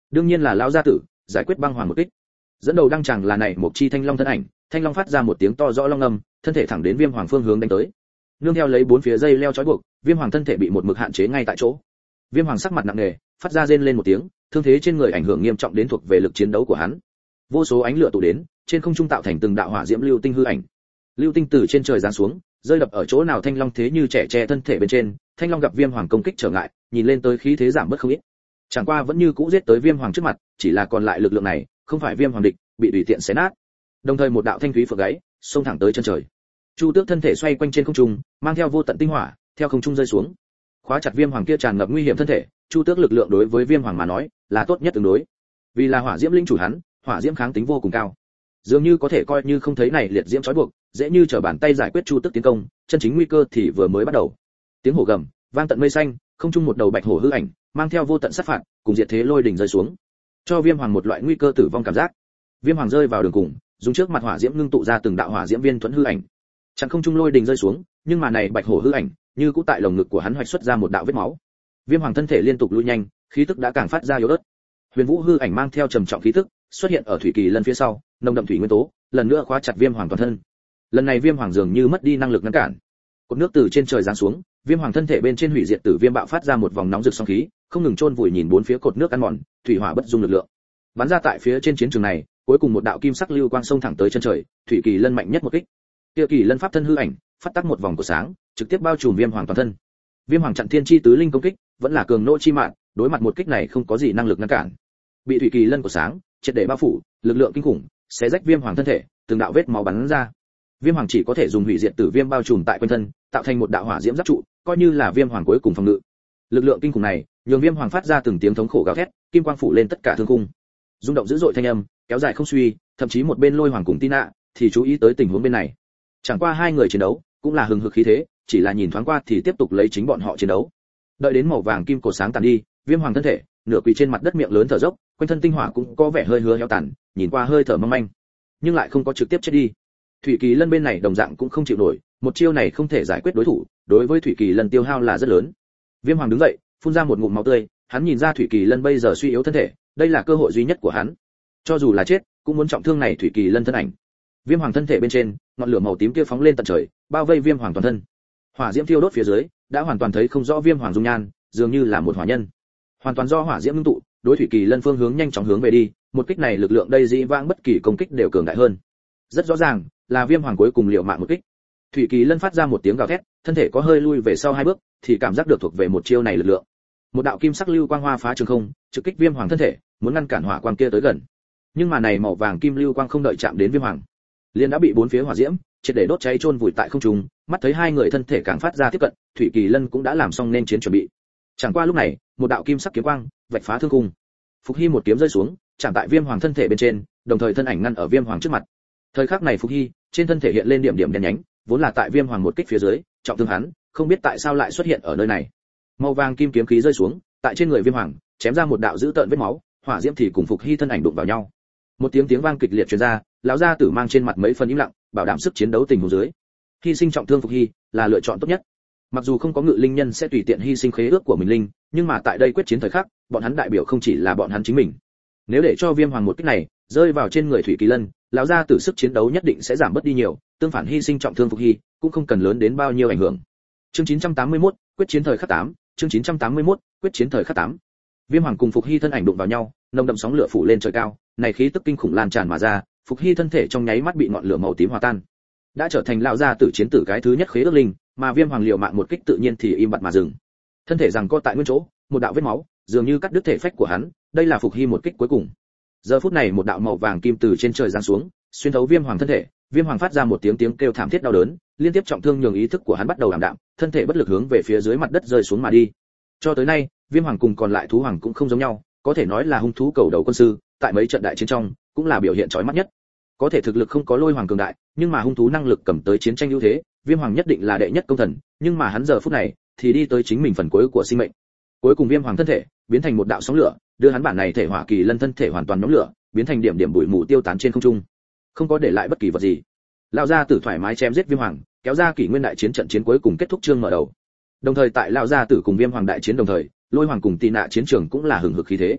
đương nhiên là lão gia tử giải quyết băng hoàng một kích. Dẫn đầu đăng tràng là này một chi thanh long thân ảnh, thanh long phát ra một tiếng to rõ long âm, thân thể thẳng đến viêm hoàng phương hướng đánh tới. Nương theo lấy bốn phía dây leo trói buộc, viêm hoàng thân thể bị một mực hạn chế ngay tại chỗ. Viêm hoàng sắc mặt nặng nề, phát ra rên lên một tiếng, thương thế trên người ảnh hưởng nghiêm trọng đến thuộc về lực chiến đấu của hắn. Vô số ánh lửa tụ đến, trên không trung tạo thành từng đạo hỏa diễm lưu tinh hư ảnh. Lưu tinh từ trên trời giáng xuống, rơi đập ở chỗ nào thanh long thế như trẻ tre thân thể bên trên, thanh long gặp viêm hoàng công kích trở ngại, nhìn lên tới khí thế giảm bớt không ít. Chẳng qua vẫn như cũ giết tới viêm hoàng trước mặt, chỉ là còn lại lực lượng này, không phải viêm hoàng địch, bị tùy tiện xé nát. Đồng thời một đạo thanh thúy phượng gáy, xông thẳng tới chân trời. Chu Tước thân thể xoay quanh trên không trung, mang theo vô tận tinh hỏa, theo không trung rơi xuống. Khóa chặt viêm hoàng kia tràn ngập nguy hiểm thân thể, Chu Tước lực lượng đối với viêm hoàng mà nói, là tốt nhất tương đối. Vì là hỏa diễm linh chủ hắn, hỏa diễm kháng tính vô cùng cao. Dường như có thể coi như không thấy này liệt diễm trói buộc, dễ như trở bàn tay giải quyết Chu Tước tiến công, chân chính nguy cơ thì vừa mới bắt đầu. Tiếng hổ gầm, vang tận mây xanh, không trung một đầu bạch hổ hư ảnh, mang theo vô tận sát phạt, cùng diệt thế lôi đỉnh rơi xuống, cho viêm hoàng một loại nguy cơ tử vong cảm giác. Viêm hoàng rơi vào đường cùng, dùng trước mặt hỏa diễm ngưng tụ ra từng đạo hỏa diễm viên thuẫn hư ảnh. Chẳng không trung lôi đỉnh rơi xuống, nhưng mà này bạch hổ hư ảnh, như cũ tại lồng ngực của hắn hoạch xuất ra một đạo vết máu. Viêm hoàng thân thể liên tục lui nhanh, khí tức đã càng phát ra yếu ớt. Huyền Vũ hư ảnh mang theo trầm trọng khí tức, xuất hiện ở thủy kỳ lân phía sau, nồng đậm thủy nguyên tố, lần nữa khóa chặt viêm hoàng toàn thân. Lần này viêm hoàng dường như mất đi năng lực ngăn cản. Cột nước từ trên trời giáng xuống, viêm hoàng thân thể bên trên hủy diệt tử viêm bạo phát ra một vòng nóng rực sóng khí, không ngừng chôn vùi nhìn bốn phía cột nước ăn mòn, thủy hỏa bất dung lực lượng. Bắn ra tại phía trên chiến trường này, cuối cùng một đạo kim sắc lưu quang xông thẳng tới chân trời, thủy kỳ lân mạnh nhất một kích. Kia kỳ lân pháp thân hư ảnh, phát tác một vòng của sáng, trực tiếp bao trùm viêm hoàng toàn thân. Viêm hoàng chặn thiên chi tứ linh công kích, vẫn là cường nỗ chi mạng, đối mặt một kích này không có gì năng lực ngăn cản. Bị thủy kỳ lân của sáng triệt để bao phủ, lực lượng kinh khủng, xé rách viêm hoàng thân thể, từng đạo vết máu bắn ra. Viêm hoàng chỉ có thể dùng hủy diệt tử viêm bao trùm tại quanh thân, tạo thành một đạo hỏa diễm giáp trụ, coi như là viêm hoàng cuối cùng phòng ngự. Lực lượng kinh khủng này, nhường viêm hoàng phát ra từng tiếng thống khổ gào thét, kim quang phủ lên tất cả thương khung. Rung động dữ dội thanh âm, kéo dài không suy, thậm chí một bên lôi hoàng cùng Tina thì chú ý tới tình huống bên này. Chẳng qua hai người chiến đấu, cũng là hừng hực khí thế, chỉ là nhìn thoáng qua thì tiếp tục lấy chính bọn họ chiến đấu. Đợi đến màu vàng kim cổ sáng tàn đi, viêm hoàng thân thể nửa quỳ trên mặt đất miệng lớn thở dốc, quanh thân tinh hỏa cũng có vẻ hơi hứa héo tàn, nhìn qua hơi thở mong manh, nhưng lại không có trực tiếp chết đi. Thủy kỳ lân bên này đồng dạng cũng không chịu nổi, một chiêu này không thể giải quyết đối thủ, đối với thủy kỳ lân tiêu hao là rất lớn. Viêm hoàng đứng dậy, phun ra một ngụm máu tươi, hắn nhìn ra thủy kỳ lân bây giờ suy yếu thân thể, đây là cơ hội duy nhất của hắn. Cho dù là chết, cũng muốn trọng thương này thủy kỳ lân thân ảnh. Viêm hoàng thân thể bên trên, ngọn lửa màu tím kia phóng lên tận trời, bao vây viêm hoàng toàn thân. Hỏa diễm thiêu đốt phía dưới, đã hoàn toàn thấy không rõ viêm hoàng dung nhan, dường như là một hỏa nhân. Hoàn toàn do hỏa diễm ngưng tụ, đối thủy kỳ lân phương hướng nhanh chóng hướng về đi, một kích này lực lượng đây dĩ vãng bất kỳ công kích đều cường đại hơn. Rất rõ ràng, là viêm hoàng cuối cùng liều mạng một kích. Thủy kỳ lân phát ra một tiếng gào thét, thân thể có hơi lui về sau hai bước, thì cảm giác được thuộc về một chiêu này lực lượng. Một đạo kim sắc lưu quang hoa phá trường không, trực kích viêm hoàng thân thể, muốn ngăn cản hỏa quang kia tới gần. Nhưng mà này màu vàng kim lưu quang không đợi chạm đến viêm hoàng, liền đã bị bốn phía hỏa diễm triệt để đốt cháy chôn vùi tại không trung. Mắt thấy hai người thân thể càng phát ra tiếp cận, thủy kỳ lân cũng đã làm xong nên chiến chuẩn bị. Chẳng qua lúc này, một đạo kim sắc kiếm quang vạch phá thương khung. Phục Hy một kiếm rơi xuống, chạm tại viêm hoàng thân thể bên trên, đồng thời thân ảnh ngăn ở viêm hoàng trước mặt. Thời khắc này Phục Hy trên thân thể hiện lên điểm điểm đen nhánh, vốn là tại viêm hoàng một kích phía dưới, trọng thương hắn, không biết tại sao lại xuất hiện ở nơi này. Màu vàng kim kiếm khí rơi xuống, tại trên người viêm hoàng chém ra một đạo dữ tợn vết máu, hỏa diễm thì cùng Phục Hy thân ảnh đụng vào nhau. Một tiếng vang kịch liệt truyền ra, lão gia tử mang trên mặt mấy phần im lặng, bảo đảm sức chiến đấu tình huống dưới. Hy sinh trọng thương Phục Hy là lựa chọn tốt nhất. Mặc dù không có ngự linh nhân sẽ tùy tiện hy sinh khế ước của mình linh, nhưng mà tại đây quyết chiến thời khắc, bọn hắn đại biểu không chỉ là bọn hắn chính mình. Nếu để cho viêm hoàng một kích này rơi vào trên người thủy kỳ lân, lão gia tử sức chiến đấu nhất định sẽ giảm bớt đi nhiều, tương phản hy sinh trọng thương Phục Hy cũng không cần lớn đến bao nhiêu ảnh hưởng. Chương 981, quyết chiến thời khắc 8, chương 981, quyết chiến thời khắc 8. Viêm hoàng cùng Phục Hy thân ảnh đụng vào nhau, nồng đậm sóng lửa phủ lên trời cao, này khí tức kinh khủng lan tràn mà ra, Phục Hy thân thể trong nháy mắt bị ngọn lửa màu tím hòa tan, đã trở thành lão gia tử chiến tử cái thứ nhất khế ước linh, mà viêm hoàng liều mạng một kích tự nhiên thì im bặt mà dừng. Thân thể giằng co tại nguyên chỗ, một đạo vết máu dường như cắt đứt thể phách của hắn, đây là Phục Hy một kích cuối cùng. Giờ phút này một đạo màu vàng kim từ trên trời giáng xuống, xuyên thấu viêm hoàng thân thể, viêm hoàng phát ra một tiếng kêu thảm thiết đau đớn, liên tiếp trọng thương nhường ý thức của hắn bắt đầu ảm đạm, thân thể bất lực hướng về phía dưới mặt đất rơi xuống mà đi. Cho tới nay, viêm hoàng cùng còn lại thú hoàng cũng không giống nhau, có thể nói là hung thú cầu đầu quân sư, tại mấy trận đại chiến trong cũng là biểu hiện chói mắt nhất. Có thể thực lực không có lôi hoàng cường đại, nhưng mà hung thú năng lực cầm tới chiến tranh ưu thế, viêm hoàng nhất định là đệ nhất công thần, nhưng mà hắn giờ phút này thì đi tới chính mình phần cuối của sinh mệnh. Cuối cùng viêm hoàng thân thể biến thành một đạo sóng lửa, đưa hắn bản này thể hỏa kỳ lân thân thể hoàn toàn nhóm lửa, biến thành điểm điểm bụi mù tiêu tán trên không trung, không có để lại bất kỳ vật gì. Lão gia tử thoải mái chém giết viêm hoàng, kéo ra kỷ nguyên đại chiến trận chiến cuối cùng kết thúc chương mở đầu. Đồng thời tại lão gia tử cùng viêm hoàng đại chiến đồng thời, lôi hoàng cùng tị nạ chiến trường cũng là hừng hực khí thế.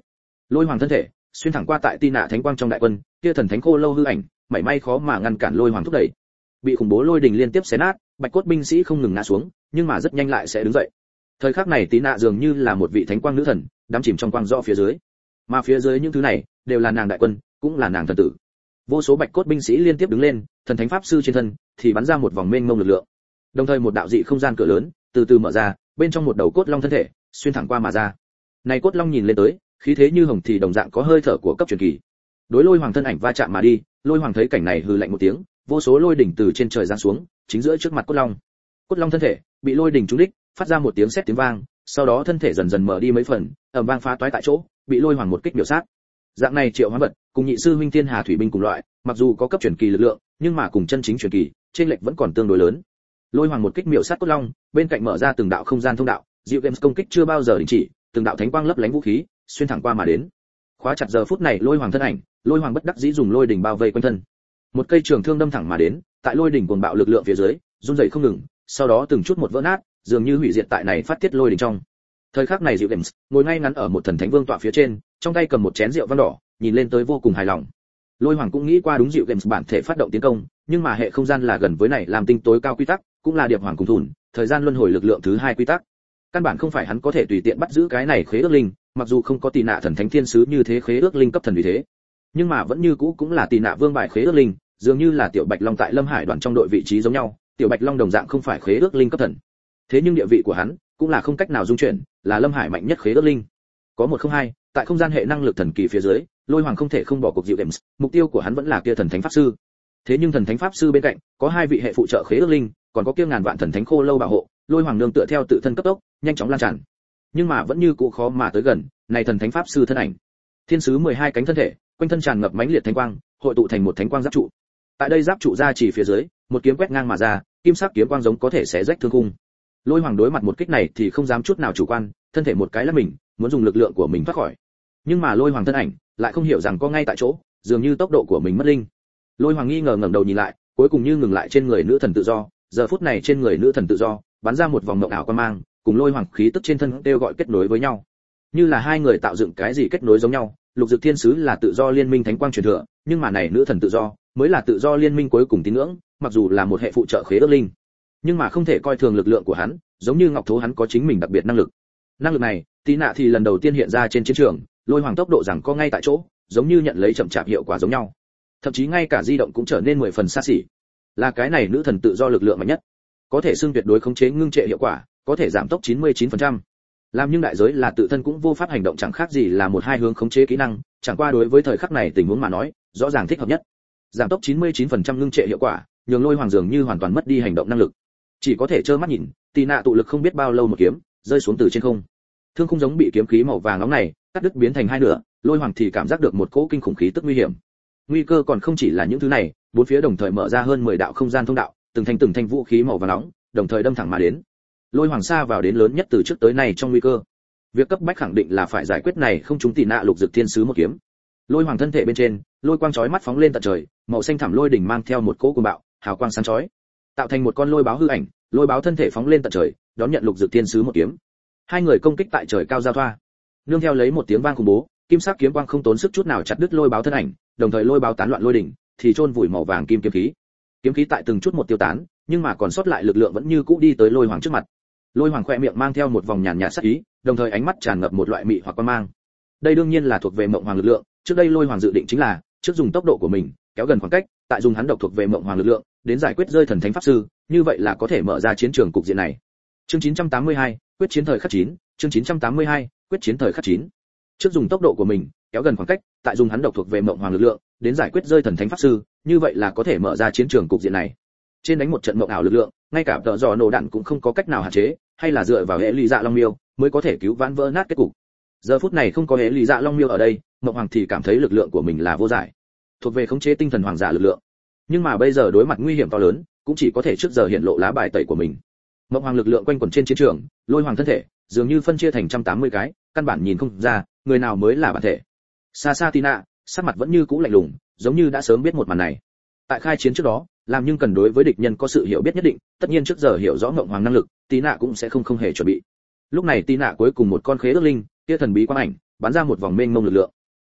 Lôi hoàng thân thể xuyên thẳng qua tại Tina thánh quang trong đại quân, kia thần thánh khô lâu hư ảnh, mảy may khó mà ngăn cản lôi hoàng thúc đẩy. Bị khủng bố lôi đình liên tiếp xé nát, bạch cốt binh sĩ không ngừng ngã xuống, nhưng mà rất nhanh lại sẽ đứng dậy. Thời khắc này Tina dường như là một vị thánh quang nữ thần, đắm chìm trong quang rõ phía dưới. Mà phía dưới những thứ này đều là nàng đại quân, cũng là nàng thần tử. Vô số bạch cốt binh sĩ liên tiếp đứng lên, thần thánh pháp sư trên thân thì bắn ra một vòng mênh mông lực lượng. Đồng thời một đạo dị không gian cửa lớn từ từ mở ra, bên trong một đầu cốt long thân thể xuyên thẳng qua mà ra. Này cốt long nhìn lên tới, khí thế như hồng thì đồng dạng có hơi thở của cấp truyền kỳ. Đối lôi hoàng thân ảnh va chạm mà đi, lôi hoàng thấy cảnh này hừ lạnh một tiếng, vô số lôi đỉnh từ trên trời giáng xuống, chính giữa trước mặt cốt long. Cốt long thân thể bị lôi đỉnh trúng đích, phát ra một tiếng sét tiếng vang, sau đó thân thể dần dần mở đi mấy phần, ầm vang phá toái tại chỗ, bị lôi hoàng một kích biểu sát. Dạng này triệu hóa vật, cùng nhị sư huynh Thiên Hà thủy binh cùng loại, mặc dù có cấp truyền kỳ lực lượng, nhưng mà cùng chân chính truyền kỳ, trên lệch vẫn còn tương đối lớn. Lôi hoàng một kích miểu sát cốt long, bên cạnh mở ra từng đạo không gian thông đạo, Diệu Games công kích chưa bao giờ đình chỉ, từng đạo thánh quang lấp lánh vũ khí, xuyên thẳng qua mà đến. Khóa chặt giờ phút này lôi hoàng thân ảnh, lôi hoàng bất đắc dĩ dùng lôi đỉnh bao vây quanh thân. Một cây trường thương đâm thẳng mà đến, tại lôi đỉnh cuồng bạo lực lượng phía dưới, run rẩy không ngừng, sau đó từng chút một vỡ nát, dường như hủy diệt tại này phát tiết lôi đỉnh trong. Thời khắc này Diệu Games ngồi ngay ngắn ở một thần thánh vương tọa phía trên, trong tay cầm một chén rượu vang đỏ, nhìn lên tới vô cùng hài lòng. Lôi hoàng cũng nghĩ qua đúng Diệu Games bản thể phát động tiến công, nhưng mà hệ không gian là gần với này làm tinh tối cao quy tắc, cũng là điệp hoàng cùng thủn, thời gian luân hồi lực lượng thứ hai quy tắc. Căn bản không phải hắn có thể tùy tiện bắt giữ cái này khế ước linh, mặc dù không có Tỳ Nạ thần thánh thiên sứ như thế khế ước linh cấp thần vì thế, nhưng mà vẫn như cũ cũng là Tỳ Nạ vương bài khế ước linh, dường như là tiểu bạch long tại Lâm Hải đoàn trong đội vị trí giống nhau, tiểu bạch long đồng dạng không phải khế ước linh cấp thần. Thế nhưng địa vị của hắn cũng là không cách nào dung chuyển, là Lâm Hải mạnh nhất khế ước linh. Có 102, tại không gian hệ năng lực thần kỳ phía dưới, Lôi Hoàng không thể không bỏ cuộc Diệu Games, mục tiêu của hắn vẫn là kia thần thánh pháp sư. Thế nhưng thần thánh pháp sư bên cạnh có hai vị hệ phụ trợ khế ước linh, còn có kia ngàn vạn thần thánh khô lâu bảo hộ, Lôi Hoàng nương tựa theo tự thân cấp tốc, nhanh chóng lan tràn. Nhưng mà vẫn như cũ khó mà tới gần, này thần thánh pháp sư thân ảnh. Thiên sứ 12 cánh thân thể, quanh thân tràn ngập mãnh liệt thánh quang, hội tụ thành một thánh quang giáp trụ. Tại đây giáp trụ ra chỉ phía dưới, một kiếm quét ngang mà ra, kim sắc kiếm quang giống có thể xé rách thương khung. Lôi Hoàng đối mặt một kích này thì không dám chút nào chủ quan, thân thể một cái lắc mình, muốn dùng lực lượng của mình thoát khỏi. Nhưng mà Lôi Hoàng thân ảnh lại không hiểu rằng có ngay tại chỗ, dường như tốc độ của mình mất linh. Lôi Hoàng nghi ngờ ngẩng đầu nhìn lại, cuối cùng như ngừng lại trên người nữ thần tự do, giờ phút này trên người nữ thần tự do bắn ra một vòng mộng ảo quang mang, cùng Lôi Hoàng khí tức trên thân kêu gọi kết nối với nhau, như là hai người tạo dựng cái gì kết nối giống nhau. Lục Dực Thiên sứ là tự do liên minh thánh quang truyền thừa, nhưng mà này nữ thần tự do mới là tự do liên minh cuối cùng tín ngưỡng, mặc dù là một hệ phụ trợ khế ước linh, nhưng mà không thể coi thường lực lượng của hắn, giống như Ngọc Thố hắn có chính mình đặc biệt năng lực. Năng lực này, Tí Nạ thì lần đầu tiên hiện ra trên chiến trường, Lôi Hoàng tốc độ rằng có ngay tại chỗ, giống như nhận lấy chậm chạp hiệu quả giống nhau. Thậm chí ngay cả di động cũng trở nên 10 phần xa xỉ. Là cái này nữ thần tự do lực lượng mạnh nhất, có thể xưng tuyệt đối khống chế ngưng trệ hiệu quả, có thể giảm tốc 99%. Làm nhưng đại giới là tự thân cũng vô pháp hành động, chẳng khác gì là một hai hướng khống chế kỹ năng, chẳng qua đối với thời khắc này tình huống mà nói, rõ ràng thích hợp nhất. Giảm tốc 99% ngưng trệ hiệu quả, nhường Lôi Hoàng dường như hoàn toàn mất đi hành động năng lực, chỉ có thể trơ mắt nhìn, Tí Nạ tụ lực không biết bao lâu một kiếm rơi xuống từ trên không. Thương khung giống bị kiếm khí màu vàng nóng này cắt đứt biến thành hai nửa, Lôi Hoàng thì cảm giác được một cỗ kinh khủng khí tức nguy hiểm. Nguy cơ còn không chỉ là những thứ này, bốn phía đồng thời mở ra hơn 10 đạo không gian thông đạo, từng thanh vũ khí màu vàng nóng đồng thời đâm thẳng mà đến. Lôi Hoàng xa vào đến lớn nhất từ trước tới nay trong nguy cơ. Việc cấp bách khẳng định là phải giải quyết này không trúng Tí Nạ Lục Dực Thiên sứ một kiếm. Lôi Hoàng thân thể bên trên, lôi quang chói mắt phóng lên tận trời, màu xanh thẳm lôi đỉnh mang theo một cỗ cuồng bạo, hào quang sáng chói, tạo thành một con lôi báo hư ảnh, lôi báo thân thể phóng lên tận trời, đón nhận Lục Dực Thiên sứ một kiếm. Hai người công kích tại trời cao giao thoa, nương theo lấy một tiếng vang khủng bố, kim sắc kiếm quang không tốn sức chút nào chặt đứt lôi báo thân ảnh, đồng thời lôi báo tán loạn lôi đỉnh thì chôn vùi màu vàng kim kiếm khí. Kiếm khí tại từng chút một tiêu tán, nhưng mà còn sót lại lực lượng vẫn như cũ đi tới Lôi Hoàng trước mặt. Lôi Hoàng khẽ miệng mang theo một vòng nhàn nhạt sắc ý, đồng thời ánh mắt tràn ngập một loại mị hoặc quan mang. Đây đương nhiên là thuộc về Mộng Hoàng lực lượng, trước đây Lôi Hoàng dự định chính là trước dùng tốc độ của mình kéo gần khoảng cách, tại dùng hắn độc thuộc về Mộng Hoàng lực lượng đến giải quyết rơi thần thánh pháp sư, như vậy là có thể mở ra chiến trường cục diện này. Chương 982, quyết chiến thời khắc 9, chương 982, quyết chiến thời khắc 9. Trước dùng tốc độ của mình kéo gần khoảng cách, tại dùng hắn độc thuộc về Mộng Hoàng lực lượng đến giải quyết rơi thần thánh pháp sư, như vậy là có thể mở ra chiến trường cục diện này. Trên đánh một trận mộng ảo lực lượng, ngay cả tợ dò nổ đạn cũng không có cách nào hạn chế, hay là dựa vào hệ lý dạ long miêu mới có thể cứu vãn vỡ nát kết cục. Giờ phút này không có hệ lý dạ long miêu ở đây, Mộng Hoàng thì cảm thấy lực lượng của mình là vô giải, thuộc về khống chế tinh thần hoàng giả lực lượng. Nhưng mà bây giờ đối mặt nguy hiểm to lớn, cũng chỉ có thể trước giờ hiện lộ lá bài tẩy của mình. Mộng Hoàng lực lượng quanh quẩn trên chiến trường, Lôi Hoàng thân thể dường như phân chia thành 180 cái, căn bản nhìn không ra người nào mới là bản thể. Xa xa Tí Nạ, sắc mặt vẫn như cũ lạnh lùng, giống như đã sớm biết một màn này. Tại khai chiến trước đó, làm nhưng cần đối với địch nhân có sự hiểu biết nhất định, tất nhiên trước giờ hiểu rõ Mộng Hoàng năng lực, Tí Nạ cũng sẽ không hề chuẩn bị. Lúc này Tí Nạ cuối cùng một con khế ước linh, kia thần bí quang ảnh, bắn ra một vòng mênh mông lực lượng.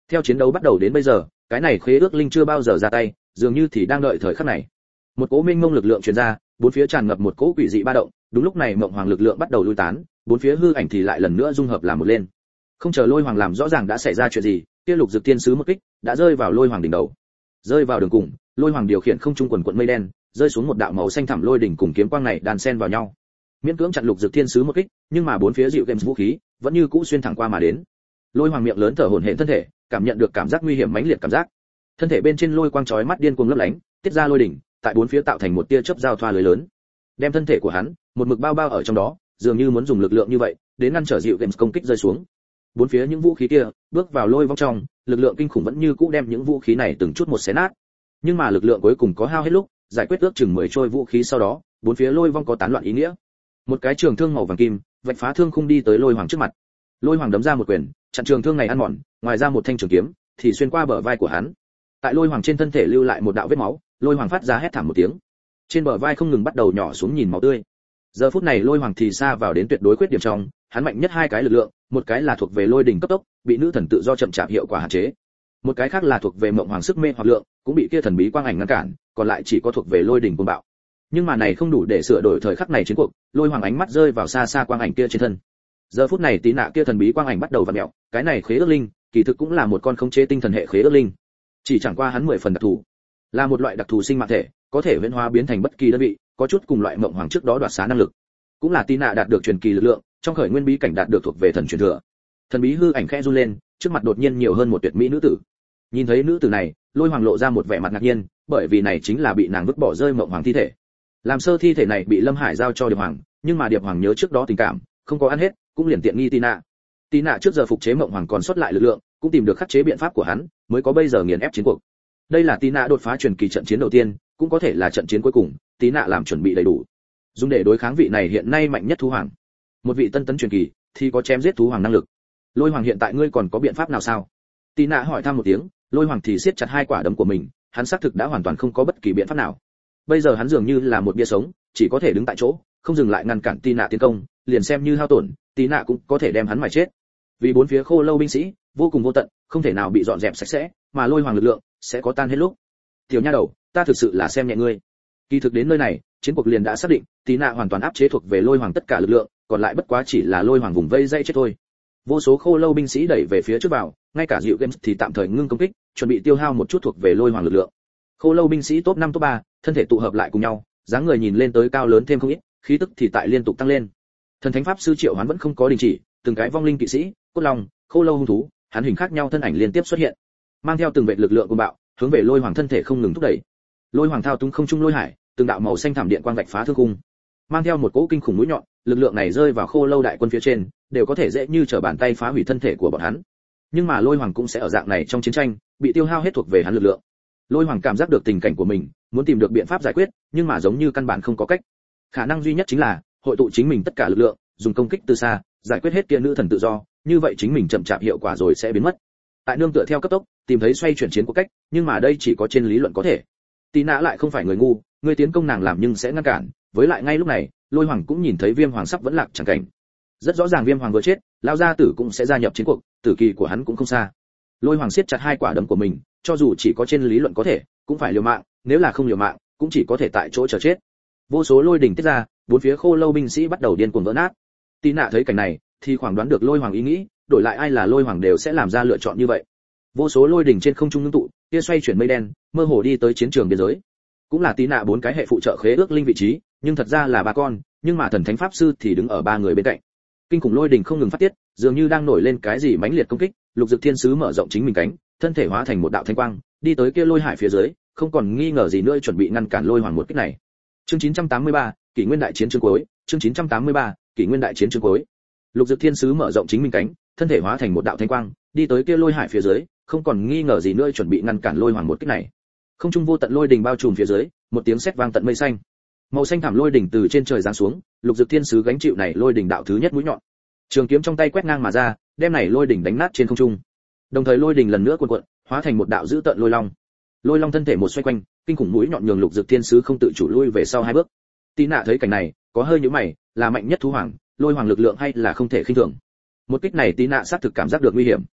Theo chiến đấu bắt đầu đến bây giờ, cái này khế ước linh chưa bao giờ ra tay, dường như thì đang đợi thời khắc này. Một cỗ mênh mông lực lượng truyền ra, bốn phía tràn ngập một cỗ quỷ dị ba động, đúng lúc này Mộng Hoàng lực lượng bắt đầu lui tán, bốn phía hư ảnh thì lại lần nữa dung hợp làm một lên. Không chờ Lôi Hoàng làm rõ ràng đã xảy ra chuyện gì, kia Lục Dực Thiên Sứ một kích đã rơi vào Lôi Hoàng đỉnh đầu. Rơi vào đường cùng, Lôi Hoàng điều khiển không trung quần quần mây đen, rơi xuống một đạo màu xanh thẳm lôi đỉnh cùng kiếm quang này đan xen vào nhau. Miễn cưỡng chặn Lục Dực Thiên Sứ một kích, nhưng mà bốn phía dịu games vũ khí vẫn như cũ xuyên thẳng qua mà đến. Lôi Hoàng miệng lớn thở hổn hển thân thể, cảm nhận được cảm giác nguy hiểm mãnh liệt cảm giác. Thân thể bên trên lôi quang chói mắt điên cuồng lấp lánh, tiết ra lôi đỉnh, tại bốn phía tạo thành một tia chớp giao thoa lưới lớn. Đem thân thể của hắn một mực bao bao ở trong đó, dường như muốn dùng lực lượng như vậy đến ngăn trở dịu games công kích rơi xuống. Bốn phía những vũ khí kia bước vào lôi vong trong, lực lượng kinh khủng vẫn như cũ đem những vũ khí này từng chút một xé nát. Nhưng mà lực lượng cuối cùng có hao hết lúc, giải quyết ước chừng 10 trôi vũ khí sau đó, bốn phía lôi vong có tán loạn ý nghĩa. Một cái trường thương màu vàng kim vạch phá thương khung đi tới Lôi Hoàng trước mặt. Lôi Hoàng đấm ra một quyền, chặn trường thương này ăn mòn, ngoài ra một thanh trường kiếm thì xuyên qua bờ vai của hắn. Tại Lôi Hoàng trên thân thể lưu lại một đạo vết máu, Lôi Hoàng phát ra hét thảm một tiếng. Trên bờ vai không ngừng bắt đầu nhỏ xuống nhìn máu tươi. Giờ phút này Lôi Hoàng thì xa vào đến tuyệt đối khuyết điểm trong, hắn mạnh nhất hai cái lực lượng, một cái là thuộc về lôi đỉnh cấp tốc, bị nữ thần tự do chậm chạp hiệu quả hạn chế. Một cái khác là thuộc về Mộng Hoàng sức mê hoặc lượng, cũng bị kia thần bí quang ảnh ngăn cản, còn lại chỉ có thuộc về lôi đỉnh cuồng bạo. Nhưng mà này không đủ để sửa đổi thời khắc này chiến cuộc, Lôi Hoàng ánh mắt rơi vào xa xa quang ảnh kia trên thân. Giờ phút này tí nạ kia thần bí quang ảnh bắt đầu vặn mèo, cái này khế ước linh, kỳ thực cũng là một con khống chế tinh thần hệ khế ước linh. Chỉ chẳng qua hắn 10 phần đặc thù, là một loại đặc thù sinh mạng thể, có thể huyễn hóa biến thành bất kỳ đơn vị, có chút cùng loại Mộng Hoàng trước đó đoạt xá năng lực. Cũng là tí nạ đạt được truyền kỳ lực lượng, trong khởi nguyên bí cảnh đạt được thuộc về thần truyền thừa. Thần bí hư ảnh khẽ run lên, trước mặt đột nhiên nhiều hơn một tuyệt mỹ nữ tử. Nhìn thấy nữ tử này, Lôi Hoàng lộ ra một vẻ mặt ngạc nhiên, bởi vì này chính là bị nàng vứt bỏ rơi Mộng Hoàng thi thể. Làm sơ thi thể này bị Lâm Hải giao cho Điệp Hoàng, nhưng mà Điệp Hoàng nhớ trước đó tình cảm, không có ăn hết, cũng liền tiện nghi Tina. Tina trước giờ phục chế Mộng Hoàng còn sót lại lực lượng, cũng tìm được khắc chế biện pháp của hắn, mới có bây giờ nghiền ép chiến cuộc. Đây là Tina đột phá truyền kỳ trận chiến đầu tiên, cũng có thể là trận chiến cuối cùng, Tina làm chuẩn bị đầy đủ, dùng để đối kháng vị này hiện nay mạnh nhất thú hoàng. Một vị tân tấn truyền kỳ thì có chém giết thú hoàng năng lực. Lôi Hoàng hiện tại ngươi còn có biện pháp nào sao? Tina hỏi thăm một tiếng, Lôi Hoàng thì siết chặt hai quả đấm của mình, hắn xác thực đã hoàn toàn không có bất kỳ biện pháp nào. Bây giờ hắn dường như là một bia sống, chỉ có thể đứng tại chỗ, không dừng lại ngăn cản Tina tiến công, liền xem như hao tổn, Tina cũng có thể đem hắn mà chết. Vì bốn phía khô lâu binh sĩ vô cùng vô tận, không thể nào bị dọn dẹp sạch sẽ, mà Lôi Hoàng lực lượng sẽ có tan hết lúc. Tiểu nha đầu, ta thực sự là xem nhẹ ngươi. Kỳ thực đến nơi này, chiến cuộc liền đã xác định, Tina hoàn toàn áp chế thuộc về Lôi Hoàng tất cả lực lượng, còn lại bất quá chỉ là Lôi Hoàng vùng vây dây chết thôi. Vô số khô lâu binh sĩ đẩy về phía trước vào, ngay cả Dịu Games thì tạm thời ngưng công kích, chuẩn bị tiêu hao một chút thuộc về Lôi Hoàng lực lượng. Khô lâu binh sĩ top 5 top 3, thân thể tụ hợp lại cùng nhau, dáng người nhìn lên tới cao lớn thêm không ít, khí tức thì tại liên tục tăng lên. Thần thánh pháp sư Triệu Hoán vẫn không có đình chỉ, từng cái vong linh kỵ sĩ, cốt long, khô lâu hung thú, hắn hình khác nhau thân ảnh liên tiếp xuất hiện, mang theo từng vệt lực lượng cuồng bạo, hướng về Lôi Hoàng thân thể không ngừng thúc đẩy. Lôi Hoàng thao túng không trung lôi hải, từng đạo màu xanh thảm điện quang vạch phá thương khung, mang theo một cỗ kinh khủng mũi nhọn, lực lượng này rơi vào khô lâu đại quân phía trên, đều có thể dễ như trở bàn tay phá hủy thân thể của bọn hắn. Nhưng mà Lôi Hoàng cũng sẽ ở dạng này trong chiến tranh, bị tiêu hao hết thuộc về hắn lực lượng. Lôi Hoàng cảm giác được tình cảnh của mình, muốn tìm được biện pháp giải quyết, nhưng mà giống như căn bản không có cách. Khả năng duy nhất chính là hội tụ chính mình tất cả lực lượng, dùng công kích từ xa, giải quyết hết kia nữ thần tự do, như vậy chính mình chậm chạp hiệu quả rồi sẽ biến mất. Tại nương tựa theo cấp tốc, tìm thấy xoay chuyển chiến của cách, nhưng mà đây chỉ có trên lý luận có thể. Tina lại không phải người ngu, người tiến công nàng làm nhưng sẽ ngăn cản, với lại ngay lúc này, Lôi Hoàng cũng nhìn thấy Viêm Hoàng sắp vẫn lạc chẳng cảnh. Rất rõ ràng Viêm Hoàng vừa chết, lão gia tử cũng sẽ gia nhập chiến cuộc, tử kỳ của hắn cũng không xa. Lôi Hoàng siết chặt hai quả đấm của mình, cho dù chỉ có trên lý luận có thể, cũng phải liều mạng, nếu là không liều mạng, cũng chỉ có thể tại chỗ chờ chết. Vô số lôi đỉnh tiết ra, bốn phía khô lâu binh sĩ bắt đầu điên cuồng vỡ nát. Tina thấy cảnh này, thì khoảng đoán được Lôi Hoàng ý nghĩ, đổi lại ai là Lôi Hoàng đều sẽ làm ra lựa chọn như vậy. Vô số lôi đỉnh trên không trung ngưng tụ, kia xoay chuyển mây đen, mơ hồ đi tới chiến trường biên giới. Cũng là Tina bốn cái hệ phụ trợ khế ước linh vị trí, nhưng thật ra là ba con, nhưng mà thần thánh pháp sư thì đứng ở ba người bên cạnh. Kinh khủng lôi đỉnh không ngừng phát tiết, dường như đang nổi lên cái gì mãnh liệt công kích. Lục Dực Thiên Sứ mở rộng chính mình cánh, thân thể hóa thành một đạo thanh quang, đi tới kia lôi hải phía dưới, không còn nghi ngờ gì nữa chuẩn bị ngăn cản Lôi Hoàng một kích này. Chương 983, Kỷ Nguyên đại chiến chương cuối, chương 983, Kỷ Nguyên đại chiến chương cuối. Lục Dực Thiên Sứ mở rộng chính mình cánh, thân thể hóa thành một đạo thanh quang, đi tới kia lôi hải phía dưới, không còn nghi ngờ gì nữa chuẩn bị ngăn cản Lôi Hoàng một kích này. Không trung vô tận lôi đỉnh bao trùm phía dưới, một tiếng sét vang tận mây xanh. Màu xanh thảm lôi đỉnh từ trên trời giáng xuống, Lục Dực Thiên Sứ gánh chịu này lôi đỉnh đạo thứ nhất mũi nhọn. Trường kiếm trong tay quét ngang mà ra, đem này lôi đỉnh đánh nát trên không trung. Đồng thời lôi đỉnh lần nữa cuộn cuộn, hóa thành một đạo dữ tợn lôi long. Lôi long thân thể một xoay quanh, kinh khủng mũi nhọn nhường Lục Dực Thiên Sứ không tự chủ lui về sau hai bước. Tina thấy cảnh này, có hơi nhíu mày, là mạnh nhất thú hoàng, Lôi Hoàng lực lượng hay là không thể khinh thường. Một kích này Tina xác thực cảm giác được nguy hiểm.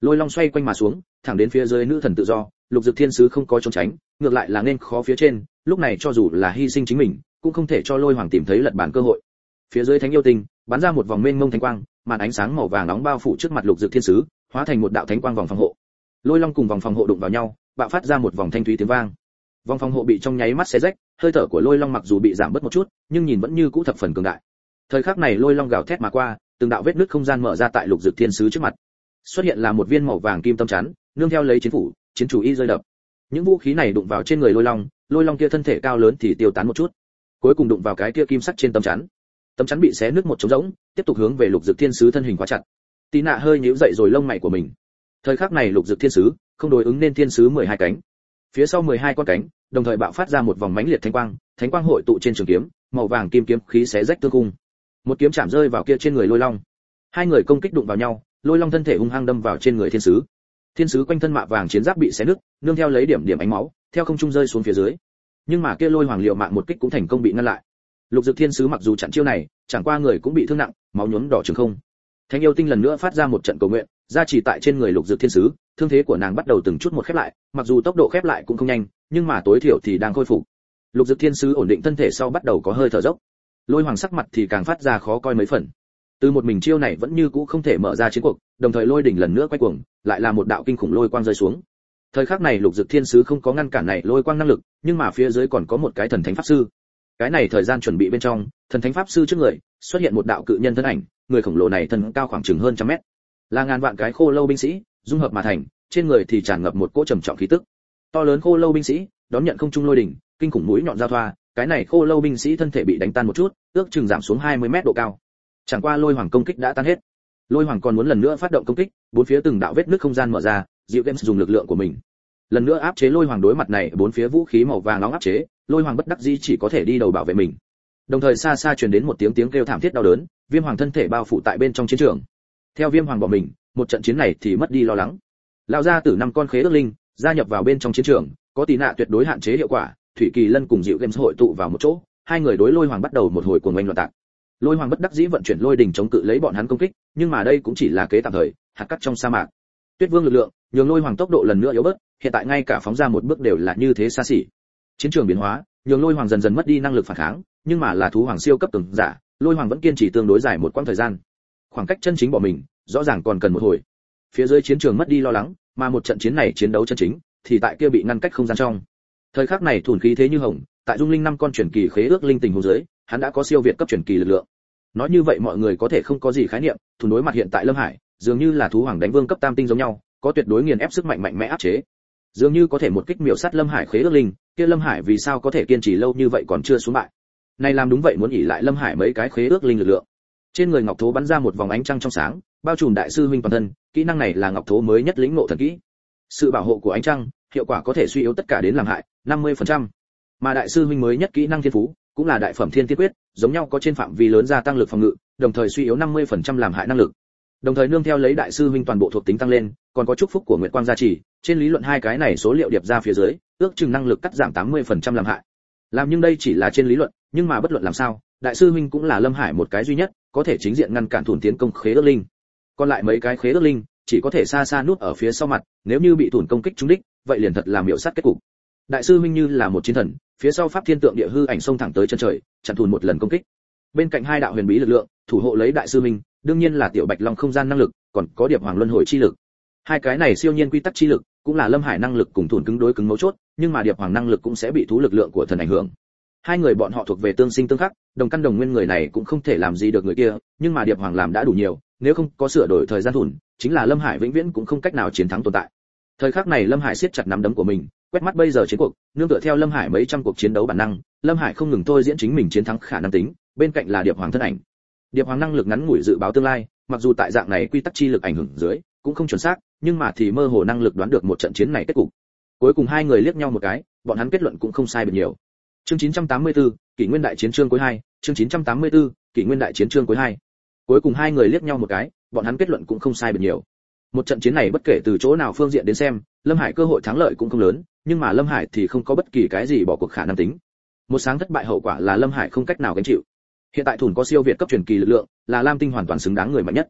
Lôi long xoay quanh mà xuống, thẳng đến phía dưới nữ thần tự do, Lục Dực Thiên Sứ không có trốn tránh, ngược lại là nên khó phía trên, lúc này cho dù là hy sinh chính mình, cũng không thể cho Lôi Hoàng tìm thấy lật bản cơ hội. Phía dưới Thánh Yêu Tinh bắn ra một vòng mênh mông thánh quang, màn ánh sáng màu vàng nóng bao phủ trước mặt Lục Dực Thiên Sứ, hóa thành một đạo thánh quang vòng phòng hộ. Lôi long cùng vòng phòng hộ đụng vào nhau, bạo phát ra một vòng thanh thúy tiếng vang. Vòng phòng hộ bị trong nháy mắt xé rách, hơi thở của Lôi long mặc dù bị giảm bớt một chút, nhưng nhìn vẫn như cũ thập phần cường đại. Thời khắc này Lôi long gào thét mà qua, từng đạo vết nứt không gian mở ra tại Lục Dực Thiên Sứ trước mặt. Xuất hiện là một viên màu vàng kim tâm chắn, nương theo lấy chiến phủ, chiến chủ y rơi đập. Những vũ khí này đụng vào trên người Lôi long kia thân thể cao lớn thì tiêu tán một chút, cuối cùng đụng vào cái kia kim sắt trên tấm chắn bị xé nứt một trống rỗng, tiếp tục hướng về Lục Dực Thiên Sứ thân hình khóa chặt. Tí Nạ hơi nhíu dậy rồi lông mày của mình. Thời khắc này Lục Dực Thiên Sứ không đối ứng nên Thiên Sứ 12 cánh. Phía sau 12 con cánh, đồng thời bạo phát ra một vòng mãnh liệt thánh quang hội tụ trên trường kiếm, màu vàng kim kiếm khí xé rách tương cung. Một kiếm chạm rơi vào kia trên người Lôi long. Hai người công kích đụng vào nhau, Lôi long thân thể hung hăng đâm vào trên người Thiên Sứ. Thiên Sứ quanh thân mạ vàng chiến giáp bị xé nứt, nương theo lấy điểm ánh máu, theo không trung rơi xuống phía dưới. Nhưng mà kia Lôi Hoàng liều mạng một kích cũng thành công bị ngăn lại. Lục Dực Thiên Sứ mặc dù chặn chiêu này, chẳng qua người cũng bị thương nặng, máu nhuốm đỏ trường không. Thánh Yêu Tinh lần nữa phát ra một trận cầu nguyện, gia trì tại trên người Lục Dực Thiên Sứ, thương thế của nàng bắt đầu từng chút một khép lại, mặc dù tốc độ khép lại cũng không nhanh, nhưng mà tối thiểu thì đang khôi phục. Lục Dực Thiên Sứ ổn định thân thể sau bắt đầu có hơi thở dốc. Lôi Hoàng sắc mặt thì càng phát ra khó coi mấy phần. Từ một mình chiêu này vẫn như cũ không thể mở ra chiến cuộc, đồng thời Lôi đỉnh lần nữa quay cuồng, lại là một đạo kinh khủng lôi quang rơi xuống. Thời khắc này Lục Dực Thiên Sứ không có ngăn cản này lôi quang năng lực, nhưng mà phía dưới còn có một cái thần thánh pháp sư. Cái này thời gian chuẩn bị bên trong, thần thánh pháp sư trước người xuất hiện một đạo cự nhân thân ảnh, người khổng lồ này thân cao khoảng chừng hơn 100 mét, là ngàn vạn cái khô lâu binh sĩ dung hợp mà thành, trên người thì tràn ngập một cỗ trầm trọng khí tức. To lớn khô lâu binh sĩ đón nhận không trung lôi đỉnh, kinh khủng mũi nhọn giao thoa, cái này khô lâu binh sĩ thân thể bị đánh tan một chút, ước chừng giảm xuống 20 mét độ cao. Chẳng qua Lôi Hoàng công kích đã tan hết. Lôi Hoàng còn muốn lần nữa phát động công kích, bốn phía từng đạo vết nứt không gian mở ra, Diệu Games dùng lực lượng của mình lần nữa áp chế Lôi Hoàng. Đối mặt này bốn phía vũ khí màu vàng nóng áp chế, Lôi Hoàng bất đắc dĩ chỉ có thể đi đầu bảo vệ mình. Đồng thời xa xa truyền đến một tiếng kêu thảm thiết đau đớn, Viêm Hoàng thân thể bao phủ tại bên trong chiến trường. Theo Viêm Hoàng bỏ mình, một trận chiến này thì mất đi lo lắng. Lão gia tử 5 con khế ước linh gia nhập vào bên trong chiến trường, có Tí Nạ tuyệt đối hạn chế hiệu quả, Thủy Kỳ Lân cùng Diệu Games hội tụ vào một chỗ, hai người đối Lôi Hoàng bắt đầu một hồi cuồng oanh loạn tạc. Lôi Hoàng bất đắc dĩ vận chuyển lôi đỉnh chống cự lấy bọn hắn công kích, nhưng mà đây cũng chỉ là kế tạm thời, hạt cát trong sa mạc. Tuyết Vương lực lượng, nhường Lôi Hoàng tốc độ lần nữa yếu bớt, hiện tại ngay cả phóng ra một bước đều là như thế xa xỉ. Chiến trường biến hóa, nhường Lôi Hoàng dần dần mất đi năng lực phản kháng, nhưng mà là thú hoàng siêu cấp cường giả, Lôi Hoàng vẫn kiên trì tương đối dài một quãng thời gian. Khoảng cách chân chính bỏ mình, rõ ràng còn cần một hồi. Phía dưới chiến trường mất đi lo lắng, mà một trận chiến này chiến đấu chân chính, thì tại kia bị ngăn cách không gian trong. Thời khắc này thủn khí thế như hồng, tại Dung Linh 5 con truyền kỳ khế ước linh tình huống dưới, hắn đã có siêu việt cấp truyền kỳ lực lượng. Nói như vậy mọi người có thể không có gì khái niệm, thủn đối mặt hiện tại Lâm Hải, dường như là thú hoàng đánh vương cấp tam tinh giống nhau, có tuyệt đối nghiền ép sức mạnh mẽ áp chế. Dường như có thể một kích miểu sát Lâm Hải khế ước linh, kia Lâm Hải vì sao có thể kiên trì lâu như vậy còn chưa xuống bại. Này làm đúng vậy muốn ỷ lại Lâm Hải mấy cái khế ước linh lực lượng. Trên người Ngọc Thố bắn ra một vòng ánh trăng trong sáng, bao trùm đại sư huynh toàn thân, kỹ năng này là Ngọc Thố mới nhất lĩnh ngộ thần kỹ. Sự bảo hộ của ánh trăng, hiệu quả có thể suy yếu tất cả đến làm hại 50%. Mà đại sư huynh mới nhất kỹ năng thiên phú, cũng là đại phẩm thiên tiên quyết, giống nhau có trên phạm vi lớn gia tăng lực phòng ngự, đồng thời suy yếu 50% làm hại năng lực. Đồng thời nương theo lấy đại sư huynh toàn bộ thuộc tính tăng lên, còn có chúc phúc của Nguyệt Quang gia trì, trên lý luận hai cái này số liệu điệp ra phía dưới, ước chừng năng lực cắt giảm 80% làm hại. Làm nhưng đây chỉ là trên lý luận, nhưng mà bất luận làm sao, đại sư huynh cũng là Lâm Hải một cái duy nhất, có thể chính diện ngăn cản thủn tiến công khế ước linh. Còn lại mấy cái khế ước linh, chỉ có thể xa xa núp ở phía sau mặt, nếu như bị thủn công kích trúng đích, vậy liền thật là miểu sát kết cục. Đại sư huynh như là một chiến thần, phía sau pháp thiên tượng địa hư ảnh xông thẳng tới chân trời, chặn thủn một lần công kích. Bên cạnh hai đạo huyền bí lực lượng, thủ hộ lấy đại sư huynh, đương nhiên là tiểu bạch long không gian năng lực, còn có điệp hoàng luân hồi chi lực. Hai cái này siêu nhiên quy tắc chi lực, cũng là Lâm Hải năng lực cùng thủn cứng đối cứng mấu chốt, nhưng mà điệp hoàng năng lực cũng sẽ bị thú lực lượng của thần ảnh hưởng. Hai người bọn họ thuộc về tương sinh tương khắc, đồng căn đồng nguyên, người này cũng không thể làm gì được người kia, nhưng mà điệp hoàng làm đã đủ nhiều, nếu không có sửa đổi thời gian thủn, chính là Lâm Hải vĩnh viễn cũng không cách nào chiến thắng tồn tại. Thời khắc này Lâm Hải siết chặt nắm đấm của mình, quét mắt bây giờ chiến cuộc, nương tựa theo Lâm Hải mấy trăm cuộc chiến đấu bản năng, Lâm Hải không ngừng thôi diễn chính mình chiến thắng khả năng tính, bên cạnh là điệp hoàng thân ảnh. Điệp hoàng năng lực ngắn ngủi dự báo tương lai, mặc dù tại dạng này quy tắc chi lực ảnh hưởng dưới, cũng không chuẩn xác, nhưng mà thì mơ hồ năng lực đoán được một trận chiến này kết cục. Cuối cùng hai người liếc nhau một cái, bọn hắn kết luận cũng không sai biệt nhiều. Chương 984, Kỷ Nguyên đại chiến chương cuối 2, chương 984, Kỷ Nguyên đại chiến chương cuối 2. Cuối cùng hai người liếc nhau một cái, bọn hắn kết luận cũng không sai biệt nhiều. Một trận chiến này bất kể từ chỗ nào phương diện đến xem, Lâm Hải cơ hội thắng lợi cũng không lớn, nhưng mà Lâm Hải thì không có bất kỳ cái gì bỏ cuộc khả năng tính. Một sáng thất bại hậu quả là Lâm Hải không cách nào gánh chịu. Hiện tại thủn có siêu việt cấp truyền kỳ lực lượng, là Lam Tinh hoàn toàn xứng đáng người mạnh nhất.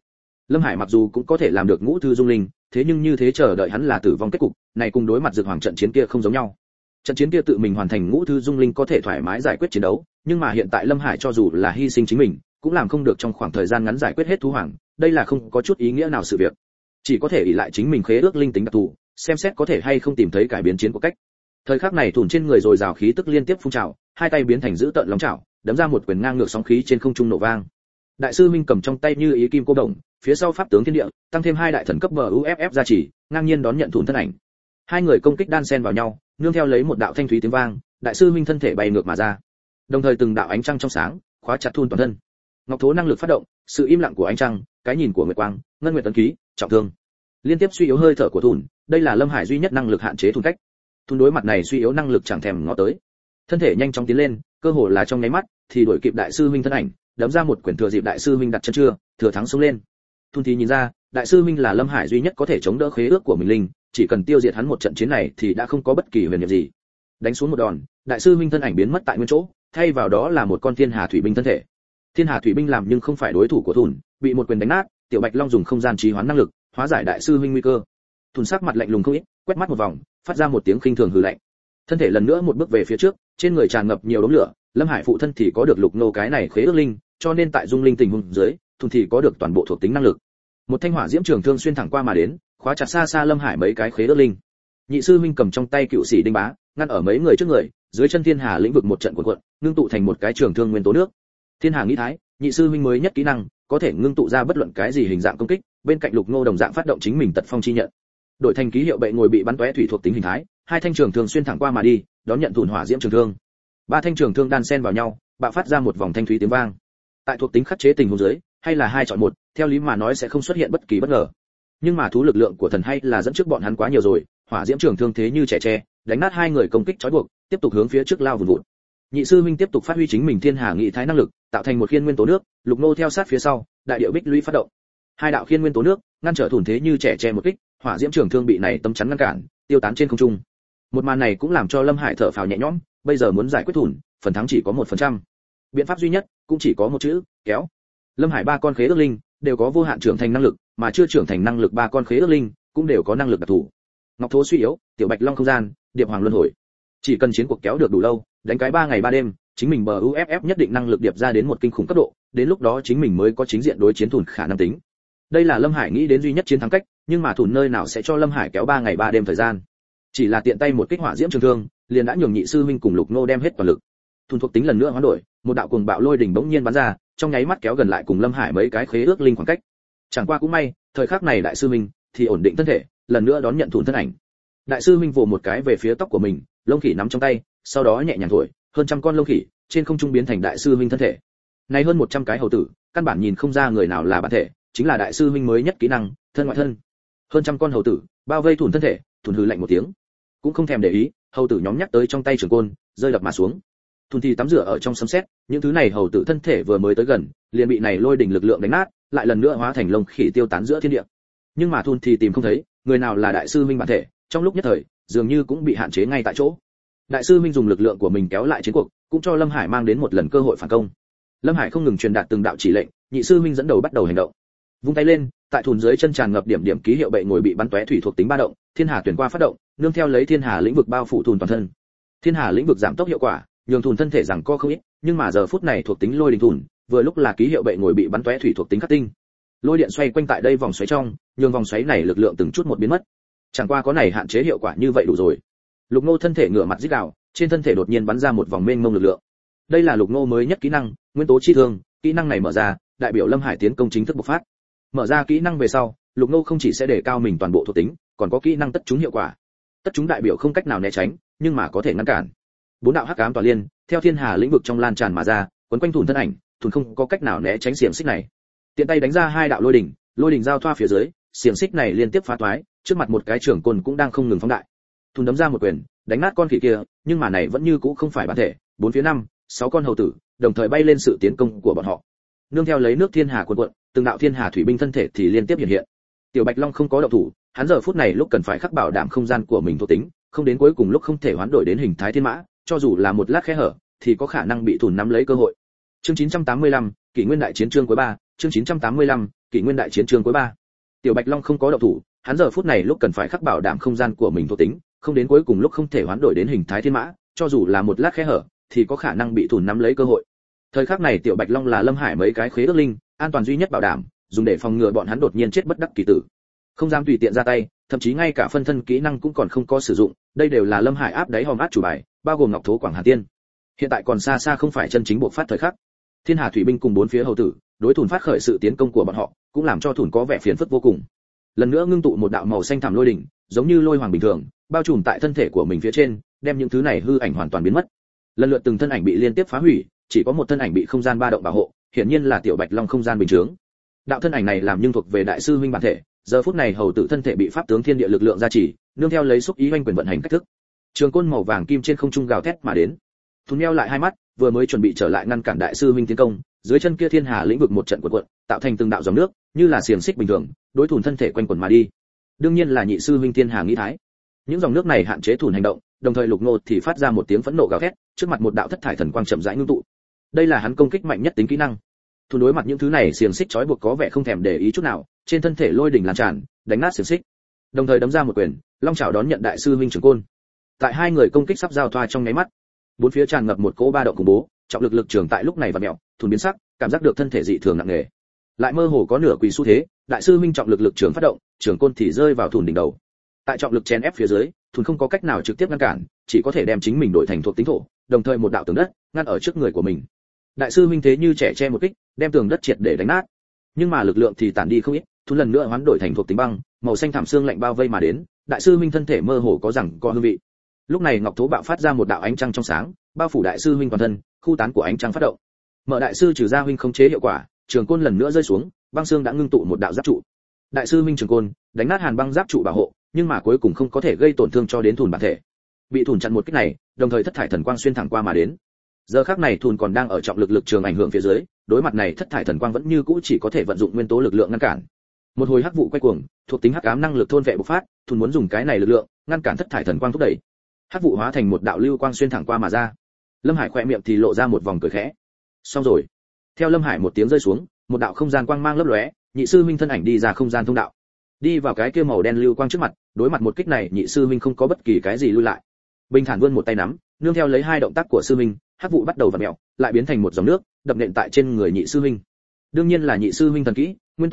Lâm Hải mặc dù cũng có thể làm được ngũ thư dung linh, thế nhưng như thế chờ đợi hắn là tử vong kết cục, này cùng đối mặt Dược Hoàng trận chiến kia không giống nhau. Trận chiến kia tự mình hoàn thành ngũ thư dung linh có thể thoải mái giải quyết chiến đấu, nhưng mà hiện tại Lâm Hải cho dù là hy sinh chính mình, cũng làm không được trong khoảng thời gian ngắn giải quyết hết thú hoàng, đây là không có chút ý nghĩa nào sự việc. Chỉ có thể ỷ lại chính mình khế ước linh tính đặc thù, xem xét có thể hay không tìm thấy cải biến chiến của cách. Thời khắc này Thùn trên người rồi rào khí tức liên tiếp phun trào, hai tay biến thành dữ tợn long chảo, đấm ra một quyền ngang ngược sóng khí trên không trung nổ vang. Đại sư Minh cầm trong tay như ý kim cô đồng, phía sau pháp tướng thiên địa, tăng thêm hai đại thần cấp BUFF gia trì, ngang nhiên đón nhận Thùn thân ảnh. Hai người công kích đan xen vào nhau, nương theo lấy một đạo thanh thúy tiếng vang, đại sư Minh thân thể bay ngược mà ra. Đồng thời từng đạo ánh trăng trong sáng, khóa chặt Thùn toàn thân. Ngọc thố năng lực phát động, sự im lặng của ánh trăng, cái nhìn của nguyệt quang, ngân nguyệt tấn ký, trọng thương. Liên tiếp suy yếu hơi thở của Thùn, đây là Lâm Hải duy nhất năng lực hạn chế Thùn cách. Thùn đối mặt này suy yếu năng lực chẳng thèm ngó tới. Thân thể nhanh chóng tiến lên, cơ hồ là trong nháy mắt thì đuổi kịp đại sư Minh thân ảnh, đấm ra một quyền thừa dịp đại sư Minh đặt chân chưa, thừa thắng xông lên. Thùn thì nhìn ra, đại sư Minh là Lâm Hải duy nhất có thể chống đỡ khế ước của mình linh, chỉ cần tiêu diệt hắn một trận chiến này thì đã không có bất kỳ huyền nhiệm gì. Đánh xuống một đòn, đại sư Minh thân ảnh biến mất tại nguyên chỗ, thay vào đó là một con thiên hà thủy binh thân thể. Thiên hà thủy binh làm nhưng không phải đối thủ của Thùn, bị một quyền đánh nát, tiểu bạch long dùng không gian trì hoán năng lực, hóa giải đại sư Minh nguy cơ. Thùn sắc mặt lạnh lùng không ít, quét mắt một vòng, phát ra một tiếng khinh thường hừ lạnh. Thân thể lần nữa một bước về phía trước, trên người tràn ngập nhiều đốm lửa, Lâm Hải phụ thân thì có được lục nô cái này khế ước linh, cho nên tại dung linh tình huống dưới, Thùn thì có được toàn bộ thuộc tính năng lực. Một thanh hỏa diễm trường thương xuyên thẳng qua mà đến, khóa chặt xa xa Lâm Hải mấy cái khế ước linh. Nhị sư Minh cầm trong tay cựu sĩ đinh bá, ngăn ở mấy người trước người, dưới chân thiên hà lĩnh vực một trận cuộn cuộn, ngưng tụ thành một cái trường thương nguyên tố nước. Thiên hà nghĩ thái, nhị sư Minh mới nhất kỹ năng, có thể ngưng tụ ra bất luận cái gì hình dạng công kích, bên cạnh lục nô đồng dạng phát động chính mình tật phong chi nhận. Đội thành ký hiệu bệ ngồi bị bắn tóe thủy thuộc tính hình thái, hai thanh trường thương xuyên thẳng qua mà đi, đón nhận Thùn hỏa diễm trường thương. Ba thanh trường thương đan xen vào nhau, bạo phát ra một vòng thanh thúy tiếng vang. Tại thuộc tính khắc chế tình huống dưới, hay là hai chọn một, theo lý mà nói sẽ không xuất hiện bất kỳ bất ngờ. Nhưng mà thú lực lượng của thần hay là dẫn trước bọn hắn quá nhiều rồi, hỏa diễm trường thương thế như trẻ tre, đánh nát hai người công kích trói buộc, tiếp tục hướng phía trước lao vùn vụt. Nhị sư Minh tiếp tục phát huy chính mình thiên hà nghị thái năng lực, tạo thành một khiên nguyên tố nước, lục nô theo sát phía sau, đại điệu bích lũy phát động. Hai đạo khiên nguyên tố nước, ngăn trở Thùn thế như trẻ tre một kích, hỏa diễm trường thương bị này tấm chắn ngăn cản, tiêu tán trên không trung. Một màn này cũng làm cho Lâm Hải thở phào nhẹ nhõm, bây giờ muốn giải quyết Thùn, phần thắng chỉ có 1%. Biện pháp duy nhất cũng chỉ có một chữ, kéo. Lâm Hải ba con khế ước linh đều có vô hạn trưởng thành năng lực, mà chưa trưởng thành năng lực ba con khế ước linh cũng đều có năng lực đặc thù. Ngọc thố suy yếu, tiểu bạch long không gian, điệp hoàng luân hồi. Chỉ cần chiến cuộc kéo được đủ lâu, đánh cái 3 ngày 3 đêm, chính mình bờ UFF nhất định năng lực điệp ra đến một kinh khủng cấp độ, đến lúc đó chính mình mới có chính diện đối chiến Thùn khả năng tính. Đây là Lâm Hải nghĩ đến duy nhất chiến thắng cách, nhưng mà Thùn nơi nào sẽ cho Lâm Hải kéo 3 ngày 3 đêm thời gian. Chỉ là tiện tay một kích hỏa diễm trường thương, liền đã nhường nhị sư Minh cùng Lục Nô đem hết toàn lực. Thùn thuộc tính lần nữa hoán đổi, một đạo cuồng bạo lôi đỉnh bỗng nhiên bắn ra, trong nháy mắt kéo gần lại cùng Lâm Hải mấy cái khế ước linh khoảng cách. Chẳng qua cũng may, thời khắc này đại sư Minh thì ổn định thân thể, lần nữa đón nhận Thùn thân ảnh. Đại sư Minh vồ một cái về phía tóc của mình, lông khỉ nắm trong tay, sau đó nhẹ nhàng thổi, hơn trăm con lông khỉ trên không trung biến thành đại sư Minh thân thể. Này hơn 100 cái hầu tử, căn bản nhìn không ra người nào là bản thể, chính là đại sư Minh mới nhất kỹ năng, thân ngoại thân. Hơn trăm con hầu tử bao vây Thùn thân thể, Thùn hừ lạnh một tiếng, cũng không thèm để ý, hầu tử nhóm nhắc tới trong tay trường côn, rơi đập mà xuống. Thùn thì tắm rửa ở trong sấm sét, những thứ này hầu tử thân thể vừa mới tới gần, liền bị này lôi đỉnh lực lượng đánh nát, lại lần nữa hóa thành lông khỉ tiêu tán giữa thiên địa. Nhưng mà Thùn thì tìm không thấy người nào là đại sư Minh bản thể, trong lúc nhất thời, dường như cũng bị hạn chế ngay tại chỗ. Đại sư Minh dùng lực lượng của mình kéo lại chiến cuộc, cũng cho Lâm Hải mang đến một lần cơ hội phản công. Lâm Hải không ngừng truyền đạt từng đạo chỉ lệnh, nhị sư Minh dẫn đầu bắt đầu hành động. Vung tay lên, tại Thùn dưới chân tràn ngập điểm điểm ký hiệu bệ ngồi bị bắn tóe thủy thuộc tính ba động, thiên hà tuyển qua phát động, nương theo lấy thiên hà lĩnh vực bao phủ Thùn toàn thân. Thiên hà lĩnh vực giảm tốc hiệu quả, nhường Thùn thân thể rằng co không ít, nhưng mà giờ phút này thuộc tính lôi đình Thùn, vừa lúc là ký hiệu bệ ngồi bị bắn tóe thủy thuộc tính khắc tinh. Lôi điện xoay quanh tại đây vòng xoáy trong, nhường vòng xoáy này lực lượng từng chút một biến mất. Chẳng qua có này hạn chế hiệu quả như vậy đủ rồi. Lục Nô thân thể ngửa mặt rít gào, trên thân thể đột nhiên bắn ra một vòng mênh mông lực lượng. Đây là Lục Nô mới nhất kỹ năng, nguyên tố chi thương, kỹ năng này mở ra, đại biểu Lâm Hải tiến công chính thức bộc phát. Mở ra kỹ năng về sau, Lục Nô không chỉ sẽ đề cao mình toàn bộ thuộc tính, còn có kỹ năng tất trúng hiệu quả. Tất trúng đại biểu không cách nào né tránh, nhưng mà có thể ngăn cản. Bốn đạo hắc ám tỏa liên, theo thiên hà lĩnh vực trong lan tràn mà ra, quấn quanh Thùn thân ảnh, Thùn không có cách nào né tránh xiềng xích này. Tiện tay đánh ra hai đạo lôi đỉnh giao thoa phía dưới, xiềng xích này liên tiếp phá toái, trước mặt một cái trưởng côn cũng đang không ngừng phóng đại. Thùn đấm ra một quyền, đánh nát con khỉ kia, nhưng mà này vẫn như cũ không phải bản thể, bốn phía 6 con hầu tử, đồng thời bay lên sự tiến công của bọn họ. Nương theo lấy nước thiên hà cuộn cuộn, từng đạo thiên hà thủy binh thân thể thì liên tiếp hiện hiện. Tiểu Bạch Long không có động thủ, hắn giờ phút này lúc cần phải khắc bảo đảm không gian của mình thuộc tính, không đến cuối cùng lúc không thể hoán đổi đến hình thái thiên mã, cho dù là một lát khe hở, thì có khả năng bị Thùn nắm lấy cơ hội. Chương 985, Kỷ Nguyên đại chiến chương cuối 3, chương 985, kỷ nguyên đại chiến chương cuối 3. Tiểu Bạch Long không có động thủ, hắn giờ phút này lúc cần phải khắc bảo đảm không gian của mình thuộc tính, không đến cuối cùng lúc không thể hoán đổi đến hình thái thiên mã, cho dù là một lát khe hở thì có khả năng bị Thùn nắm lấy cơ hội. Thời khắc này Tiểu Bạch Long là Lâm Hải mấy cái khế ước linh, an toàn duy nhất bảo đảm, dùng để phòng ngừa bọn hắn đột nhiên chết bất đắc kỳ tử. Không dám tùy tiện ra tay, thậm chí ngay cả phân thân kỹ năng cũng còn không có sử dụng, đây đều là Lâm Hải áp đáy hòm át chủ bài, bao gồm Ngọc Thố Quảng Hà Tiên. Hiện tại còn xa xa không phải chân chính buộc phát thời khắc. Thiên Hà thủy binh cùng bốn phía hầu tử, đối Thùn phát khởi sự tiến công của bọn họ, cũng làm cho Thùn có vẻ phiền phức vô cùng. Lần nữa ngưng tụ một đạo màu xanh thẳm lôi đỉnh, giống như lôi hoàng bình thường, bao trùm tại thân thể của mình phía trên, đem những thứ này hư ảnh hoàn toàn biến mất. Lần lượt từng thân ảnh bị liên tiếp phá hủy, chỉ có một thân ảnh bị không gian ba động bảo hộ, hiển nhiên là Tiểu Bạch Long không gian bình chứng. Đạo thân ảnh này làm nhưng thuộc về đại sư huynh bản thể, giờ phút này hầu tử thân thể bị pháp tướng thiên địa lực lượng gia trì, nương theo lấy xúc ý oanh quyền vận hành cách thức. Trường côn màu vàng kim trên không trung gào thét mà đến. Thùn nheo lại hai mắt, vừa mới chuẩn bị trở lại ngăn cản đại sư huynh tiến công, dưới chân kia thiên hà lĩnh vực một trận cuộn, tạo thành từng đạo dòng nước, như là xiềng xích bình thường, đối Thùn thân thể quanh quẩn mà đi. Đương nhiên là nhị sư huynh thiên hà nghĩ thái. Những dòng nước này hạn chế Thùn hành động, đồng thời Lục Nô thì phát ra một tiếng phẫn nộ gào thét, trước mặt một đạo thất thải thần quang chậm rãi ngưng tụ. Đây là hắn công kích mạnh nhất tính kỹ năng. Thùn đối mặt những thứ này xiềng xích trói buộc có vẻ không thèm để ý chút nào, trên thân thể lôi đỉnh lan tràn, đánh nát xiềng xích. Đồng thời đấm ra một quyền, long chảo đón nhận đại sư huynh trường côn. Tại hai người công kích sắp giao thoa trong nháy mắt, bốn phía tràn ngập một cỗ ba động khủng bố, trọng lực lực trường tại lúc này vặn mèo, Thùn biến sắc, cảm giác được thân thể dị thường nặng nề. Lại mơ hồ có nửa quỳ xu thế, đại sư huynh trọng lực trường phát động, trường côn thì rơi vào Thùn đỉnh đầu. Tại trọng lực chèn ép phía dưới, Thùn không có cách nào trực tiếp ngăn cản, chỉ có thể đem chính mình đổi thành thuộc tính thổ, đồng thời một đạo tường đất ngăn ở trước người của mình. Đại sư huynh thế như trẻ che một kích, đem tường đất triệt để đánh nát. Nhưng mà lực lượng thì tản đi không ít, Thùn lần nữa hoán đổi thành thuộc tính băng, màu xanh thảm xương lạnh bao vây mà đến, đại sư huynh thân thể mơ hồ có rằng có hương vị. Lúc này Ngọc Thố bạo phát ra một đạo ánh trăng trong sáng, bao phủ đại sư huynh toàn thân, khu tán của ánh trăng phát động. Mở đại sư trừ ra huynh khống chế hiệu quả, trường côn lần nữa rơi xuống, băng xương đã ngưng tụ một đạo giáp trụ. Đại sư huynh trường côn đánh nát hàn băng giáp trụ bảo hộ, nhưng mà cuối cùng không có thể gây tổn thương cho đến Thùn bản thể. Bị Thùn chặn một kích này, đồng thời thất thải thần quang xuyên thẳng qua mà đến. Giờ khắc này Thùn còn đang ở trọng lực trường ảnh hưởng phía dưới, đối mặt này thất thải thần quang vẫn như cũ chỉ có thể vận dụng nguyên tố lực lượng ngăn cản. Một hồi hắc vụ quay cuồng, thuộc tính hắc ám năng lực thôn vệ bộc phát, Thùn muốn dùng cái này lực lượng ngăn cản thất thải thần quang thúc đẩy. Hắc vụ hóa thành một đạo lưu quang xuyên thẳng qua mà ra. Lâm Hải khẽ miệng thì lộ ra một vòng cười khẽ. Xong rồi. Theo Lâm Hải một tiếng rơi xuống, một đạo không gian quang mang lấp lóe, nhị sư huynh thân ảnh đi ra không gian thông đạo. Đi vào cái kia màu đen lưu quang trước mặt, đối mặt một kích này, nhị sư huynh không có bất kỳ cái gì lui lại. Bình thản vươn một tay nắm, nương theo lấy hai động tác của sư huynh, hắc vụ bắt đầu vặn mèo, lại biến thành một dòng nước, đập nện tại trên người nhị sư huynh. Đương nhiên là nhị sư huynh thần kỹ, nguyên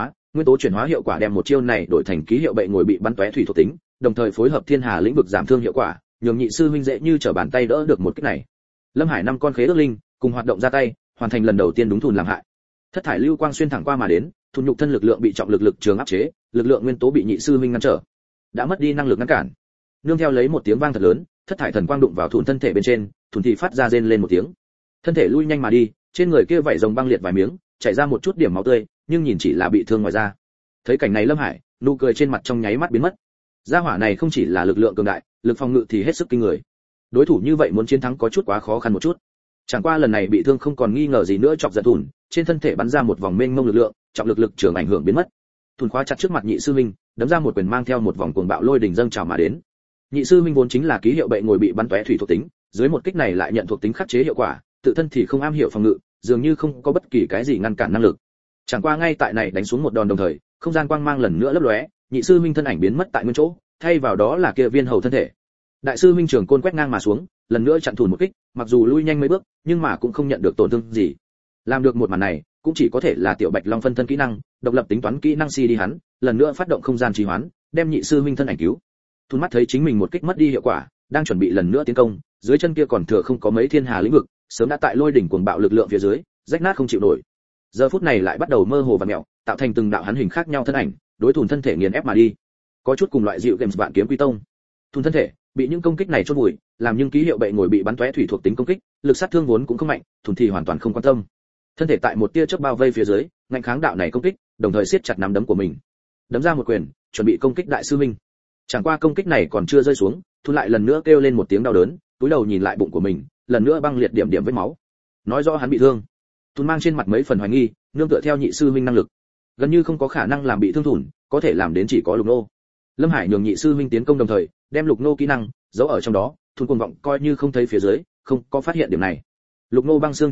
tố chuyển hóa hiệu quả đem một chiêu này đổi thành ký hiệu bệ ngồi bị bắn tóe thủy thuộc tính, đồng thời phối hợp thiên hà lĩnh vực giảm thương hiệu quả, nhường nhị sư huynh dễ như trở bàn tay đỡ được một kích này. Lâm Hải năm con khế ước linh cùng hoạt động ra tay, hoàn thành lần đầu tiên đúng Thùn làm hại. Thất thải lưu quang xuyên thẳng qua mà đến, Thùn nhục thân lực lượng bị trọng lực trường áp chế, lực lượng nguyên tố bị nhị sư huynh ngăn trở, đã mất đi năng lực ngăn cản. Nương theo lấy một tiếng vang thật lớn, thất thải thần quang đụng vào Thùn thân thể bên trên, Thùn thì phát ra rên lên một tiếng, thân thể lui nhanh mà đi, trên người kia vảy rồng băng liệt vài miếng, chảy ra một chút điểm máu tươi, nhưng nhìn chỉ là bị thương ngoài da. Thấy cảnh này Lâm Hải, nụ cười trên mặt trong nháy mắt biến mất. Gia hỏa này không chỉ là lực lượng cường đại, lực phòng ngự thì hết sức kinh người. Đối thủ như vậy muốn chiến thắng có chút quá khó khăn một chút. Chẳng qua lần này bị thương không còn nghi ngờ gì nữa chọc giận Thùn, trên thân thể bắn ra một vòng mênh mông lực lượng, trọng lực trường ảnh hưởng biến mất. Thùn khóa chặt trước mặt nhị sư huynh, đấm ra một quyền mang theo một vòng cuồng bạo lôi đỉnh dâng trào mà đến. Nhị sư huynh vốn chính là ký hiệu bệ ngồi bị bắn tóe thủy thuộc tính, dưới một kích này lại nhận thuộc tính khắc chế hiệu quả, tự thân thì không am hiểu phòng ngự, dường như không có bất kỳ cái gì ngăn cản năng lực. Chẳng qua ngay tại này đánh xuống một đòn đồng thời, không gian quang mang lần nữa lấp lóe, nhị sư huynh thân ảnh biến mất tại nguyên chỗ, thay vào đó là kia viên hầu thân thể. Đại sư huynh trường côn quét ngang mà xuống, lần nữa chặn Thùn một kích, mặc dù lui nhanh mấy bước, nhưng mà cũng không nhận được tổn thương gì. Làm được một màn này, cũng chỉ có thể là Tiểu Bạch Long phân thân kỹ năng, độc lập tính toán kỹ năng CD hắn, lần nữa phát động không gian trì hoán, đem nhị sư huynh thân ảnh cứu. Thùn mắt thấy chính mình một kích mất đi hiệu quả, đang chuẩn bị lần nữa tiến công, dưới chân kia còn thừa không có mấy thiên hà lĩnh vực, sớm đã tại lôi đỉnh cuồng bạo lực lượng phía dưới, rách nát không chịu nổi. Giờ phút này lại bắt đầu mơ hồ và mèo, tạo thành từng đạo hắn hình khác nhau thân ảnh, đối Thùn thân thể nghiền ép mà đi. Có chút cùng loại dịu games bạn kiếm quy tông. Thùn thân thể bị những công kích này chôn vùi, làm những ký hiệu bệ ngồi bị bắn tóe thủy thuộc tính công kích, lực sát thương vốn cũng không mạnh, Thùn thì hoàn toàn không quan tâm. Thân thể tại một tia chớp bao vây phía dưới, ngăn kháng đạo này công kích, đồng thời siết chặt nắm đấm của mình. Đấm ra một quyền, chuẩn bị công kích đại sư huynh. Chẳng qua công kích này còn chưa rơi xuống, Thùn lại lần nữa kêu lên một tiếng đau đớn, túi đầu nhìn lại bụng của mình, lần nữa băng liệt điểm vết máu. Nói rõ hắn bị thương. Thùn mang trên mặt mấy phần hoài nghi, nương tựa theo nhị sư huynh năng lực, gần như không có khả năng làm bị thương Thùn, có thể làm đến chỉ có Lục Nô. Lâm Hải nhường nhị sư huynh tiến công đồng thời, đem Lục Nô kỹ năng giấu ở trong đó, Thùn cuồng vọng coi như không thấy phía dưới, không có phát hiện điểm này. Lục Nô băng xương chí vũ,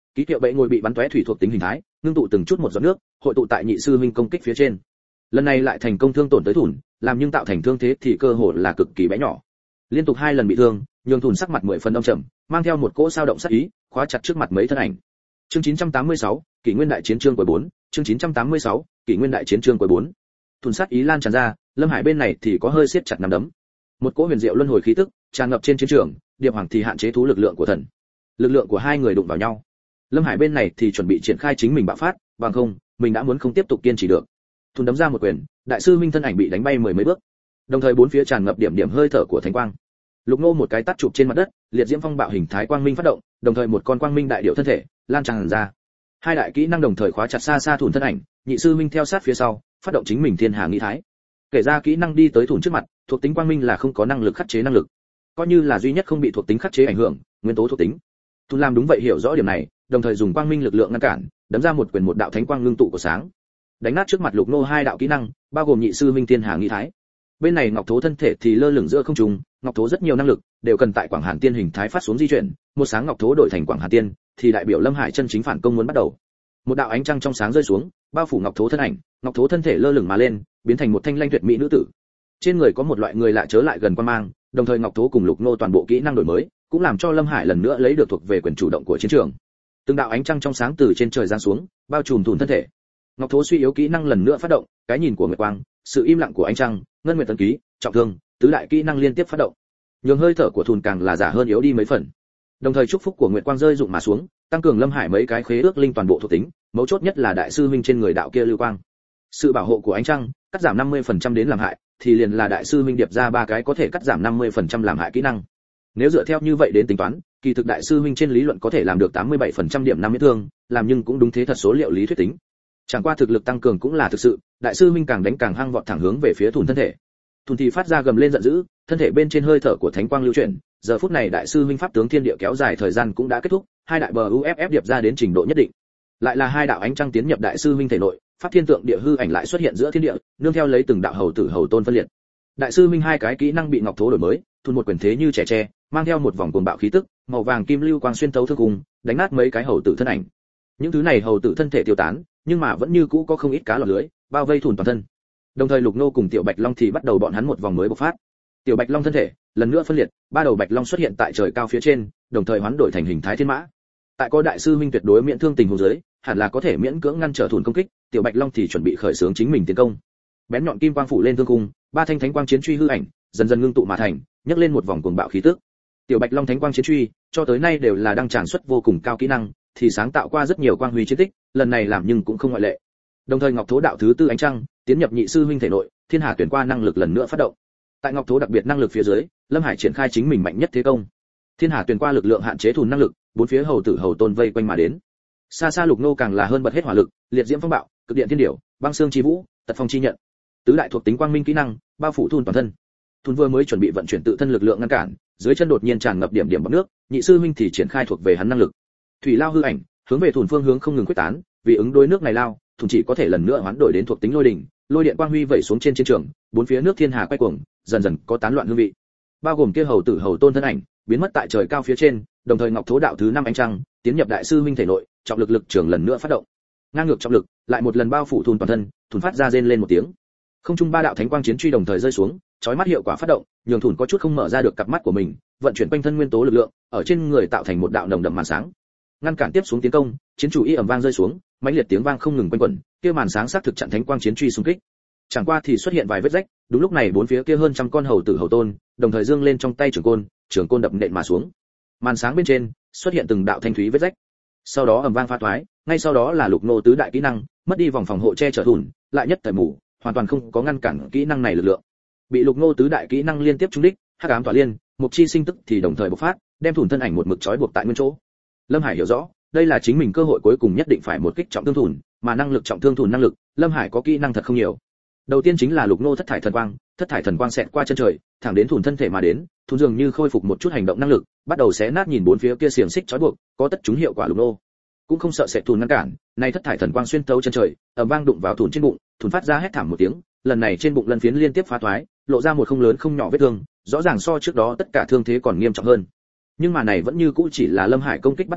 ký hiệu bệ ngồi bị bắn tóe thủy thuộc tính hình thái, ngưng tụ từng chút một giọt nước, hội tụ tại nhị sư huynh công kích phía trên. Lần này lại thành công thương tổn tới Thùn, làm nhưng tạo thành thương thế thì cơ hồ là cực kỳ bé nhỏ. Liên tục 2 lần bị thương, nhường Thùn sắc mặt 10 phần âm trầm, mang theo một cỗ sao động sát ý, khóa chặt trước mặt mấy thân ảnh. Chương 986, Kỷ Nguyên đại chiến chương cuối 4, chương 986, Kỷ Nguyên đại chiến chương cuối 4. Thùn sát ý lan tràn ra, Lâm Hải bên này thì có hơi siết chặt nắm đấm. Một cỗ huyền diệu luân hồi khí tức tràn ngập trên chiến trường, Điệp Hoàng thì hạn chế thú lực lượng của thần. Lực lượng của hai người đụng vào nhau. Lâm Hải bên này thì chuẩn bị triển khai chính mình bạo phát, bằng không, mình đã muốn không tiếp tục kiên trì được. Thùn đấm ra một quyền, đại sư minh thân ảnh bị đánh bay 10 mấy bước. Đồng thời bốn phía tràn ngập điểm điểm hơi thở của thánh quang. Lục Nô một cái tát chụp trên mặt đất, liệt diễm phong bạo hình thái quang minh phát động, đồng thời một con quang minh đại điệu thân thể lan tràn ra. Hai đại kỹ năng đồng thời khóa chặt xa xa Thùn thân ảnh, nhị sư minh theo sát phía sau, phát động chính mình thiên hà nghĩ thái. Kể ra kỹ năng đi tới Thùn trước mặt, thuộc tính quang minh là không có năng lực khắc chế năng lực, coi như là duy nhất không bị thuộc tính khắc chế ảnh hưởng, nguyên tố thuộc tính. Thùn làm đúng vậy hiểu rõ điểm này, đồng thời dùng quang minh lực lượng ngăn cản, đấm ra một quyền một đạo thánh quang ngưng tụ của sáng, đánh nát trước mặt Lục Nô hai đạo kỹ năng, bao gồm nhị sư minh thiên hà nghĩ thái. Bên này Ngọc Thố thân thể thì lơ lửng giữa không trung, Ngọc Thố rất nhiều năng lực, đều cần tại Quảng Hàn Tiên hình thái phát xuống di chuyển, một sáng Ngọc Thố đổi thành Quảng Hàn Tiên, thì đại biểu Lâm Hải chân chính phản công muốn bắt đầu. Một đạo ánh trăng trong sáng rơi xuống, bao phủ Ngọc Thố thân ảnh, Ngọc Thố thân thể lơ lửng mà lên, biến thành một thanh lanh tuyệt mỹ nữ tử. Trên người có một loại người lạ chớ lại gần quan mang, đồng thời Ngọc Thố cùng Lục Nô toàn bộ kỹ năng đổi mới, cũng làm cho Lâm Hải lần nữa lấy được thuộc về quyền chủ động của chiến trường. Từng đạo ánh trăng trong sáng từ trên trời giáng xuống, bao trùm Thùn thân thể. Ngọc Thố suy yếu kỹ năng lần nữa phát động, cái nhìn của Nguyệt Quang, sự im lặng của ánh trăng, ngân nguyệt tấn ký, trọng thương, tứ đại kỹ năng liên tiếp phát động. Nhường hơi thở của Thùn càng là giả hơn yếu đi mấy phần. Đồng thời chúc phúc của Nguyệt Quang rơi rụng mà xuống, tăng cường Lâm Hải mấy cái khế ước linh toàn bộ thuộc tính, mấu chốt nhất là đại sư huynh trên người đạo kia lưu quang. Sự bảo hộ của ánh trăng, cắt giảm 50% đến làm hại, thì liền là đại sư huynh điệp ra ba cái có thể cắt giảm 50% làm hại kỹ năng. Nếu dựa theo như vậy đến tính toán, kỳ thực đại sư huynh trên lý luận có thể làm được 87% điểm 5 miễn thương, làm nhưng cũng đúng thế thật số liệu lý thuyết tính. Chẳng qua thực lực tăng cường cũng là thực sự, đại sư huynh càng đánh càng hăng vọt thẳng hướng về phía Thùn thân thể. Thùn thì phát ra gầm lên giận dữ, thân thể bên trên hơi thở của thánh quang lưu chuyển, giờ phút này đại sư huynh pháp tướng thiên địa kéo dài thời gian cũng đã kết thúc, hai đại bờ UFF điệp ra đến trình độ nhất định. Lại là hai đạo ánh trăng tiến nhập đại sư huynh thể nội, pháp thiên tượng địa hư ảnh lại xuất hiện giữa thiên địa, nương theo lấy từng đạo hầu tử hầu tôn phân liệt. Đại sư huynh hai cái kỹ năng bị Ngọc Thố đổi mới, Thùn một quyền thế như trẻ tre, mang theo một vòng cuồng bạo khí tức, màu vàng kim lưu quang xuyên thấu thương cùng, đánh nát mấy cái hầu tử thân ảnh. Những thứ này hầu tử thân thể tiêu tán, nhưng mà vẫn như cũ có không ít cá lọt lưới, bao vây Thùn toàn thân. Đồng thời Lục Nô cùng Tiểu Bạch Long thì bắt đầu bọn hắn một vòng mới bộc phát. Tiểu Bạch Long thân thể lần nữa phân liệt, ba đầu Bạch Long xuất hiện tại trời cao phía trên, đồng thời hoán đổi thành hình thái thiên mã. Tại có đại sư huynh tuyệt đối miễn thương tình huống dưới, hẳn là có thể miễn cưỡng ngăn trở Thùn công kích, Tiểu Bạch Long thì chuẩn bị khởi xướng chính mình tiến công. Bén nhọn kim quang phủ lên thương cung, ba thanh thánh quang chiến truy hư ảnh, dần dần ngưng tụ mà thành, nhấc lên một vòng cuồng bạo khí tức. Tiểu Bạch Long thánh quang chiến truy, cho tới nay đều là đang tràn xuất vô cùng cao kỹ năng, thì sáng tạo qua rất nhiều quang huy chiến tích, lần này làm nhưng cũng không ngoại lệ. Đồng thời Ngọc Thố đạo thứ tư ánh trăng, tiến nhập nhị sư huynh thể nội, Thiên Hà tuyển qua năng lực lần nữa phát động. Tại Ngọc Thố đặc biệt năng lực phía dưới, Lâm Hải triển khai chính mình mạnh nhất thế công. Thiên Hà tuyển qua lực lượng hạn chế Thùn năng lực, bốn phía hầu tử hầu tôn vây quanh mà đến. Xa xa Lục Nô càng là hơn bật hết hỏa lực, liệt diễm phong bạo, cực điện thiên điểu, băng xương chi vũ, tật phong chi nhận. Tứ đại thuộc tính quang minh kỹ năng, bao phủ Thùn toàn thân. Thùn vừa mới chuẩn bị vận chuyển tự thân lực lượng ngăn cản, dưới chân đột nhiên tràn ngập điểm điểm bọt nước, nhị sư huynh thì triển khai thuộc về hắn năng lực. Thủy lao hư ảnh, hướng về Thùn phương hướng không ngừng quyết tán, vì ứng đối nước này lao, Thùn chỉ có thể lần nữa hoán đổi đến thuộc tính lôi đỉnh, lôi điện quang huy vẩy xuống trên chiến trường, bốn phía nước thiên hà quay cuồng, dần dần có tán loạn hương vị. Bao gồm kia hầu tử hầu tôn thân ảnh, biến mất tại trời cao phía trên, đồng thời Ngọc Thố đạo thứ năm ánh trăng, tiến nhập đại sư huynh thể nội, trọng lực lực trường lần nữa phát động. Ngang ngược trọng lực, lại một lần bao phủ Thùn toàn thân, Thùn phát ra rên lên một tiếng. Không trung ba đạo thánh quang chiến truy đồng thời rơi xuống, chói mắt hiệu quả phát động, nhường Thùn có chút không mở ra được cặp mắt của mình, vận chuyển quanh thân nguyên tố lực lượng, ở trên người tạo thành một đạo nồng đậm màn sáng. Ngăn cản tiếp xuống tiến công, chiến chủ y ầm vang rơi xuống, mãnh liệt tiếng vang không ngừng quanh quẩn, kia màn sáng sát thực chặn thánh quang chiến truy xung kích. Chẳng qua thì xuất hiện vài vết rách, đúng lúc này bốn phía kia hơn trăm con hầu tử hầu tôn, đồng thời dương lên trong tay trường côn đập nện mà xuống. Màn sáng bên trên xuất hiện từng đạo thanh thúy vết rách. Sau đó ầm vang phá thoái, ngay sau đó là Lục Nô tứ đại kỹ năng, mất đi vòng phòng hộ che chở Thùn, lại nhất thời mù, hoàn toàn không có ngăn cản kỹ năng này lực lượng. Bị Lục Nô tứ đại kỹ năng liên tiếp trúng đích, hắc ám tỏa liên, mục chi sinh tức thì đồng thời bộc phát, đem Thùn thân ảnh một mực trói buộc tại nguyên chỗ. Lâm Hải hiểu rõ, đây là chính mình cơ hội cuối cùng nhất định phải một kích trọng thương Thùn, mà năng lực trọng thương Thùn năng lực, Lâm Hải có kỹ năng thật không nhiều. Đầu tiên chính là Lục Nô thất thải thần quang xẹt qua chân trời, thẳng đến Thùn thân thể mà đến, Thùn dường như khôi phục một chút hành động năng lực, bắt đầu xé nát nhìn bốn phía kia xiềng xích trói buộc, có tất chúng hiệu quả Lục Nô cũng không sợ sẽ Thùn ngăn cản, nay thất thải thần quang xuyên tấu chân trời, ầm vang đụng vào Thùn trên bụng, Thùn phát ra hét thảm một tiếng, lần này trên bụng lân phiến liên tiếp phá thoái, lộ ra một không lớn không nhỏ vết thương, rõ ràng so trước đó tất cả thương thế còn nghiêm trọng hơn. Nhưng mà này vẫn như cũ chỉ là Lâm Hải công kích bắt đầu,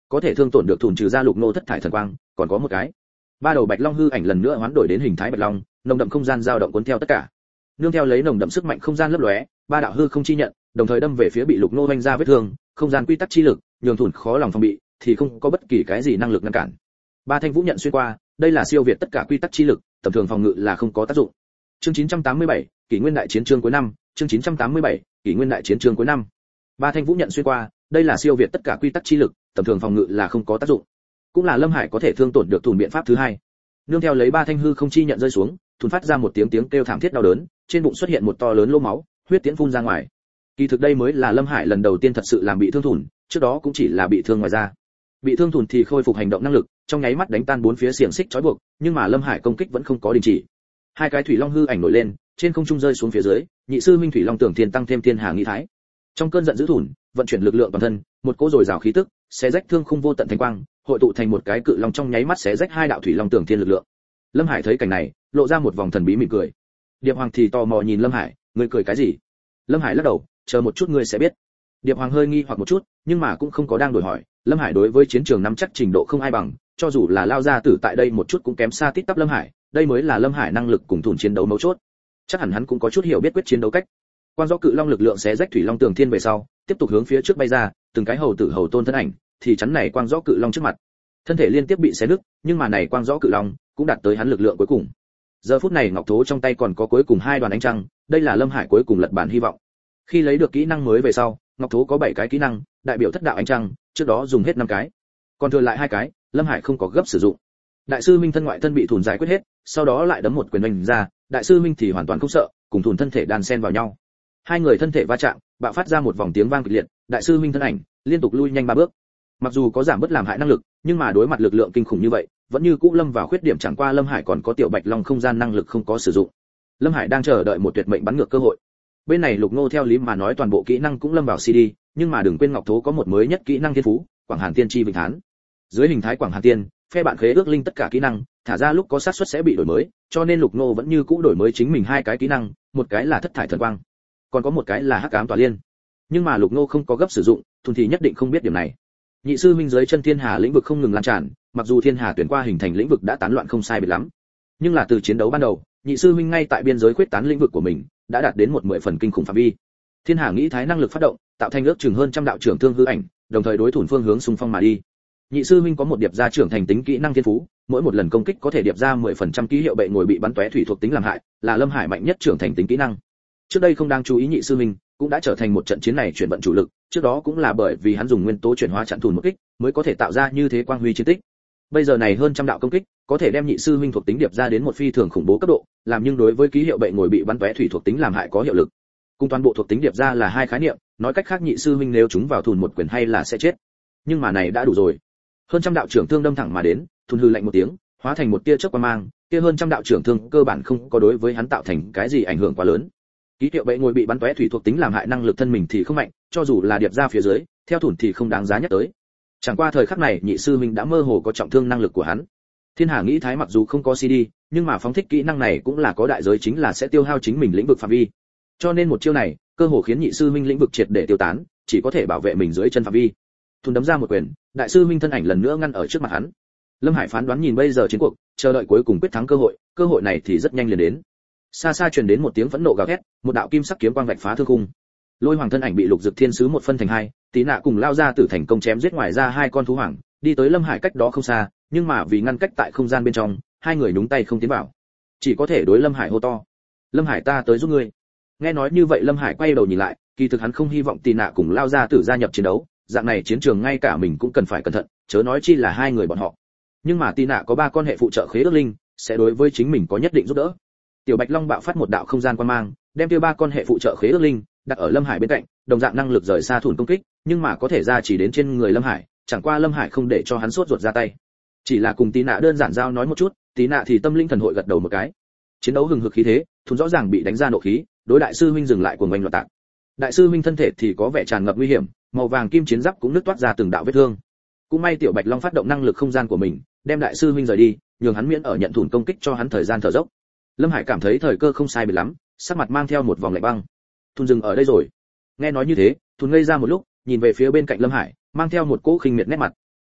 có thể thương tổn được thùn trừ ra lục nô thất thải thần quang, còn có một cái ba đầu bạch long hư ảnh lần nữa hoán đổi đến hình thái bạch long, nồng đậm không gian dao động cuốn theo tất cả. Nương theo lấy nồng đậm sức mạnh không gian lấp lóe, ba đạo hư không chi nhận, đồng thời đâm về phía bị lục nô vành ra vết thương, không gian quy tắc chi lực, nhường thùn khó lòng phòng bị, thì không có bất kỳ cái gì năng lực ngăn cản. Ba thanh vũ nhận xuyên qua, đây là siêu việt tất cả quy tắc chi lực, tầm thường phòng ngự là không có tác dụng. Chương 987, kỷ nguyên đại chiến chương cuối năm, chương 987, kỷ nguyên đại chiến chương cuối năm. Ba thanh vũ nhận xuyên qua, đây là siêu việt tất cả quy tắc chi lực, tầm thường phòng ngự là không có tác dụng. Cũng là Lâm Hải có thể thương tổn được thùn biện pháp thứ hai. Nương theo lấy ba thanh hư không chi nhận rơi xuống, thùn phát ra một tiếng kêu thảm thiết đau đớn, trên bụng xuất hiện một to lớn lỗ máu, huyết tiễn phun ra ngoài. Kỳ thực đây mới là Lâm Hải lần đầu tiên thật sự làm bị thương thùn, trước đó cũng chỉ là bị thương ngoài da. Bị thương thùn thì khôi phục hành động năng lực, trong nháy mắt đánh tan bốn phía xiềng xích trói buộc, nhưng mà Lâm Hải công kích vẫn không có đình chỉ. Hai cái thủy long hư ảnh nổi lên, trên không trung rơi xuống phía dưới, nhị sư minh thủy long tưởng thiên tăng thêm thiên hà nghi thái. Trong cơn giận dữ thùn, vận chuyển lực lượng toàn thân, một cỗ dồi dào khí tức, xé rách thương khung vô tận thanh quang, hội tụ thành một cái cự long trong nháy mắt xé rách hai đạo thủy long tưởng thiên lực lượng. Lâm Hải thấy cảnh này, lộ ra một vòng thần bí mỉm cười. Điệp Hoàng thì tò mò nhìn Lâm Hải, ngươi cười cái gì? Lâm Hải lắc đầu, chờ một chút ngươi sẽ biết. Điệp Hoàng hơi nghi hoặc một chút, nhưng mà cũng không có đang đổi hỏi. Lâm Hải đối với chiến trường nắm chắc trình độ không ai bằng, cho dù là lao ra tử tại đây một chút cũng kém xa tít tắp Lâm Hải, đây mới là Lâm Hải năng lực cùng thùn chiến đấu mấu chốt. Chắc hẳn hắn cũng có chút hiểu biết quyết chiến đấu cách. Quan do cự long lực lượng xé rách thủy long tường thiên về sau, tiếp tục hướng phía trước bay ra, từng cái hầu tử hầu tôn thân ảnh, thì chắn này quang rõ cự long trước mặt. Thân thể liên tiếp bị xé nứt, nhưng mà này quang rõ cự long cũng đạt tới hắn lực lượng cuối cùng. Giờ phút này ngọc thố trong tay còn có cuối cùng hai đoàn ánh trăng, đây là Lâm Hải cuối cùng lật bản hy vọng. Khi lấy được kỹ năng mới về sau, ngọc thố có 7 cái kỹ năng, đại biểu thất đạo ánh trăng, trước đó dùng hết 5 cái, còn thừa lại 2 cái, Lâm Hải không có gấp sử dụng. Đại sư Minh thân ngoại thân bị thùn giải quyết hết, sau đó lại đấm một quyền đánh ra, đại sư Minh thì hoàn toàn không sợ, cùng thùn thân thể đan xen vào nhau. Hai người thân thể va chạm, bạo phát ra một vòng tiếng vang kịch liệt, đại sư Minh thân ảnh liên tục lui nhanh 3 bước. Mặc dù có giảm bớt làm hại năng lực, nhưng mà đối mặt lực lượng kinh khủng như vậy, vẫn như cũ lâm vào khuyết điểm, chẳng qua Lâm Hải còn có tiểu bạch long không gian năng lực không có sử dụng. Lâm Hải đang chờ đợi một tuyệt mệnh bắn ngược cơ hội. Bên này Lục Ngô theo lý mà nói toàn bộ kỹ năng cũng lâm vào CD, nhưng mà đừng quên Ngọc Thố có một mới nhất kỹ năng thiên phú, Quảng Hàn Tiên Chi Vịnh Thán. Dưới hình thái Quảng Hàn Tiên, phe bạn khế ước linh tất cả kỹ năng, thả ra lúc có xác suất sẽ bị đổi mới, cho nên Lục Ngô vẫn như cũ đổi mới chính mình 2 cái kỹ năng, một cái là thất thải thần quang, còn có một cái là hắc ám tỏa liên. Nhưng mà Lục Ngô không có gấp sử dụng, thùng thì nhất định không biết điểm này. Nhị sư Minh dưới chân thiên hà lĩnh vực không ngừng lan tràn, mặc dù thiên hà tuyển qua hình thành lĩnh vực đã tán loạn không sai biệt lắm, nhưng là từ chiến đấu ban đầu, nhị sư Minh ngay tại biên giới khuyết tán lĩnh vực của mình đã đạt đến một 10 phần kinh khủng phạm vi. Thiên hà nghĩ thái năng lực phát động, tạo thành ước chừng hơn trăm đạo trưởng thương hư ảnh, đồng thời đối thủ phương hướng xung phong mà đi. Nhị sư Minh có một điệp gia trưởng thành tính kỹ năng thiên phú, mỗi một lần công kích có thể điệp ra 10% ký hiệu bệ ngồi bị bắn tóe thủy thuộc tính làm hại, là Lâm Hải mạnh nhất trưởng thành tính kỹ năng. Trước đây không đáng chú ý nhị sư Minh cũng đã trở thành một trận chiến này chuyển vận chủ lực, trước đó cũng là bởi vì hắn dùng nguyên tố chuyển hóa chặn thùn một kích, mới có thể tạo ra như thế quang huy chiến tích. Bây giờ này hơn trăm đạo công kích, có thể đem nhị sư Minh thuộc tính điệp ra đến một phi thường khủng bố cấp độ, làm nhưng đối với ký hiệu bệ ngồi bị bắn tóe thủy thuộc tính làm hại có hiệu lực. Cùng toàn bộ thuộc tính điệp ra là hai khái niệm, nói cách khác nhị sư Minh nếu chúng vào thùn một quyền hay là sẽ chết. Nhưng mà này đã đủ rồi. Hơn trăm đạo trưởng thương đâm thẳng mà đến, thùn hư lạnh một tiếng, hóa thành một tia chớp quang mang, kia hơn trăm đạo trưởng thương cơ bản không có đối với hắn tạo thành cái gì ảnh hưởng quá lớn. Ký hiệu bệ ngồi bị bắn tóe thủy thuộc tính làm hại năng lực thân mình thì không mạnh, cho dù là điệp ra phía dưới, theo thùn thì không đáng giá nhắc tới. Chẳng qua thời khắc này nhị sư Minh đã mơ hồ có trọng thương năng lực của hắn. Thiên Hà nghĩ thái mặc dù không có CD, nhưng mà phóng thích kỹ năng này cũng là có đại giới, chính là sẽ tiêu hao chính mình lĩnh vực phạm vi. Cho nên một chiêu này, cơ hồ khiến nhị sư Minh lĩnh vực triệt để tiêu tán, chỉ có thể bảo vệ mình dưới chân phạm vi. Thùn đấm ra một quyền, đại sư Minh thân ảnh lần nữa ngăn ở trước mặt hắn. Lâm Hải phán đoán nhìn bây giờ chiến cuộc, chờ đợi cuối cùng quyết thắng cơ hội này thì rất nhanh liền đến. Xa xa truyền đến một tiếng phẫn nộ gào thét, một đạo kim sắc kiếm quang vạch phá thương khung. Lôi Hoàng thân ảnh bị Lục Dực Thiên Sứ một phân thành hai, Tí Nạ cùng lao ra tử thành công chém giết ngoài ra 2 con thú hoàng, đi tới Lâm Hải cách đó không xa, nhưng mà vì ngăn cách tại không gian bên trong, 2 người nhúng tay không tiến vào, chỉ có thể đối Lâm Hải hô to: "Lâm Hải, ta tới giúp ngươi." Nghe nói như vậy Lâm Hải quay đầu nhìn lại, kỳ thực hắn không hy vọng Tí Nạ cùng lao ra tử gia nhập chiến đấu, dạng này chiến trường ngay cả mình cũng cần phải cẩn thận, chớ nói chi là 2 người bọn họ. Nhưng mà Tí Nạ có 3 con hệ phụ trợ khế ước linh, sẽ đối với chính mình có nhất định giúp đỡ. Tiểu Bạch Long bạo phát một đạo không gian quang mang, đem kia 3 con hệ phụ trợ khế ước linh đặt ở Lâm Hải bên cạnh, đồng dạng năng lực rời xa thủn công kích, nhưng mà có thể ra chỉ đến trên người Lâm Hải, chẳng qua Lâm Hải không để cho hắn sốt ruột ra tay, chỉ là cùng Tí Nạ đơn giản giao nói một chút, Tí Nạ thì tâm linh thần hội gật đầu một cái. Chiến đấu hừng hực khí thế, thủn rõ ràng bị đánh ra nộ khí, đối đại sư huynh dừng lại cuồng oanh loạn tạc. Đại sư huynh thân thể thì có vẻ tràn ngập nguy hiểm, màu vàng kim chiến giáp cũng nứt toát ra từng đạo vết thương. Cũng may Tiểu Bạch Long phát động năng lực không gian của mình, đem đại sư huynh rời đi, nhường hắn miễn ở nhận thủn công kích cho hắn thời gian thở dốc. Lâm Hải cảm thấy thời cơ không sai biệt lắm, sắc mặt mang theo một vòng lạnh băng. Thun dừng ở đây rồi. Nghe nói như thế, Thun ngây ra một lúc, nhìn về phía bên cạnh Lâm Hải, mang theo một cỗ khinh miệt nét mặt.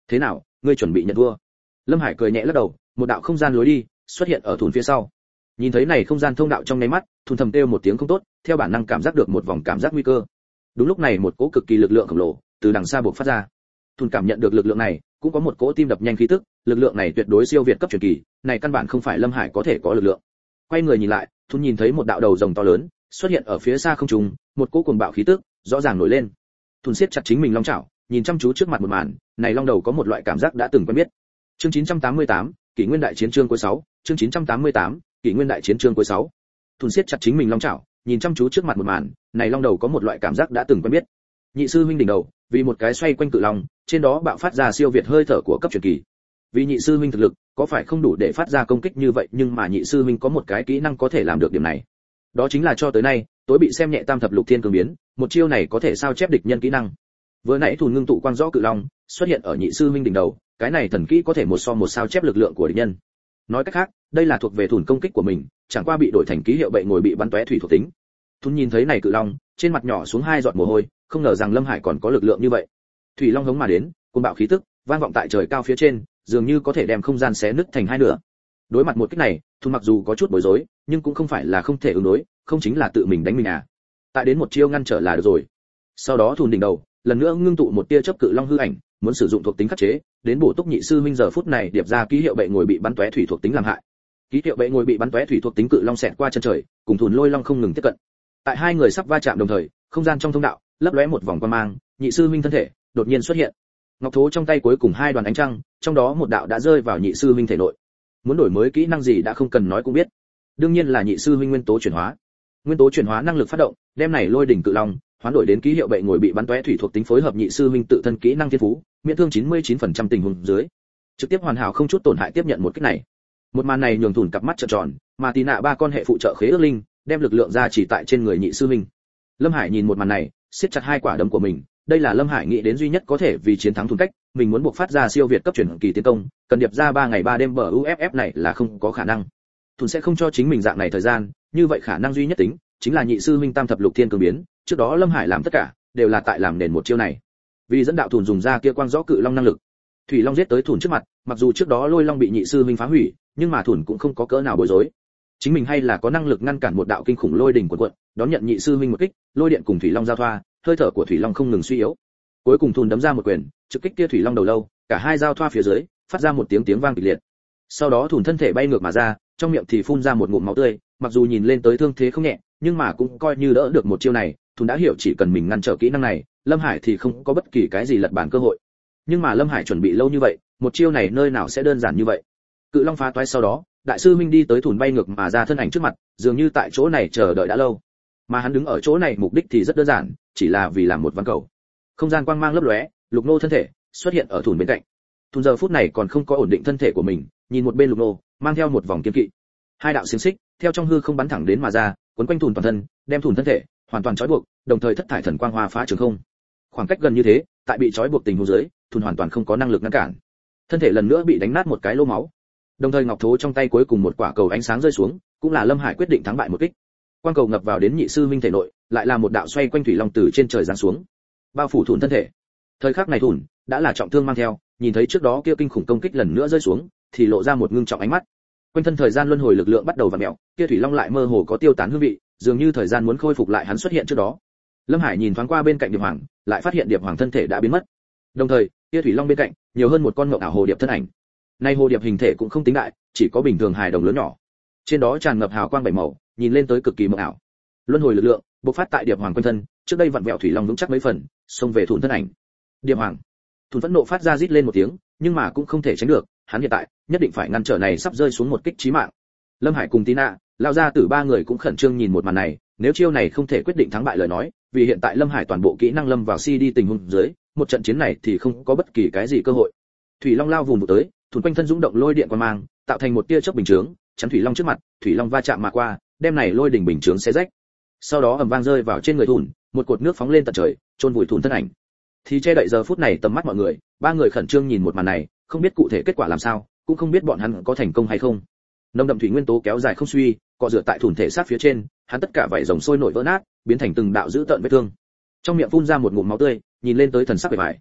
Thế nào, ngươi chuẩn bị nhận thua? Lâm Hải cười nhẹ lắc đầu, một đạo không gian lối đi xuất hiện ở thùn phía sau. Nhìn thấy này không gian thông đạo trong nháy mắt, thùn thầm kêu một tiếng không tốt, theo bản năng cảm giác được một vòng cảm giác nguy cơ. Đúng lúc này một cỗ cực kỳ lực lượng khổng lồ từ đằng xa bộc phát ra. Thùn cảm nhận được lực lượng này, cũng có một cỗ tim đập nhanh khí tức, lực lượng này tuyệt đối siêu việt cấp truyền kỳ, này căn bản không phải Lâm Hải có thể có lực lượng. Quay người nhìn lại, Thùn nhìn thấy một đạo đầu rồng to lớn xuất hiện ở phía xa không trung, một cỗ cuồng bạo khí tức rõ ràng nổi lên. Thùn siết chặt chính mình long chảo, nhìn chăm chú trước mặt một màn, này long đầu có một loại cảm giác đã từng quen biết. Chương 988, Kỷ Nguyên đại chiến chương cuối 6, chương 988, Kỷ Nguyên đại chiến chương cuối 6. Thùn siết chặt chính mình long chảo, nhìn chăm chú trước mặt một màn, này long đầu có một loại cảm giác đã từng quen biết. Nhị sư huynh đỉnh đầu, vì một cái xoay quanh cự long, trên đó bạo phát ra siêu việt hơi thở của cấp truyền kỳ. Vì nhị sư huynh thực lực có phải không đủ để phát ra công kích như vậy, nhưng mà nhị sư huynh có một cái kỹ năng có thể làm được điểm này. Đó chính là cho tới nay, tối bị xem nhẹ tam thập lục thiên cường biến, một chiêu này có thể sao chép địch nhân kỹ năng. Vừa nãy Thùn ngưng tụ quang rõ cự long xuất hiện ở nhị sư huynh đỉnh đầu, cái này thần kỹ có thể một so một sao chép lực lượng của địch nhân. Nói cách khác, đây là thuộc về Thùn công kích của mình, chẳng qua bị đổi thành ký hiệu bệnh ngồi bị bắn tóe thủy thuộc tính. Thùn nhìn thấy này cự long, trên mặt nhỏ xuống hai giọt mồ hôi, không ngờ rằng Lâm Hải còn có lực lượng như vậy. Thủy long hống mà đến, cuồng bạo khí tức vang vọng tại trời cao phía trên, dường như có thể đem không gian xé nứt thành hai nửa. Đối mặt một kích này, Thùn mặc dù có chút bối rối, nhưng cũng không phải là không thể ứng đối, không chính là tự mình đánh mình à? Tại đến một chiêu ngăn trở là được rồi. Sau đó Thùn đỉnh đầu, lần nữa ngưng tụ một tia chớp cự long hư ảnh, muốn sử dụng thuộc tính khắc chế, đến bổ túc nhị sư huynh giờ phút này điệp ra ký hiệu bệ ngồi bị bắn tóe thủy thuộc tính làm hại. Ký hiệu bệ ngồi bị bắn tóe thủy thuộc tính cự long xẹt qua chân trời, cùng Thùn lôi long không ngừng tiếp cận. Tại hai người sắp va chạm đồng thời, không gian trong thông đạo lấp lóe một vòng quang mang, nhị sư huynh thân thể đột nhiên xuất hiện. Ngọc thố trong tay cuối cùng hai đoàn ánh trăng, trong đó một đạo đã rơi vào nhị sư huynh thể nội. Muốn đổi mới kỹ năng gì đã không cần nói cũng biết. Đương nhiên là nhị sư huynh nguyên tố chuyển hóa. Nguyên tố chuyển hóa năng lực phát động, đem này lôi đỉnh cự long hoán đổi đến ký hiệu bệ ngồi bị bắn tóe thủy thuộc tính phối hợp nhị sư huynh tự thân kỹ năng thiên phú, miễn thương 99% tình huống dưới, trực tiếp hoàn hảo không chút tổn hại tiếp nhận một kích này. Một màn này nhường Thùn cặp mắt trợn tròn, mà Tì Nạ ba con hệ phụ trợ khế ước linh, đem lực lượng ra chỉ tại trên người nhị sư huynh. Lâm Hải nhìn một màn này, siết chặt hai quả đấm của mình, đây là Lâm Hải nghĩ đến duy nhất có thể vì chiến thắng Thùn cách, mình muốn buộc phát ra siêu việt cấp chuyển kỳ tiến công, cần điệp ra 3 ngày 3 đêm bờ UFF này là không có khả năng. Thùn sẽ không cho chính mình dạng này thời gian, như vậy khả năng duy nhất tính chính là nhị sư huynh tam thập lục thiên cường biến, trước đó Lâm Hải làm tất cả đều là tại làm nền một chiêu này. Vì dẫn đạo Thùn dùng ra kia quang rõ cự long năng lực. Thủy long giết tới Thùn trước mặt, mặc dù trước đó lôi long bị nhị sư huynh phá hủy, nhưng mà Thùn cũng không có cỡ nào bối rối. Chính mình hay là có năng lực ngăn cản một đạo kinh khủng lôi đỉnh cuộn cuộn, đón nhận nhị sư huynh một kích, lôi điện cùng thủy long giao thoa, hơi thở của thủy long không ngừng suy yếu. Cuối cùng Thùn đấm ra một quyền, trực kích kia thủy long đầu lâu, cả hai giao thoa phía dưới, phát ra một tiếng vang kịch liệt. Sau đó Thùn thân thể bay ngược mà ra, trong miệng thì phun ra một ngụm máu tươi, mặc dù nhìn lên tới thương thế không nhẹ, nhưng mà cũng coi như đỡ được một chiêu này. Thùn đã hiểu chỉ cần mình ngăn trở kỹ năng này, Lâm Hải thì không có bất kỳ cái gì lật bàn cơ hội. Nhưng mà Lâm Hải chuẩn bị lâu như vậy, một chiêu này nơi nào sẽ đơn giản như vậy. Cự long phá toái sau đó, đại sư minh đi tới Thùn bay ngược mà ra thân ảnh trước mặt, dường như tại chỗ này chờ đợi đã lâu. Mà hắn đứng ở chỗ này mục đích thì rất đơn giản, chỉ là vì làm một ván cầu. Không gian quang mang lấp lóe, Lục Nô thân thể xuất hiện ở Thùn bên cạnh. Thùn giờ phút này còn không có ổn định thân thể của mình, nhìn một bên Lục Nô, mang theo một vòng kiên kỵ. Hai đạo xiềng xích theo trong hư không bắn thẳng đến mà ra, quấn quanh Thùn toàn thân, đem Thùn thân thể hoàn toàn trói buộc, đồng thời thất thải thần quang hoa phá trường không. Khoảng cách gần như thế, tại bị trói buộc tình huống dưới, Thùn hoàn toàn không có năng lực ngăn cản. Thân thể lần nữa bị đánh nát một cái lỗ máu. Đồng thời ngọc thố trong tay cuối cùng một quả cầu ánh sáng rơi xuống, cũng là Lâm Hải quyết định thắng bại một kích. Quang cầu ngập vào đến nhị sư minh thể nội, lại là một đạo xoay quanh thủy long từ trên trời giáng xuống, bao phủ Thùn thân thể. Thời khắc này Thùn đã là trọng thương mang theo, nhìn thấy trước đó kia kinh khủng công kích lần nữa rơi xuống, thì lộ ra một ngưng trọng ánh mắt. Quanh thân thời gian luân hồi lực lượng bắt đầu vặn mèo, kia thủy long lại mơ hồ có tiêu tán hương vị, dường như thời gian muốn khôi phục lại hắn xuất hiện trước đó. Lâm Hải nhìn thoáng qua bên cạnh Điệp Hoàng, lại phát hiện Điệp Hoàng thân thể đã biến mất. Đồng thời, kia thủy long bên cạnh, nhiều hơn một con ngọc ảo hồ điệp thân ảnh. Nay hồ điệp hình thể cũng không tính đại, chỉ có bình thường hài đồng lớn nhỏ. Trên đó tràn ngập hào quang bảy màu, nhìn lên tới cực kỳ mộng ảo. Luân hồi lực lượng bộc phát tại Điệp Hoàng quanh thân, trước đây vặn vẹo thủy long vững chắc mấy phần, xông về Thùn thân ảnh. Điệp Hoàng, Thùn phẫn nộ phát ra rít lên một tiếng, nhưng mà cũng không thể tránh được, hắn hiện tại nhất định phải ngăn trở này sắp rơi xuống một kích chí mạng. Lâm Hải cùng Tina, lao ra từ ba người cũng khẩn trương nhìn một màn này, nếu chiêu này không thể quyết định thắng bại lời nói, vì hiện tại Lâm Hải toàn bộ kỹ năng lâm vào CD tình huống dưới, một trận chiến này thì không có bất kỳ cái gì cơ hội. Thủy long lao vùng vụt tới, Thùn quanh thân dũng động lôi điện quang mang, tạo thành một tia chớp bình chướng, chắn thủy long trước mặt, thủy long va chạm mà qua, đem này lôi đỉnh bình chướng xé rách. Sau đó ầm vang rơi vào trên người Thùn, một cột nước phóng lên tận trời, chôn vùi Thùn thân ảnh. Thì che đậy giờ phút này tầm mắt mọi người, ba người khẩn trương nhìn một màn này, không biết cụ thể kết quả làm sao, cũng không biết bọn hắn có thành công hay không. Nồng đậm thủy nguyên tố kéo dài không suy, cọ rửa tại Thùn thể xác phía trên, hắn tất cả vảy rồng sôi nổi vỡ nát, biến thành từng đạo dữ tợn vết thương. Trong miệng phun ra một ngụm máu tươi, nhìn lên tới thần sắc bề bại.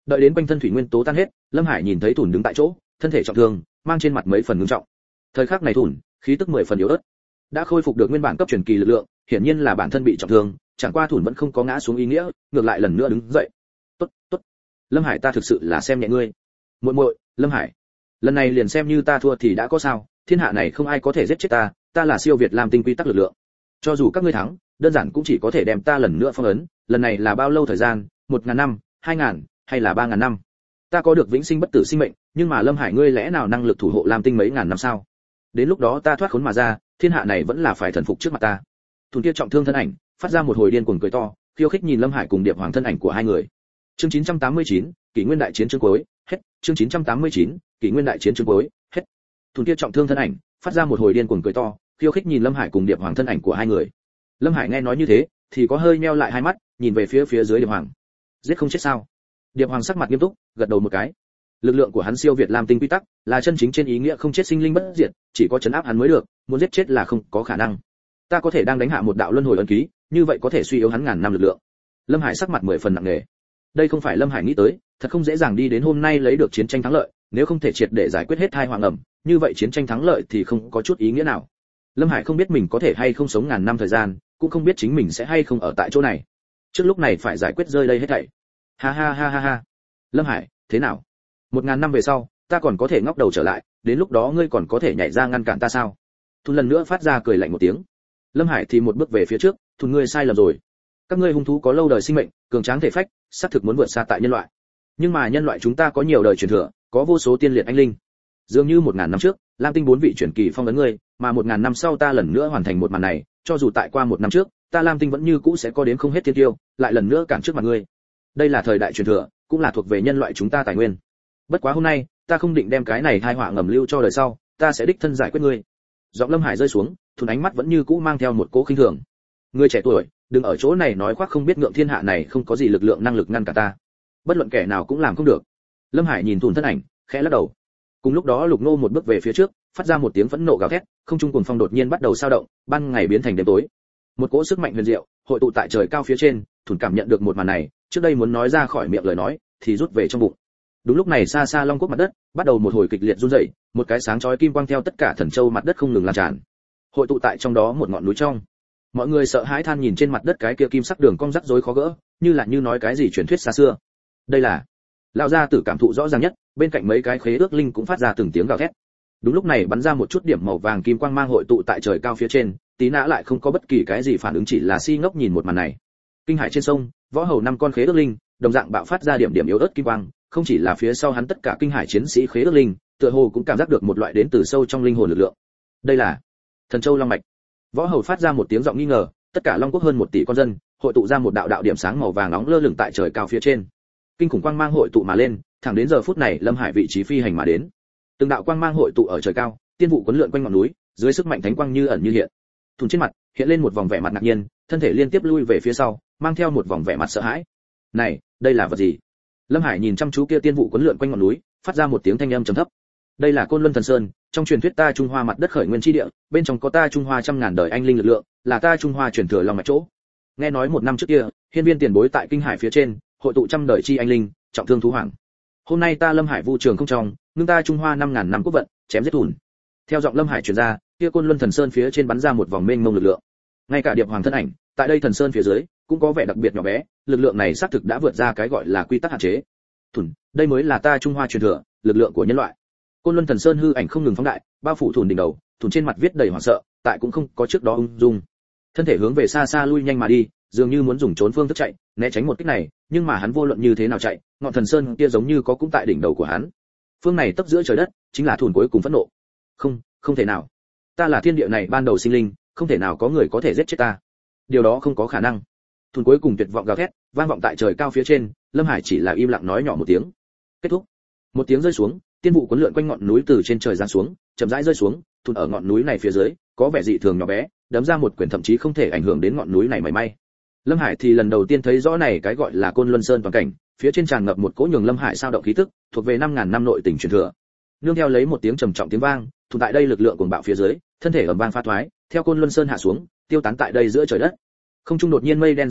Đợi đến quanh thân thủy nguyên tố tan hết, Lâm Hải nhìn thấy Thùn đứng tại chỗ, thân thể trọng thương, mang trên mặt mấy phần ngưng trọng. Thời khắc này Thùn, khí tức 10 phần yếu ớt, đã khôi phục được nguyên bản cấp truyền kỳ lực lượng, hiển nhiên là bản thân bị trọng thương, chẳng qua Thùn vẫn không có ngã xuống ý nghĩa, ngược lại lần nữa đứng dậy. "Tốt, tốt. Lâm Hải, ta thực sự là xem nhẹ ngươi." "Muội muội, Lâm Hải, lần này liền xem như ta thua thì đã có sao, thiên hạ này không ai có thể giết chết ta, ta là siêu việt làm tinh quy tắc lực lượng. Cho dù các ngươi thắng, đơn giản cũng chỉ có thể đem ta lần nữa phong ấn, lần này là bao lâu thời gian, 1000 năm, 2000, hay là 3000 năm? Ta có được vĩnh sinh bất tử sinh mệnh, nhưng mà Lâm Hải ngươi lẽ nào năng lực thủ hộ Lam Tinh mấy ngàn năm sao? Đến lúc đó ta thoát khốn mà ra, thiên hạ này vẫn là phải thần phục trước mặt ta." Thùn kia trọng thương thân ảnh, phát ra một hồi điên cuồng cười to, khiêu khích nhìn Lâm Hải cùng Điệp Hoàng thân ảnh của hai người. Chương 989, Kỷ Nguyên đại chiến chương cuối, hết. Chương 989, Kỷ Nguyên đại chiến chương cuối, hết. Thùn kia trọng thương thân ảnh, phát ra một hồi điên cuồng cười to, khiêu khích nhìn Lâm Hải cùng Điệp Hoàng thân ảnh của hai người. Lâm Hải nghe nói như thế, thì có hơi nheo lại hai mắt, nhìn về phía dưới Điệp Hoàng. Giết không chết sao? Điệp Hoàng sắc mặt nghiêm túc, gật đầu một cái. Lực lượng của hắn siêu việt Lam Tinh quy tắc, là chân chính trên ý nghĩa không chết sinh linh bất diệt, chỉ có trấn áp hắn mới được, muốn giết chết là không có khả năng. Ta có thể đang đánh hạ một đạo luân hồi ấn ký, như vậy có thể suy yếu hắn ngàn năm lực lượng. Lâm Hải sắc mặt 10 phần nặng nề. Đây không phải Lâm Hải nghĩ tới, thật không dễ dàng đi đến hôm nay lấy được chiến tranh thắng lợi, nếu không thể triệt để giải quyết hết tai họa ngầm, như vậy chiến tranh thắng lợi thì không có chút ý nghĩa nào. Lâm Hải không biết mình có thể hay không sống ngàn năm thời gian, cũng không biết chính mình sẽ hay không ở tại chỗ này. Trước lúc này phải giải quyết rơi đây hết thảy. Ha ha ha ha ha. Lâm Hải, thế nào? 1000 năm về sau, ta còn có thể ngóc đầu trở lại, đến lúc đó ngươi còn có thể nhảy ra ngăn cản ta sao? Thun lần nữa phát ra cười lạnh một tiếng. Lâm Hải thì một bước về phía trước, Thun ngươi sai lầm rồi. Các ngươi hung thú có lâu đời sinh mệnh, cường tráng thể phách, xác thực muốn vượt xa tại nhân loại. Nhưng mà nhân loại chúng ta có nhiều đời truyền thừa, có vô số tiên liệt anh linh. Dường như 1000 năm trước, Lam Tinh 4 vị truyền kỳ phong ấn ngươi, mà 1000 năm sau ta lần nữa hoàn thành một màn này, cho dù tại qua 1 năm trước, ta Lam Tinh vẫn như cũ sẽ có đến không hết thiên tiêu, lại lần nữa cản trước mặt ngươi. Đây là thời đại truyền thừa, cũng là thuộc về nhân loại chúng ta tài nguyên. Bất quá hôm nay, ta không định đem cái này tai họa ngầm lưu cho đời sau, ta sẽ đích thân giải quyết ngươi. Giọng Lâm Hải rơi xuống, Thùn ánh mắt vẫn như cũ mang theo một cỗ khinh thường. Ngươi trẻ tuổi, đừng ở chỗ này nói khoác không biết ngượng, thiên hạ này không có gì lực lượng năng lực ngăn cả ta. Bất luận kẻ nào cũng làm không được. Lâm Hải nhìn Thùn thân ảnh, khẽ lắc đầu. Cùng lúc đó Lục Nô một bước về phía trước, phát ra một tiếng phẫn nộ gào thét, không trung cuồng phong đột nhiên bắt đầu dao động, ban ngày biến thành đêm tối. Một cỗ sức mạnh huyền diệu hội tụ tại trời cao phía trên, Thùn cảm nhận được một màn này, trước đây muốn nói ra khỏi miệng lời nói, thì rút về trong bụng. Đúng lúc này xa xa Long Quốc mặt đất bắt đầu một hồi kịch liệt run rẩy, một cái sáng chói kim quang theo tất cả thần châu mặt đất không ngừng lan tràn, hội tụ tại trong đó một ngọn núi trong. Mọi người sợ hãi than nhìn trên mặt đất cái kia kim sắc đường cong rắc rối khó gỡ, như là như nói cái gì truyền thuyết xa xưa. Đây là lão gia tử cảm thụ rõ ràng nhất, bên cạnh mấy cái khế ước linh cũng phát ra từng tiếng gào thét. Đúng lúc này bắn ra một chút điểm màu vàng kim quang mang hội tụ tại trời cao phía trên, Tí Nã lại không có bất kỳ cái gì phản ứng, chỉ là si ngốc nhìn một màn này. Kinh hải trên sông, võ hầu 5 con khế ước linh đồng dạng bạo phát ra điểm yếu ớt kim quang, không chỉ là phía sau hắn tất cả kinh hải chiến sĩ khế ước linh, tựa hồ cũng cảm giác được một loại đến từ sâu trong linh hồn lực lượng. Đây là Thần Châu Long mạch. Võ hầu phát ra một tiếng giọng nghi ngờ, tất cả Long Quốc hơn 1 tỷ con dân, hội tụ ra một đạo điểm sáng màu vàng nóng lơ lửng tại trời cao phía trên. Kinh khủng quang mang hội tụ mà lên, thẳng đến giờ phút này Lâm Hải vị trí phi hành mà đến. Từng đạo quang mang hội tụ ở trời cao, tiên vụ cuốn lượn quanh ngọn núi, dưới sức mạnh thánh quang như ẩn như hiện. Thùn trên mặt hiện lên một vòng vẻ mặt ngạc nhiên, thân thể liên tiếp lui về phía sau, mang theo một vòng vẻ mặt sợ hãi. Này, đây là vật gì? Lâm Hải nhìn chăm chú kia tiên vụ cuốn lượn quanh ngọn núi, phát ra một tiếng thanh âm trầm thấp. Đây là Côn Luân Thần Sơn, trong truyền thuyết ta Trung Hoa mặt đất khởi nguyên chi địa, bên trong có ta Trung Hoa trăm ngàn đời anh linh lực lượng, là ta Trung Hoa truyền thừa long mạch chỗ. Nghe nói 1 năm trước kia, hiên viên tiền bối tại kinh hải phía trên, hội tụ trăm đời chi anh linh, trọng thương thú hoàng. Hôm nay ta Lâm Hải vu trường không trong, ngưng ta Trung Hoa 5000 năm quốc vận, chém giết Thùn. Theo giọng Lâm Hải truyền ra, kia Côn Luân Thần Sơn phía trên bắn ra một vòng mênh mông lực lượng. Ngay cả Điệp Hoàng thân ảnh, tại đây Thần Sơn phía dưới, cũng có vẻ đặc biệt nhỏ bé, lực lượng này xác thực đã vượt ra cái gọi là quy tắc hạn chế. Thùn, đây mới là ta Trung Hoa truyền thừa, lực lượng của nhân loại. Côn Luân Thần Sơn hư ảnh không ngừng phóng đại, bao phủ Thùn đỉnh đầu, Thùn trên mặt viết đầy hoảng sợ, tại cũng không có trước đó ung dung. Thân thể hướng về xa xa lui nhanh mà đi, dường như muốn dùng trốn phương thức chạy, né tránh một kích này, nhưng mà hắn vô luận như thế nào chạy, ngọn thần sơn kia giống như có cũng tại đỉnh đầu của hắn. Phương này tấp giữa trời đất, chính là Thùn cuối cùng phẫn nộ. Không thể nào. Ta là thiên địa này ban đầu sinh linh, không thể nào có người có thể giết chết ta. Điều đó không có khả năng. Thùn cuối cùng tuyệt vọng gào thét, vang vọng tại trời cao phía trên, Lâm Hải chỉ là im lặng nói nhỏ một tiếng. Kết thúc. Một tiếng rơi xuống, tiên vụ cuốn lượn quanh ngọn núi từ trên trời giáng xuống, chậm rãi rơi xuống, Thùn ở ngọn núi này phía dưới, có vẻ dị thường nhỏ bé, đấm ra một quyền thậm chí không thể ảnh hưởng đến ngọn núi này mảy may. Lâm Hải thì lần đầu tiên thấy rõ này cái gọi là Côn Luân Sơn toàn cảnh, phía trên tràn ngập một cỗ nhường Lâm Hải sao động khí tức, thuộc về 5000 năm nội tình truyền thừa. Nương theo lấy một tiếng trầm trọng tiếng vang, Thùn tại đây lực lượng cuồng bạo phía dưới, thân thể ầm vang phá thoái, theo Côn Luân Sơn hạ xuống, tiêu tán tại đây giữa trời đất. Không trung đột nhiên mây đen dày đặc,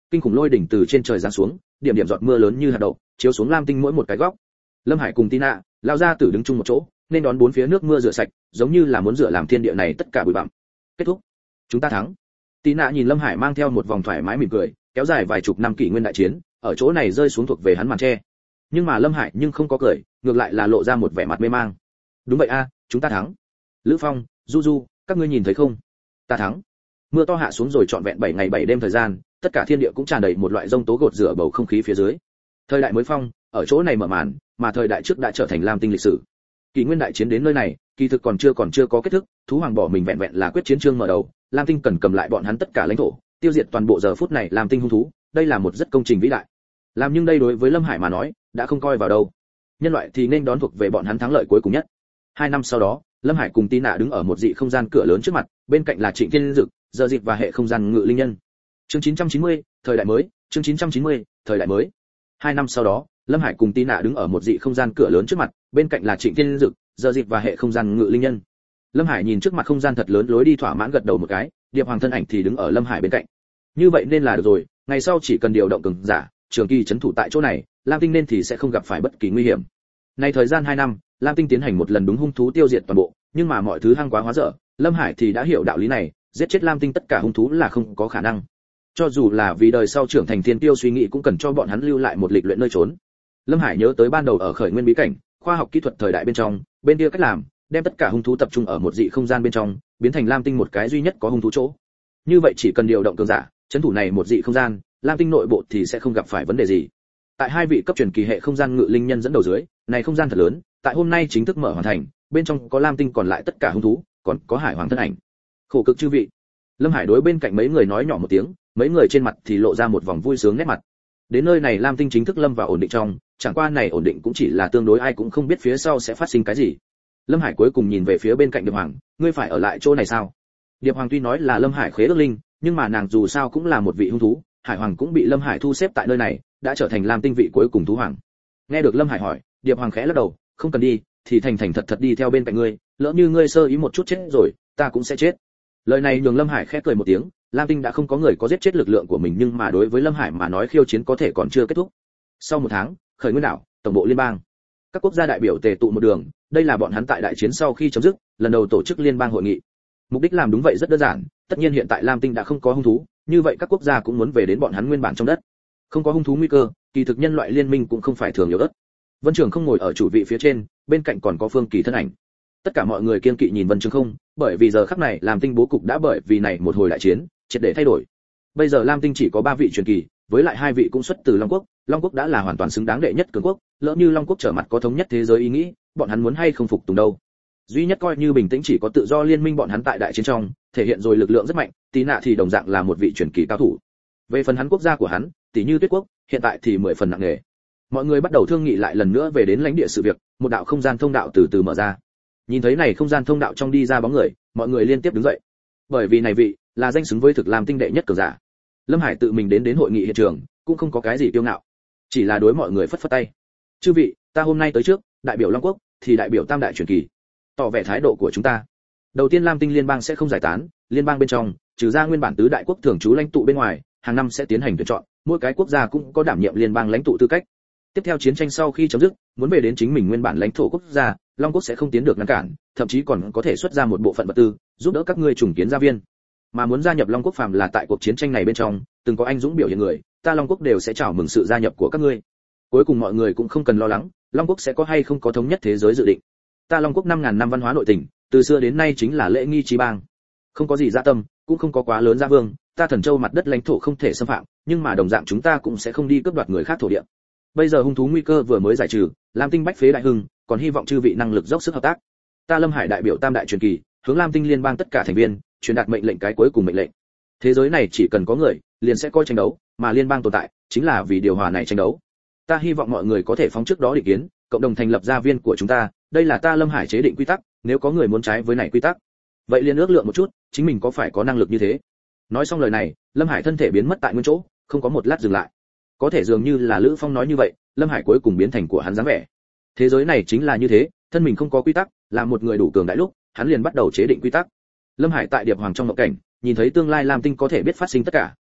kinh khủng lôi đỉnh từ trên trời giáng xuống, điểm điểm giọt mưa lớn như hạt đậu, chiếu xuống lam tinh mỗi một cái góc. Lâm Hải cùng Tina, lao ra tử đứng chung một chỗ, nên đón bốn phía nước mưa rửa sạch, giống như là muốn rửa làm thiên địa này tất cả bụi bặm. Kết thúc, chúng ta thắng. Tina nhìn Lâm Hải mang theo một vòng thoải mái mỉm cười, kéo dài vài chục năm kỷ nguyên đại chiến, ở chỗ này rơi xuống thuộc về hắn màn che. Nhưng mà Lâm Hải nhưng không có cười, ngược lại là lộ ra một vẻ mặt mê mang. Đúng vậy a, chúng ta thắng. Lữ Phong, Du Du, các ngươi nhìn thấy không? Ta thắng. Mưa to hạ xuống rồi trọn vẹn 7 ngày 7 đêm thời gian, tất cả thiên địa cũng tràn đầy một loại rông tố gột rửa bầu không khí phía dưới. Thời đại mới phong, ở chỗ này mở màn, mà thời đại trước đã trở thành lam tinh lịch sử. Kỷ nguyên đại chiến đến nơi này, kỳ thực còn chưa có kết thúc, thú hoàng bỏ mình vẹn vẹn là quyết chiến chương mở đầu, lam tinh cần cầm lại bọn hắn tất cả lãnh thổ, tiêu diệt toàn bộ giờ phút này lam tinh hung thú, đây là một rất công trình vĩ đại. Làm nhưng đây đối với Lâm Hải mà nói, đã không coi vào đâu. Nhân loại thì nên đón thuộc về bọn hắn thắng lợi cuối cùng nhất. 2 năm sau đó, Lâm Hải cùng Tina đứng ở một dị không gian cửa lớn trước mặt, bên cạnh là Trịnh Thiên Dực, Giờ Dịch và hệ không gian ngự linh nhân. Chương 990, thời đại mới, chương 990, thời đại mới. 2 năm sau đó, Lâm Hải cùng Tina đứng ở một dị không gian cửa lớn trước mặt, bên cạnh là Trịnh Thiên Dực, Giờ Dịch và hệ không gian ngự linh nhân. Lâm Hải nhìn trước mặt không gian thật lớn lối đi thỏa mãn gật đầu một cái, Điệp Hoàng thân ảnh thì đứng ở Lâm Hải bên cạnh. Như vậy nên là được rồi, ngày sau chỉ cần điều động cường giả, trường kỳ trấn thủ tại chỗ này, Lam Tinh nên thì sẽ không gặp phải bất kỳ nguy hiểm. Nay thời gian 2 năm, Lam Tinh tiến hành một lần đúng hung thú tiêu diệt toàn bộ, nhưng mà mọi thứ hăng quá hóa dở, Lâm Hải thì đã hiểu đạo lý này, giết chết Lam Tinh tất cả hung thú là không có khả năng. Cho dù là vì đời sau trưởng thành thiên tiêu suy nghĩ cũng cần cho bọn hắn lưu lại một lịch luyện nơi trốn. Lâm Hải nhớ tới ban đầu ở khởi nguyên bí cảnh, khoa học kỹ thuật thời đại bên trong, bên kia cách làm, đem tất cả hung thú tập trung ở một dị không gian bên trong, biến thành Lam Tinh một cái duy nhất có hung thú chỗ. Như vậy chỉ cần điều động cường giả, trấn thủ này một dị không gian, Lam Tinh nội bộ thì sẽ không gặp phải vấn đề gì. Tại 2 vị cấp truyền kỳ hệ không gian ngự linh nhân dẫn đầu dưới, này không gian thật lớn, tại hôm nay chính thức mở hoàn thành, bên trong có Lam Tinh còn lại tất cả hung thú, còn có Hải Hoàng thân ảnh. Khổ cực chư vị. Lâm Hải đối bên cạnh mấy người nói nhỏ một tiếng, mấy người trên mặt thì lộ ra một vòng vui sướng nét mặt. Đến nơi này Lam Tinh chính thức lâm vào ổn định trong, chẳng qua này ổn định cũng chỉ là tương đối, ai cũng không biết phía sau sẽ phát sinh cái gì. Lâm Hải cuối cùng nhìn về phía bên cạnh Điệp Hoàng, ngươi phải ở lại chỗ này sao? Điệp Hoàng tuy nói là Lâm Hải khế ước linh, nhưng mà nàng dù sao cũng là một vị hung thú, Hải Hoàng cũng bị Lâm Hải thu xếp tại nơi này, đã trở thành Lam Tinh vị cuối cùng thú hoàng. Nghe được Lâm Hải hỏi, Điệp Hoàng khẽ lắc đầu, không cần đi, thì thành thành thật thật đi theo bên cạnh ngươi, lỡ như ngươi sơ ý một chút chết rồi, ta cũng sẽ chết. Lời này nhường Lâm Hải khẽ cười một tiếng, Lam Tinh đã không có người có giết chết lực lượng của mình, nhưng mà đối với Lâm Hải mà nói khiêu chiến có thể còn chưa kết thúc. Sau 1 tháng, khởi nguyên đảo, tổng bộ liên bang, các quốc gia đại biểu tề tụ một đường, đây là bọn hắn tại đại chiến sau khi chấm dứt, lần đầu tổ chức liên bang hội nghị. Mục đích làm đúng vậy rất đơn giản, tất nhiên hiện tại Lam Tinh đã không có hung thú, như vậy các quốc gia cũng muốn về đến bọn hắn nguyên bản trong đất. Không có hung thú nguy cơ, kỳ thực nhân loại liên minh cũng không phải thường yếu ớt. Vân Trường không ngồi ở chủ vị phía trên, bên cạnh còn có Phương Kỳ thân ảnh. Tất cả mọi người kiên kỵ nhìn Vân Trường không, bởi vì giờ khắc này Lam Tinh bố cục đã bởi vì này một hồi đại chiến, triệt để thay đổi. Bây giờ Lam Tinh chỉ có 3 vị truyền kỳ, với lại 2 vị cũng xuất từ Long Quốc, Long Quốc đã là hoàn toàn xứng đáng đệ nhất cường quốc, lỡ như Long Quốc trở mặt có thống nhất thế giới ý nghĩ, bọn hắn muốn hay không phục tùng đâu. Duy nhất coi như bình tĩnh chỉ có tự do liên minh bọn hắn tại đại chiến trong, thể hiện rồi lực lượng rất mạnh, Tí Nạ thì đồng dạng là một vị truyền kỳ cao thủ. Về phần hắn quốc gia của hắn, tỷ như Tuyết Quốc, hiện tại thì 10 phần nặng nề. Mọi người bắt đầu thương nghị lại lần nữa về đến lãnh địa sự việc, một đạo không gian thông đạo từ từ mở ra. Nhìn thấy này không gian thông đạo trong đi ra bóng người, mọi người liên tiếp đứng dậy. Bởi vì này vị là danh xứng với thực Lam Tinh đệ nhất cường giả. Lâm Hải tự mình đến hội nghị hiện trường, cũng không có cái gì kiêu ngạo, chỉ là đối mọi người phất phất tay. Chư vị, ta hôm nay tới trước, đại biểu Long Quốc, thì đại biểu Tam đại truyền kỳ, tỏ vẻ thái độ của chúng ta. Đầu tiên Lam Tinh liên bang sẽ không giải tán, liên bang bên trong, trừ ra nguyên bản tứ đại quốc thường trú lãnh tụ bên ngoài, hàng năm sẽ tiến hành tuyển chọn, mỗi cái quốc gia cũng có đảm nhiệm liên bang lãnh tụ tư cách. Tiếp theo chiến tranh sau khi chấm dứt, muốn về đến chính mình nguyên bản lãnh thổ quốc gia, Long Quốc sẽ không tiến được ngăn cản, thậm chí còn có thể xuất ra một bộ phận vật tư, giúp đỡ các ngươi trùng kiến gia viên. Mà muốn gia nhập Long Quốc phàm là tại cuộc chiến tranh này bên trong, từng có anh dũng biểu hiện người, ta Long Quốc đều sẽ chào mừng sự gia nhập của các ngươi. Cuối cùng mọi người cũng không cần lo lắng, Long Quốc sẽ có hay không có thống nhất thế giới dự định. Ta Long Quốc 5000 năm văn hóa nội tình, từ xưa đến nay chính là lễ nghi trí bang. Không có gì dạ tâm, cũng không có quá lớn gia vương, ta Thần Châu mặt đất lãnh thổ không thể xâm phạm, nhưng mà đồng dạng chúng ta cũng sẽ không đi cướp đoạt người khác thổ địa. Bây giờ hung thú nguy cơ vừa mới giải trừ, Lam Tinh bách phế đại hưng, còn hy vọng chư vị năng lực dốc sức hợp tác. Ta Lâm Hải đại biểu Tam đại truyền kỳ, hướng Lam Tinh liên bang tất cả thành viên, truyền đạt mệnh lệnh cái cuối cùng mệnh lệnh. Thế giới này chỉ cần có người, liền sẽ coi tranh đấu, mà liên bang tồn tại, chính là vì điều hòa này tranh đấu. Ta hy vọng mọi người có thể phóng trước đó định kiến, cộng đồng thành lập gia viên của chúng ta, đây là ta Lâm Hải chế định quy tắc, nếu có người muốn trái với này quy tắc, vậy liền ước lượng một chút, chính mình có phải có năng lực như thế. Nói xong lời này, Lâm Hải thân thể biến mất tại nguyên chỗ, không có một lát dừng lại. Có thể dường như là Lữ Phong nói như vậy, Lâm Hải cuối cùng biến thành của hắn dáng vẻ. Thế giới này chính là như thế, thân mình không có quy tắc, là một người đủ cường đại lúc, hắn liền bắt đầu chế định quy tắc. Lâm Hải tại Điệp Hoàng trong mộng cảnh, nhìn thấy tương lai Lam Tinh có thể biết phát sinh tất cả,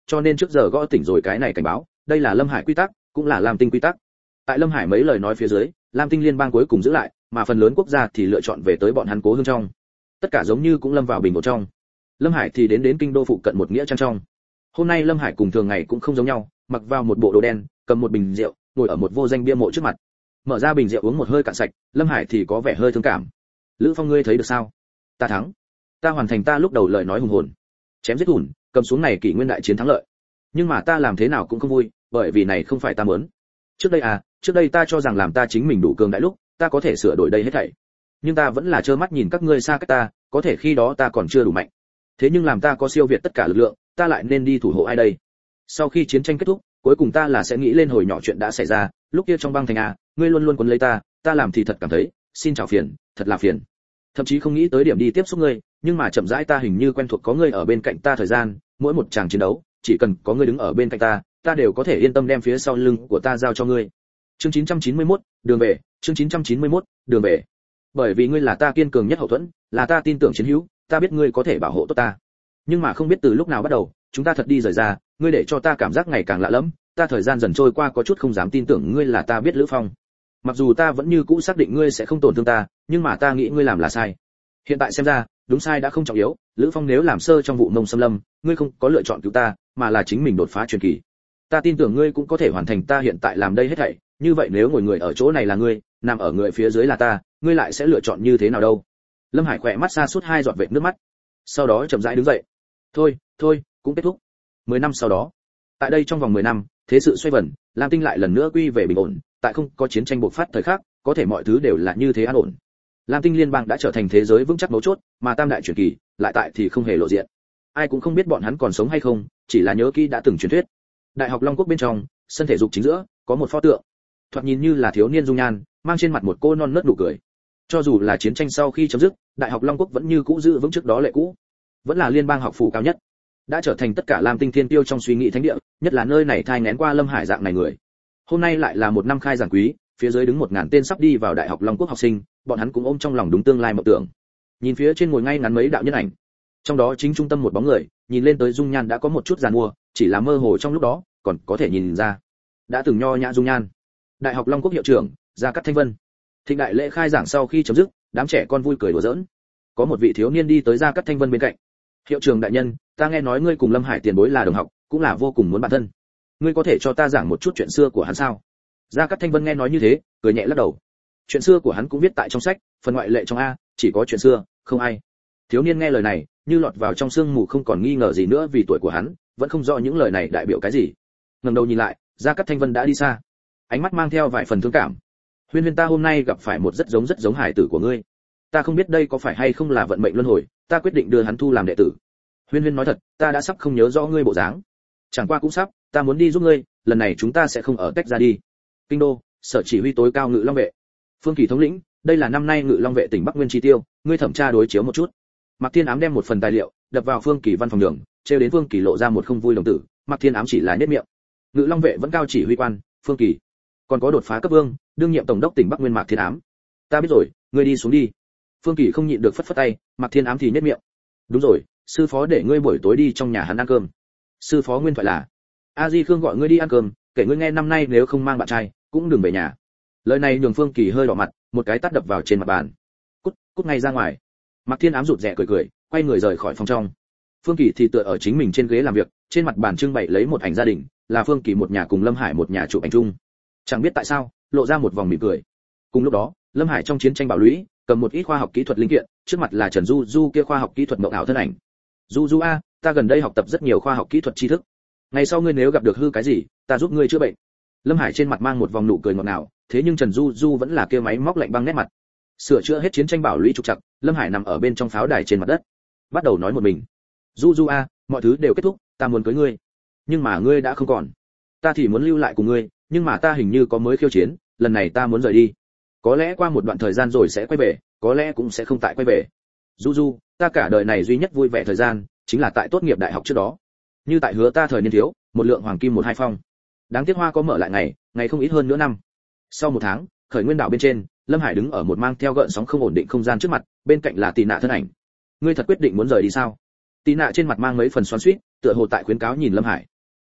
cho nên trước giờ gõ tỉnh rồi cái này cảnh báo, đây là Lâm Hải quy tắc, cũng là Lam Tinh quy tắc. Tại Lâm Hải mấy lời nói phía dưới, Lam Tinh liên bang cuối cùng giữ lại, mà phần lớn quốc gia thì lựa chọn về tới bọn hắn cố hương trong. Tất cả giống như cũng lâm vào bình ổn trong. Lâm Hải thì đến kinh đô phụ cận một nghĩa trang trong. Hôm nay Lâm Hải cùng thường ngày cũng không giống nhau, mặc vào một bộ đồ đen, cầm một bình rượu, ngồi ở một vô danh bia mộ trước mặt. Mở ra bình rượu uống một hơi cạn sạch, Lâm Hải thì có vẻ hơi thương cảm. Lữ Phong, ngươi thấy được sao? Ta thắng. Ta hoàn thành ta lúc đầu lời nói hùng hồn. Chém giết hùn, cầm xuống này kỷ nguyên đại chiến thắng lợi. Nhưng mà ta làm thế nào cũng không vui, bởi vì này không phải ta muốn. Trước đây ta cho rằng làm ta chính mình đủ cường đại lúc, ta có thể sửa đổi đây hết thảy. Nhưng ta vẫn là trơ mắt nhìn các ngươi xa cách ta, có thể khi đó ta còn chưa đủ mạnh. Thế nhưng làm ta có siêu việt tất cả lực lượng, ta lại nên đi thủ hộ ai đây? Sau khi chiến tranh kết thúc, cuối cùng ta là sẽ nghĩ lên hồi nhỏ chuyện đã xảy ra, lúc kia trong băng thành a, ngươi luôn luôn quấn lấy ta làm thì thật cảm thấy, xin chào phiền, thật là phiền. Thậm chí không nghĩ tới điểm đi tiếp xúc ngươi, nhưng mà chậm rãi ta hình như quen thuộc có ngươi ở bên cạnh ta thời gian, mỗi một tràng chiến đấu, chỉ cần có ngươi đứng ở bên cạnh ta đều có thể yên tâm đem phía sau lưng của ta giao cho ngươi. Chương 991, đường về, chương 991, đường về. Bởi vì ngươi là ta kiên cường nhất hậu thuẫn, là ta tin tưởng chiến hữu, ta biết ngươi có thể bảo hộ tốt ta. Nhưng mà không biết từ lúc nào bắt đầu, chúng ta thật đi rời ra, ngươi để cho ta cảm giác ngày càng lạ lẫm, ta thời gian dần trôi qua có chút không dám tin tưởng ngươi là ta biết Lữ Phong. Mặc dù ta vẫn như cũ xác định ngươi sẽ không tổn thương ta, nhưng mà ta nghĩ ngươi làm là sai. Hiện tại xem ra, đúng sai đã không trọng yếu, Lữ Phong nếu làm sơ trong vụ Mông Xâm Lâm, ngươi không có lựa chọn cứu ta, mà là chính mình đột phá truyền kỳ. Ta tin tưởng ngươi cũng có thể hoàn thành ta hiện tại làm đây hết thảy, như vậy nếu ngồi ở chỗ này là ngươi, nằm ở người phía dưới là ta, ngươi lại sẽ lựa chọn như thế nào đâu? Lâm Hải khỏe mắt xa suốt 2 giọt vệt nước mắt. Sau đó chậm rãi đứng dậy. Thôi, cũng kết thúc. 10 năm sau đó, tại đây trong vòng 10 năm, thế sự xoay vần, Lam Tinh lại lần nữa quy về bình ổn, tại không có chiến tranh bộc phát thời khắc, có thể mọi thứ đều là như thế an ổn. Lam Tinh liên bang đã trở thành thế giới vững chắc mấu chốt, mà Tam đại truyền kỳ lại tại thì không hề lộ diện. Ai cũng không biết bọn hắn còn sống hay không, chỉ là nhớ kỹ đã từng truyền thuyết. Đại học Long Quốc bên trong, sân thể dục chính giữa, có một pho tượng. Thoạt nhìn như là thiếu niên dung nhan, mang trên mặt một cô non nớt nụ cười. Cho dù là chiến tranh sau khi chấm dứt, Đại học Long Quốc vẫn như cũ giữ vững trước đó lệ cũ. Vẫn là liên bang học phủ cao nhất, đã trở thành tất cả Lam Tinh thiên tiêu trong suy nghĩ thánh địa, nhất là nơi này thai nghén qua Lâm Hải dạng này người. Hôm nay lại là một năm khai giảng quý, phía dưới đứng 1000 tên sắp đi vào Đại học Long Quốc học sinh, bọn hắn cũng ôm trong lòng đúng tương lai mộng tưởng. Nhìn phía trên ngồi ngay ngắn mấy đạo nhân ảnh, trong đó chính trung tâm một bóng người, nhìn lên tới dung nhan đã có một chút giàn mua, chỉ là mơ hồ trong lúc đó, còn có thể nhìn ra đã từng nho nhã dung nhan. Đại học Long Quốc hiệu trưởng Gia Cát Thanh Vân. Thịnh đại lễ khai giảng sau khi chấm dứt, đám trẻ con vui cười đùa giỡn. Có một vị thiếu niên đi tới Gia Cát Thanh Vân bên cạnh. Hiệu trưởng đại nhân, ta nghe nói ngươi cùng Lâm Hải tiền bối là đồng học, cũng là vô cùng muốn bạn thân. Ngươi có thể cho ta giảng một chút chuyện xưa của hắn sao? Gia Cát Thanh Vân nghe nói như thế, cười nhẹ lắc đầu. Chuyện xưa của hắn cũng viết tại trong sách, phần ngoại lệ trong a, chỉ có chuyện xưa, không ai. Thiếu niên nghe lời này, như lọt vào trong sương mù không còn nghi ngờ gì nữa vì tuổi của hắn, vẫn không rõ những lời này đại biểu cái gì. Ngẩng đầu nhìn lại, Gia Cát Thanh Vân đã đi xa, ánh mắt mang theo vài phần thương cảm. Huyên Huyên, ta hôm nay gặp phải một rất giống hải tử của ngươi. Ta không biết đây có phải hay không là vận mệnh luân hồi, ta quyết định đưa hắn thu làm đệ tử. Huyên Huyên nói thật, ta đã sắp không nhớ rõ ngươi bộ dáng. Chẳng qua cũng sắp, ta muốn đi giúp ngươi, lần này chúng ta sẽ không ở tách ra đi. Kinh đô, sở chỉ huy tối cao Ngự Long vệ. Phương Kỳ thống lĩnh, đây là năm nay Ngự Long vệ tỉnh Bắc Nguyên chi tiêu, ngươi thẩm tra đối chiếu một chút. Mạc Thiên Ám đem một phần tài liệu đập vào Phương Kỳ văn phòng đường, trêu đến Phương Kỳ lộ ra một không vui đồng tử. Mạc Thiên Ám chỉ là nhếch miệng. Ngự Long vệ vẫn cao chỉ huy quan, Phương Kỳ, còn có đột phá cấp vương, đương nhiệm tổng đốc tỉnh Bắc Nguyên Mạc Thiên Ám. Ta biết rồi, ngươi đi xuống đi. Phương Kỳ không nhịn được phất phất tay, Mạc Thiên Ám thì nhếch miệng. Đúng rồi, sư phó để ngươi buổi tối đi trong nhà hắn ăn cơm. Sư phó nguyên thoại là, A Di Khương gọi ngươi đi ăn cơm, kể ngươi nghe năm nay nếu không mang bạn trai, cũng đừng về nhà. Lời này nhường Phương Kỳ hơi đỏ mặt, một cái tát đập vào trên mặt bàn. Cút ngay ra ngoài. Mạc Thiên Ám rụt rè cười, quay người rời khỏi phòng trong. Phương Kỳ thì tựa ở chính mình trên ghế làm việc, trên mặt bàn trưng bày lấy một ảnh gia đình, là Phương Kỳ một nhà cùng Lâm Hải một nhà chụp ảnh chung. Chẳng biết tại sao, lộ ra một vòng mỉm cười. Cùng lúc đó, Lâm Hải trong chiến tranh bạo lũy, cầm một ít khoa học kỹ thuật linh kiện, trước mặt là Trần Du Du kia khoa học kỹ thuật mộng ảo thân ảnh. Du Du a, ta gần đây học tập rất nhiều khoa học kỹ thuật tri thức. Ngày sau ngươi nếu gặp được hư cái gì, ta giúp ngươi chữa bệnh. Lâm Hải trên mặt mang một vòng nụ cười ngọt ngào, thế nhưng Trần Du Du vẫn là kia máy móc lạnh băng nét mặt. Sửa chữa hết chiến tranh bạo lũy trục trặc, Lâm Hải nằm ở bên trong pháo đài trên mặt đất, bắt đầu nói một mình. Du Du a, mọi thứ đều kết thúc, ta muốn cưới ngươi, nhưng mà ngươi đã không còn. Ta thì muốn lưu lại cùng ngươi, nhưng mà ta hình như có mới khiêu chiến, lần này ta muốn rời đi. Có lẽ qua một đoạn thời gian rồi sẽ quay về, có lẽ cũng sẽ không tại quay về. Du Du, ta cả đời này duy nhất vui vẻ thời gian, chính là tại tốt nghiệp đại học trước đó. Như tại hứa ta thời niên thiếu, một lượng hoàng kim 1-2 phong. Đáng tiếc hoa có mở lại ngày không ít hơn nữa năm. Sau 1 tháng, khởi nguyên đảo bên trên, Lâm Hải đứng ở một mang theo gợn sóng không ổn định không gian trước mặt, bên cạnh là Tì Nạ thân ảnh. Ngươi thật quyết định muốn rời đi sao? Tì Nạ trên mặt mang mấy phần xoắn xuýt, tựa hồ tại khuyến cáo nhìn Lâm Hải.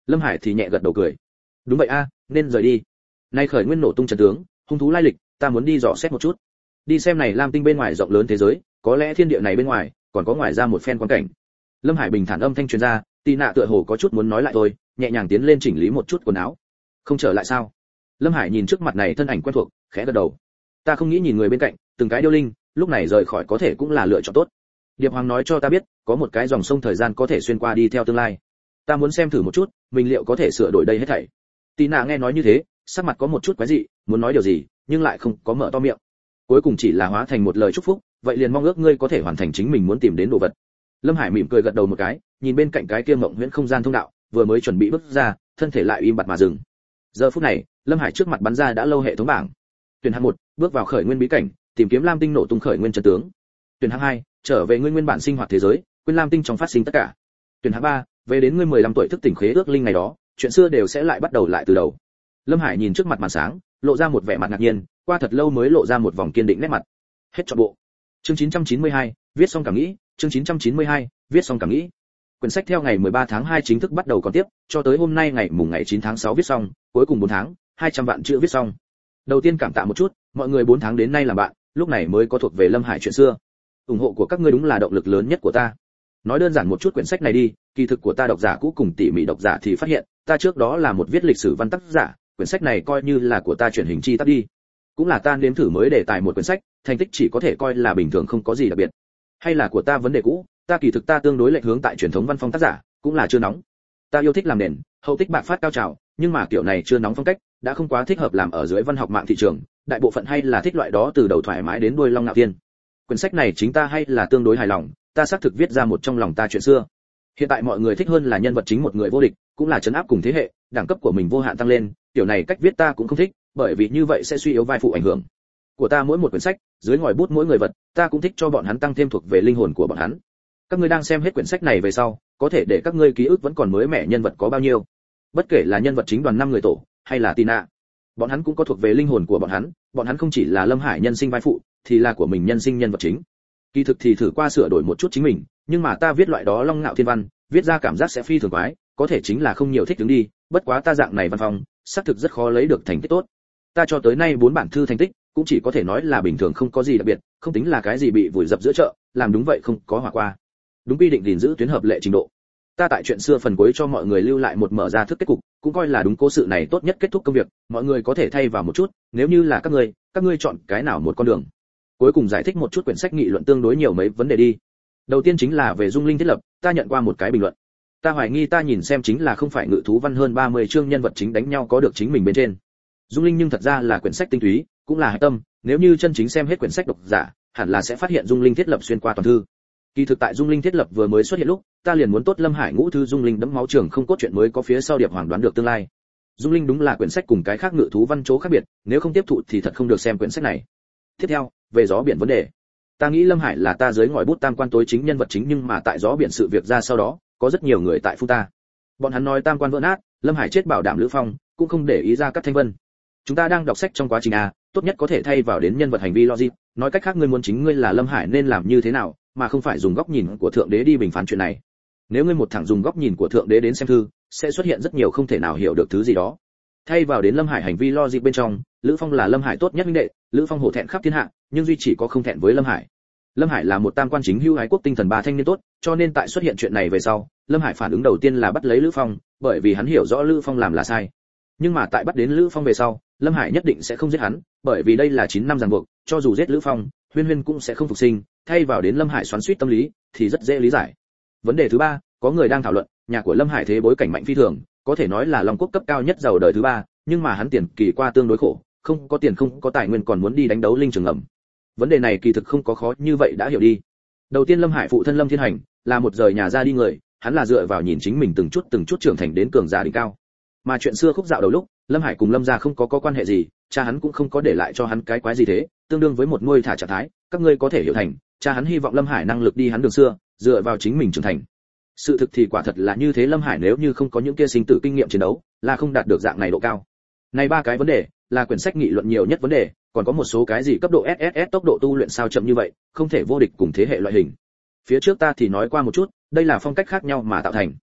Lâm Hải thì nhẹ gật đầu cười. Đúng vậy a, nên rời đi. Nay khởi nguyên nổ tung trận tướng, hung thú lai lịch, ta muốn đi dò xét một chút. Đi xem này Lam Tinh bên ngoài rộng lớn thế giới, có lẽ thiên địa này bên ngoài còn có ngoài ra một phen quan cảnh. Lâm Hải bình thản âm thanh truyền ra, Tì Nạ tựa hồ có chút muốn nói lại thôi, nhẹ nhàng tiến lên chỉnh lý một chút quần áo. Không trở lại sao? Lâm Hải nhìn trước mặt này thân ảnh quen thuộc, khẽ gật đầu. Ta không nghĩ nhìn người bên cạnh, từng cái điêu linh, lúc này rời khỏi có thể cũng là lựa chọn tốt. Điệp Hoàng nói cho ta biết, có một cái dòng sông thời gian có thể xuyên qua đi theo tương lai. Ta muốn xem thử một chút, mình liệu có thể sửa đổi đây hết thảy. Tì Nạ nghe nói như thế, sắc mặt có một chút quái dị, muốn nói điều gì, nhưng lại không có mở to miệng. Cuối cùng chỉ là hóa thành một lời chúc phúc, vậy liền mong ước ngươi có thể hoàn thành chính mình muốn tìm đến đồ vật. Lâm Hải mỉm cười gật đầu một cái, nhìn bên cạnh cái kia mộng huyễn không gian thông đạo, vừa mới chuẩn bị bước ra, thân thể lại im bặt mà dừng. Giờ phút này, Lâm Hải trước mặt bắn ra đã lâu hệ thống bảng. Tuyển hạng 1, bước vào khởi nguyên bí cảnh, tìm kiếm Lam Tinh nổ tung khởi nguyên chân tướng. Tuyển hạng 2, trở về nguyên bản sinh hoạt thế giới, quên Lam Tinh trong phát sinh tất cả. Tuyển hạng 3, về đến ngươi 15 tuổi thức tỉnh khế ước linh ngày đó, chuyện xưa đều sẽ lại bắt đầu lại từ đầu. Lâm Hải nhìn trước mặt màn sáng, lộ ra một vẻ mặt ngạc nhiên, qua thật lâu mới lộ ra một vòng kiên định nét mặt. Hết trọn bộ. Chương 992, viết xong cảm nghĩ, chương 992, viết xong cảm nghĩ. Quyển sách theo ngày 13 tháng 2 chính thức bắt đầu còn tiếp, cho tới hôm nay ngày 9 tháng 6 viết xong, cuối cùng 4 tháng, 200 vạn chữ viết xong. Đầu tiên cảm tạ một chút, mọi người 4 tháng đến nay làm bạn, lúc này mới có thuộc về Lâm Hải chuyện xưa. Ủng hộ của các ngươi đúng là động lực lớn nhất của ta. Nói đơn giản một chút quyển sách này đi, kỳ thực của ta độc giả cũ cùng tỉ mỉ độc giả thì phát hiện, ta trước đó là một viết lịch sử văn tác giả, quyển sách này coi như là của ta truyền hình chi tác đi. Cũng là ta nếm thử mới đề tài một quyển sách, thành tích chỉ có thể coi là bình thường không có gì đặc biệt. Hay là của ta vấn đề cũ, ta kỳ thực ta tương đối lệch hướng tại truyền thống văn phong tác giả, cũng là chưa nóng. Ta yêu thích làm nền, hậu tích bạc phát cao trào, nhưng mà kiểu này chưa nóng phong cách, đã không quá thích hợp làm ở dưới văn học mạng thị trường, đại bộ phận hay là thích loại đó từ đầu thoải mái đến đuôi long ngạo thiên. Quyển sách này chính ta hay là tương đối hài lòng, ta xác thực viết ra một trong lòng ta chuyện xưa. Hiện tại mọi người thích hơn là nhân vật chính một người vô địch, cũng là trấn áp cùng thế hệ, đẳng cấp của mình vô hạn tăng lên, kiểu này cách viết ta cũng không thích, bởi vì như vậy sẽ suy yếu vai phụ ảnh hưởng của ta. Mỗi một quyển sách, dưới ngòi bút mỗi người vật, ta cũng thích cho bọn hắn tăng thêm thuộc về linh hồn của bọn hắn. Các ngươi đang xem hết quyển sách này về sau, có thể để các ngươi ký ức vẫn còn mới mẻ nhân vật có bao nhiêu. Bất kể là nhân vật chính đoàn 5 người tổ, hay là Tì Nạ, bọn hắn cũng có thuộc về linh hồn của bọn hắn không chỉ là Lâm Hải nhân sinh vai phụ, thì là của mình nhân sinh nhân vật chính. Kỳ thực thì thử qua sửa đổi một chút chính mình, nhưng mà ta viết loại đó long ngạo thiên văn, viết ra cảm giác sẽ phi thường quái, có thể chính là không nhiều thích đứng đi, bất quá ta dạng này văn phong, xác thực rất khó lấy được thành tích tốt. Ta cho tới nay 4 bản thư thành tích, cũng chỉ có thể nói là bình thường không có gì đặc biệt, không tính là cái gì bị vùi dập giữa chợ, làm đúng vậy không có hỏa qua. Đúng quy định gìn giữ tuyến hợp lệ trình độ. Ta tại chuyện xưa phần cuối cho mọi người lưu lại một mở ra thức kết cục, cũng coi là đúng cố sự này tốt nhất kết thúc công việc, mọi người có thể thay vào một chút, nếu như là các ngươi chọn cái nào một con đường. Cuối cùng giải thích một chút quyển sách nghị luận tương đối nhiều mấy vấn đề đi. Đầu tiên chính là về Dung Linh thiết lập, ta nhận qua một cái bình luận. Ta hoài nghi ta nhìn xem chính là không phải ngự thú văn hơn 30 chương nhân vật chính đánh nhau có được chính mình bên trên. Dung Linh nhưng thật ra là quyển sách tinh túy, cũng là hạch tâm, nếu như chân chính xem hết quyển sách độc giả, hẳn là sẽ phát hiện Dung Linh thiết lập xuyên qua toàn thư. Kỳ thực tại Dung Linh thiết lập vừa mới xuất hiện lúc, ta liền muốn tốt Lâm Hải ngũ thư Dung Linh đẫm máu trường không cốt truyện mới có phía sau Điệp Hoàng đoán được tương lai. Dung Linh đúng là quyển sách cùng cái khác ngự thú văn chỗ khác biệt, nếu không tiếp thụ thì thật không được xem quyển sách này. Tiếp theo, về gió biển vấn đề. Ta nghĩ Lâm Hải là ta dưới ngòi bút tam quan tối chính nhân vật chính, nhưng mà tại gió biển sự việc ra sau đó, có rất nhiều người tại phu ta. Bọn hắn nói tam quan vỡ nát, Lâm Hải chết bảo đảm Lữ Phong, cũng không để ý ra Cát Thanh Vân. Chúng ta đang đọc sách trong quá trình a, tốt nhất có thể thay vào đến nhân vật hành vi logic, nói cách khác ngươi muốn chính ngươi là Lâm Hải nên làm như thế nào, mà không phải dùng góc nhìn của thượng đế đi bình phán chuyện này. Nếu ngươi một thẳng dùng góc nhìn của thượng đế đến xem thư, sẽ xuất hiện rất nhiều không thể nào hiểu được thứ gì đó. Thay vào đến Lâm Hải hành vi logic bên trong, Lữ Phong là Lâm Hải tốt nhất huynh đệ, Lữ Phong hổ thẹn khắp thiên hạ, nhưng duy chỉ có không thẹn với Lâm Hải. Lâm Hải là một tam quan chính hữu ái quốc tinh thần ba thanh niên tốt, cho nên tại xuất hiện chuyện này về sau, Lâm Hải phản ứng đầu tiên là bắt lấy Lữ Phong, bởi vì hắn hiểu rõ Lữ Phong làm là sai. Nhưng mà tại bắt đến Lữ Phong về sau, Lâm Hải nhất định sẽ không giết hắn, bởi vì đây là 9 năm ràng buộc, cho dù giết Lữ Phong, Huyên Huyên cũng sẽ không phục sinh, thay vào đến Lâm Hải xoắn xuýt tâm lý thì rất dễ lý giải. Vấn đề thứ 3, có người đang thảo luận, nhà của Lâm Hải thế bối cảnh mạnh phi thường, có thể nói là Long Quốc cấp cao nhất giàu đời thứ 3, nhưng mà hắn tiền kỳ qua tương đối khổ, không có tiền không có tài nguyên còn muốn đi đánh đấu linh trường ẩm. Vấn đề này kỳ thực không có khó như vậy đã hiểu đi. Đầu tiên Lâm Hải phụ thân Lâm Thiên Hành là một rời nhà ra đi người, hắn là dựa vào nhìn chính mình từng chút trưởng thành đến cường giả đỉnh cao. Mà chuyện xưa khúc dạo đầu lúc, Lâm Hải cùng Lâm gia không có quan hệ gì, cha hắn cũng không có để lại cho hắn cái quái gì thế, tương đương với một nuôi thả trạng thái, các ngươi có thể hiểu thành, cha hắn hy vọng Lâm Hải năng lực đi hắn đường xưa, dựa vào chính mình trưởng thành. Sự thực thì quả thật là như thế, Lâm Hải nếu như không có những kia sinh tử kinh nghiệm chiến đấu, là không đạt được dạng này độ cao. Này 3 cái vấn đề là quyển sách nghị luận nhiều nhất vấn đề, còn có một số cái gì cấp độ SSS tốc độ tu luyện sao chậm như vậy, không thể vô địch cùng thế hệ loại hình. Phía trước ta thì nói qua một chút, đây là phong cách khác nhau mà tạo thành.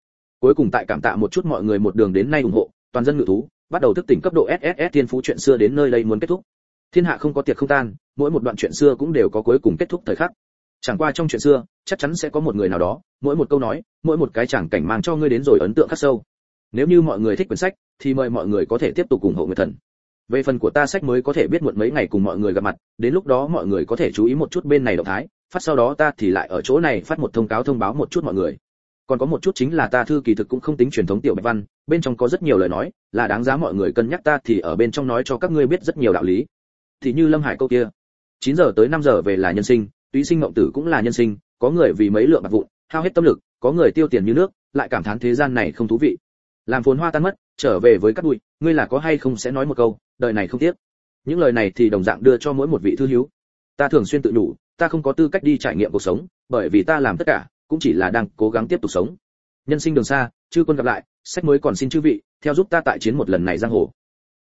Cuối cùng tại cảm tạ một chút mọi người một đường đến nay ủng hộ, toàn dân ngự thú bắt đầu thức tỉnh cấp độ SSS thiên phú chuyện xưa đến nơi đây muốn kết thúc. Thiên hạ không có tiệc không tan, mỗi một đoạn chuyện xưa cũng đều có cuối cùng kết thúc thời khắc. Chẳng qua trong chuyện xưa, chắc chắn sẽ có một người nào đó, mỗi một câu nói, mỗi một cái tràng cảnh mang cho ngươi đến rồi ấn tượng khắc sâu. Nếu như mọi người thích quyển sách, thì mời mọi người có thể tiếp tục ủng hộ Nguyệt Thần. Về phần của ta sách mới có thể biết muộn mấy ngày cùng mọi người gặp mặt, đến lúc đó mọi người có thể chú ý một chút bên này động thái, phát sau đó ta thì lại ở chỗ này phát một thông cáo thông báo một chút mọi người. Còn có một chút chính là ta thư kỳ thực cũng không tính truyền thống tiểu bạch văn, bên trong có rất nhiều lời nói, là đáng giá mọi người cân nhắc, ta thì ở bên trong nói cho các ngươi biết rất nhiều đạo lý. Thì như Lâm Hải câu kia, 9 giờ tới 5 giờ về là nhân sinh, túy sinh mộng tử cũng là nhân sinh, có người vì mấy lượng bạc vụn, hao hết tâm lực, có người tiêu tiền như nước, lại cảm thán thế gian này không thú vị. Làm phồn hoa tan mất, trở về với cát bụi, ngươi là có hay không sẽ nói một câu, đời này không tiếc. Những lời này thì đồng dạng đưa cho mỗi một vị thư hữu. Ta thường xuyên tự nhủ, ta không có tư cách đi trải nghiệm cuộc sống, bởi vì ta làm tất cả cũng chỉ là đang cố gắng tiếp tục sống. Nhân sinh đường xa, chư quân gặp lại, sách mới còn xin chư vị theo giúp ta tại chiến một lần này giang hồ.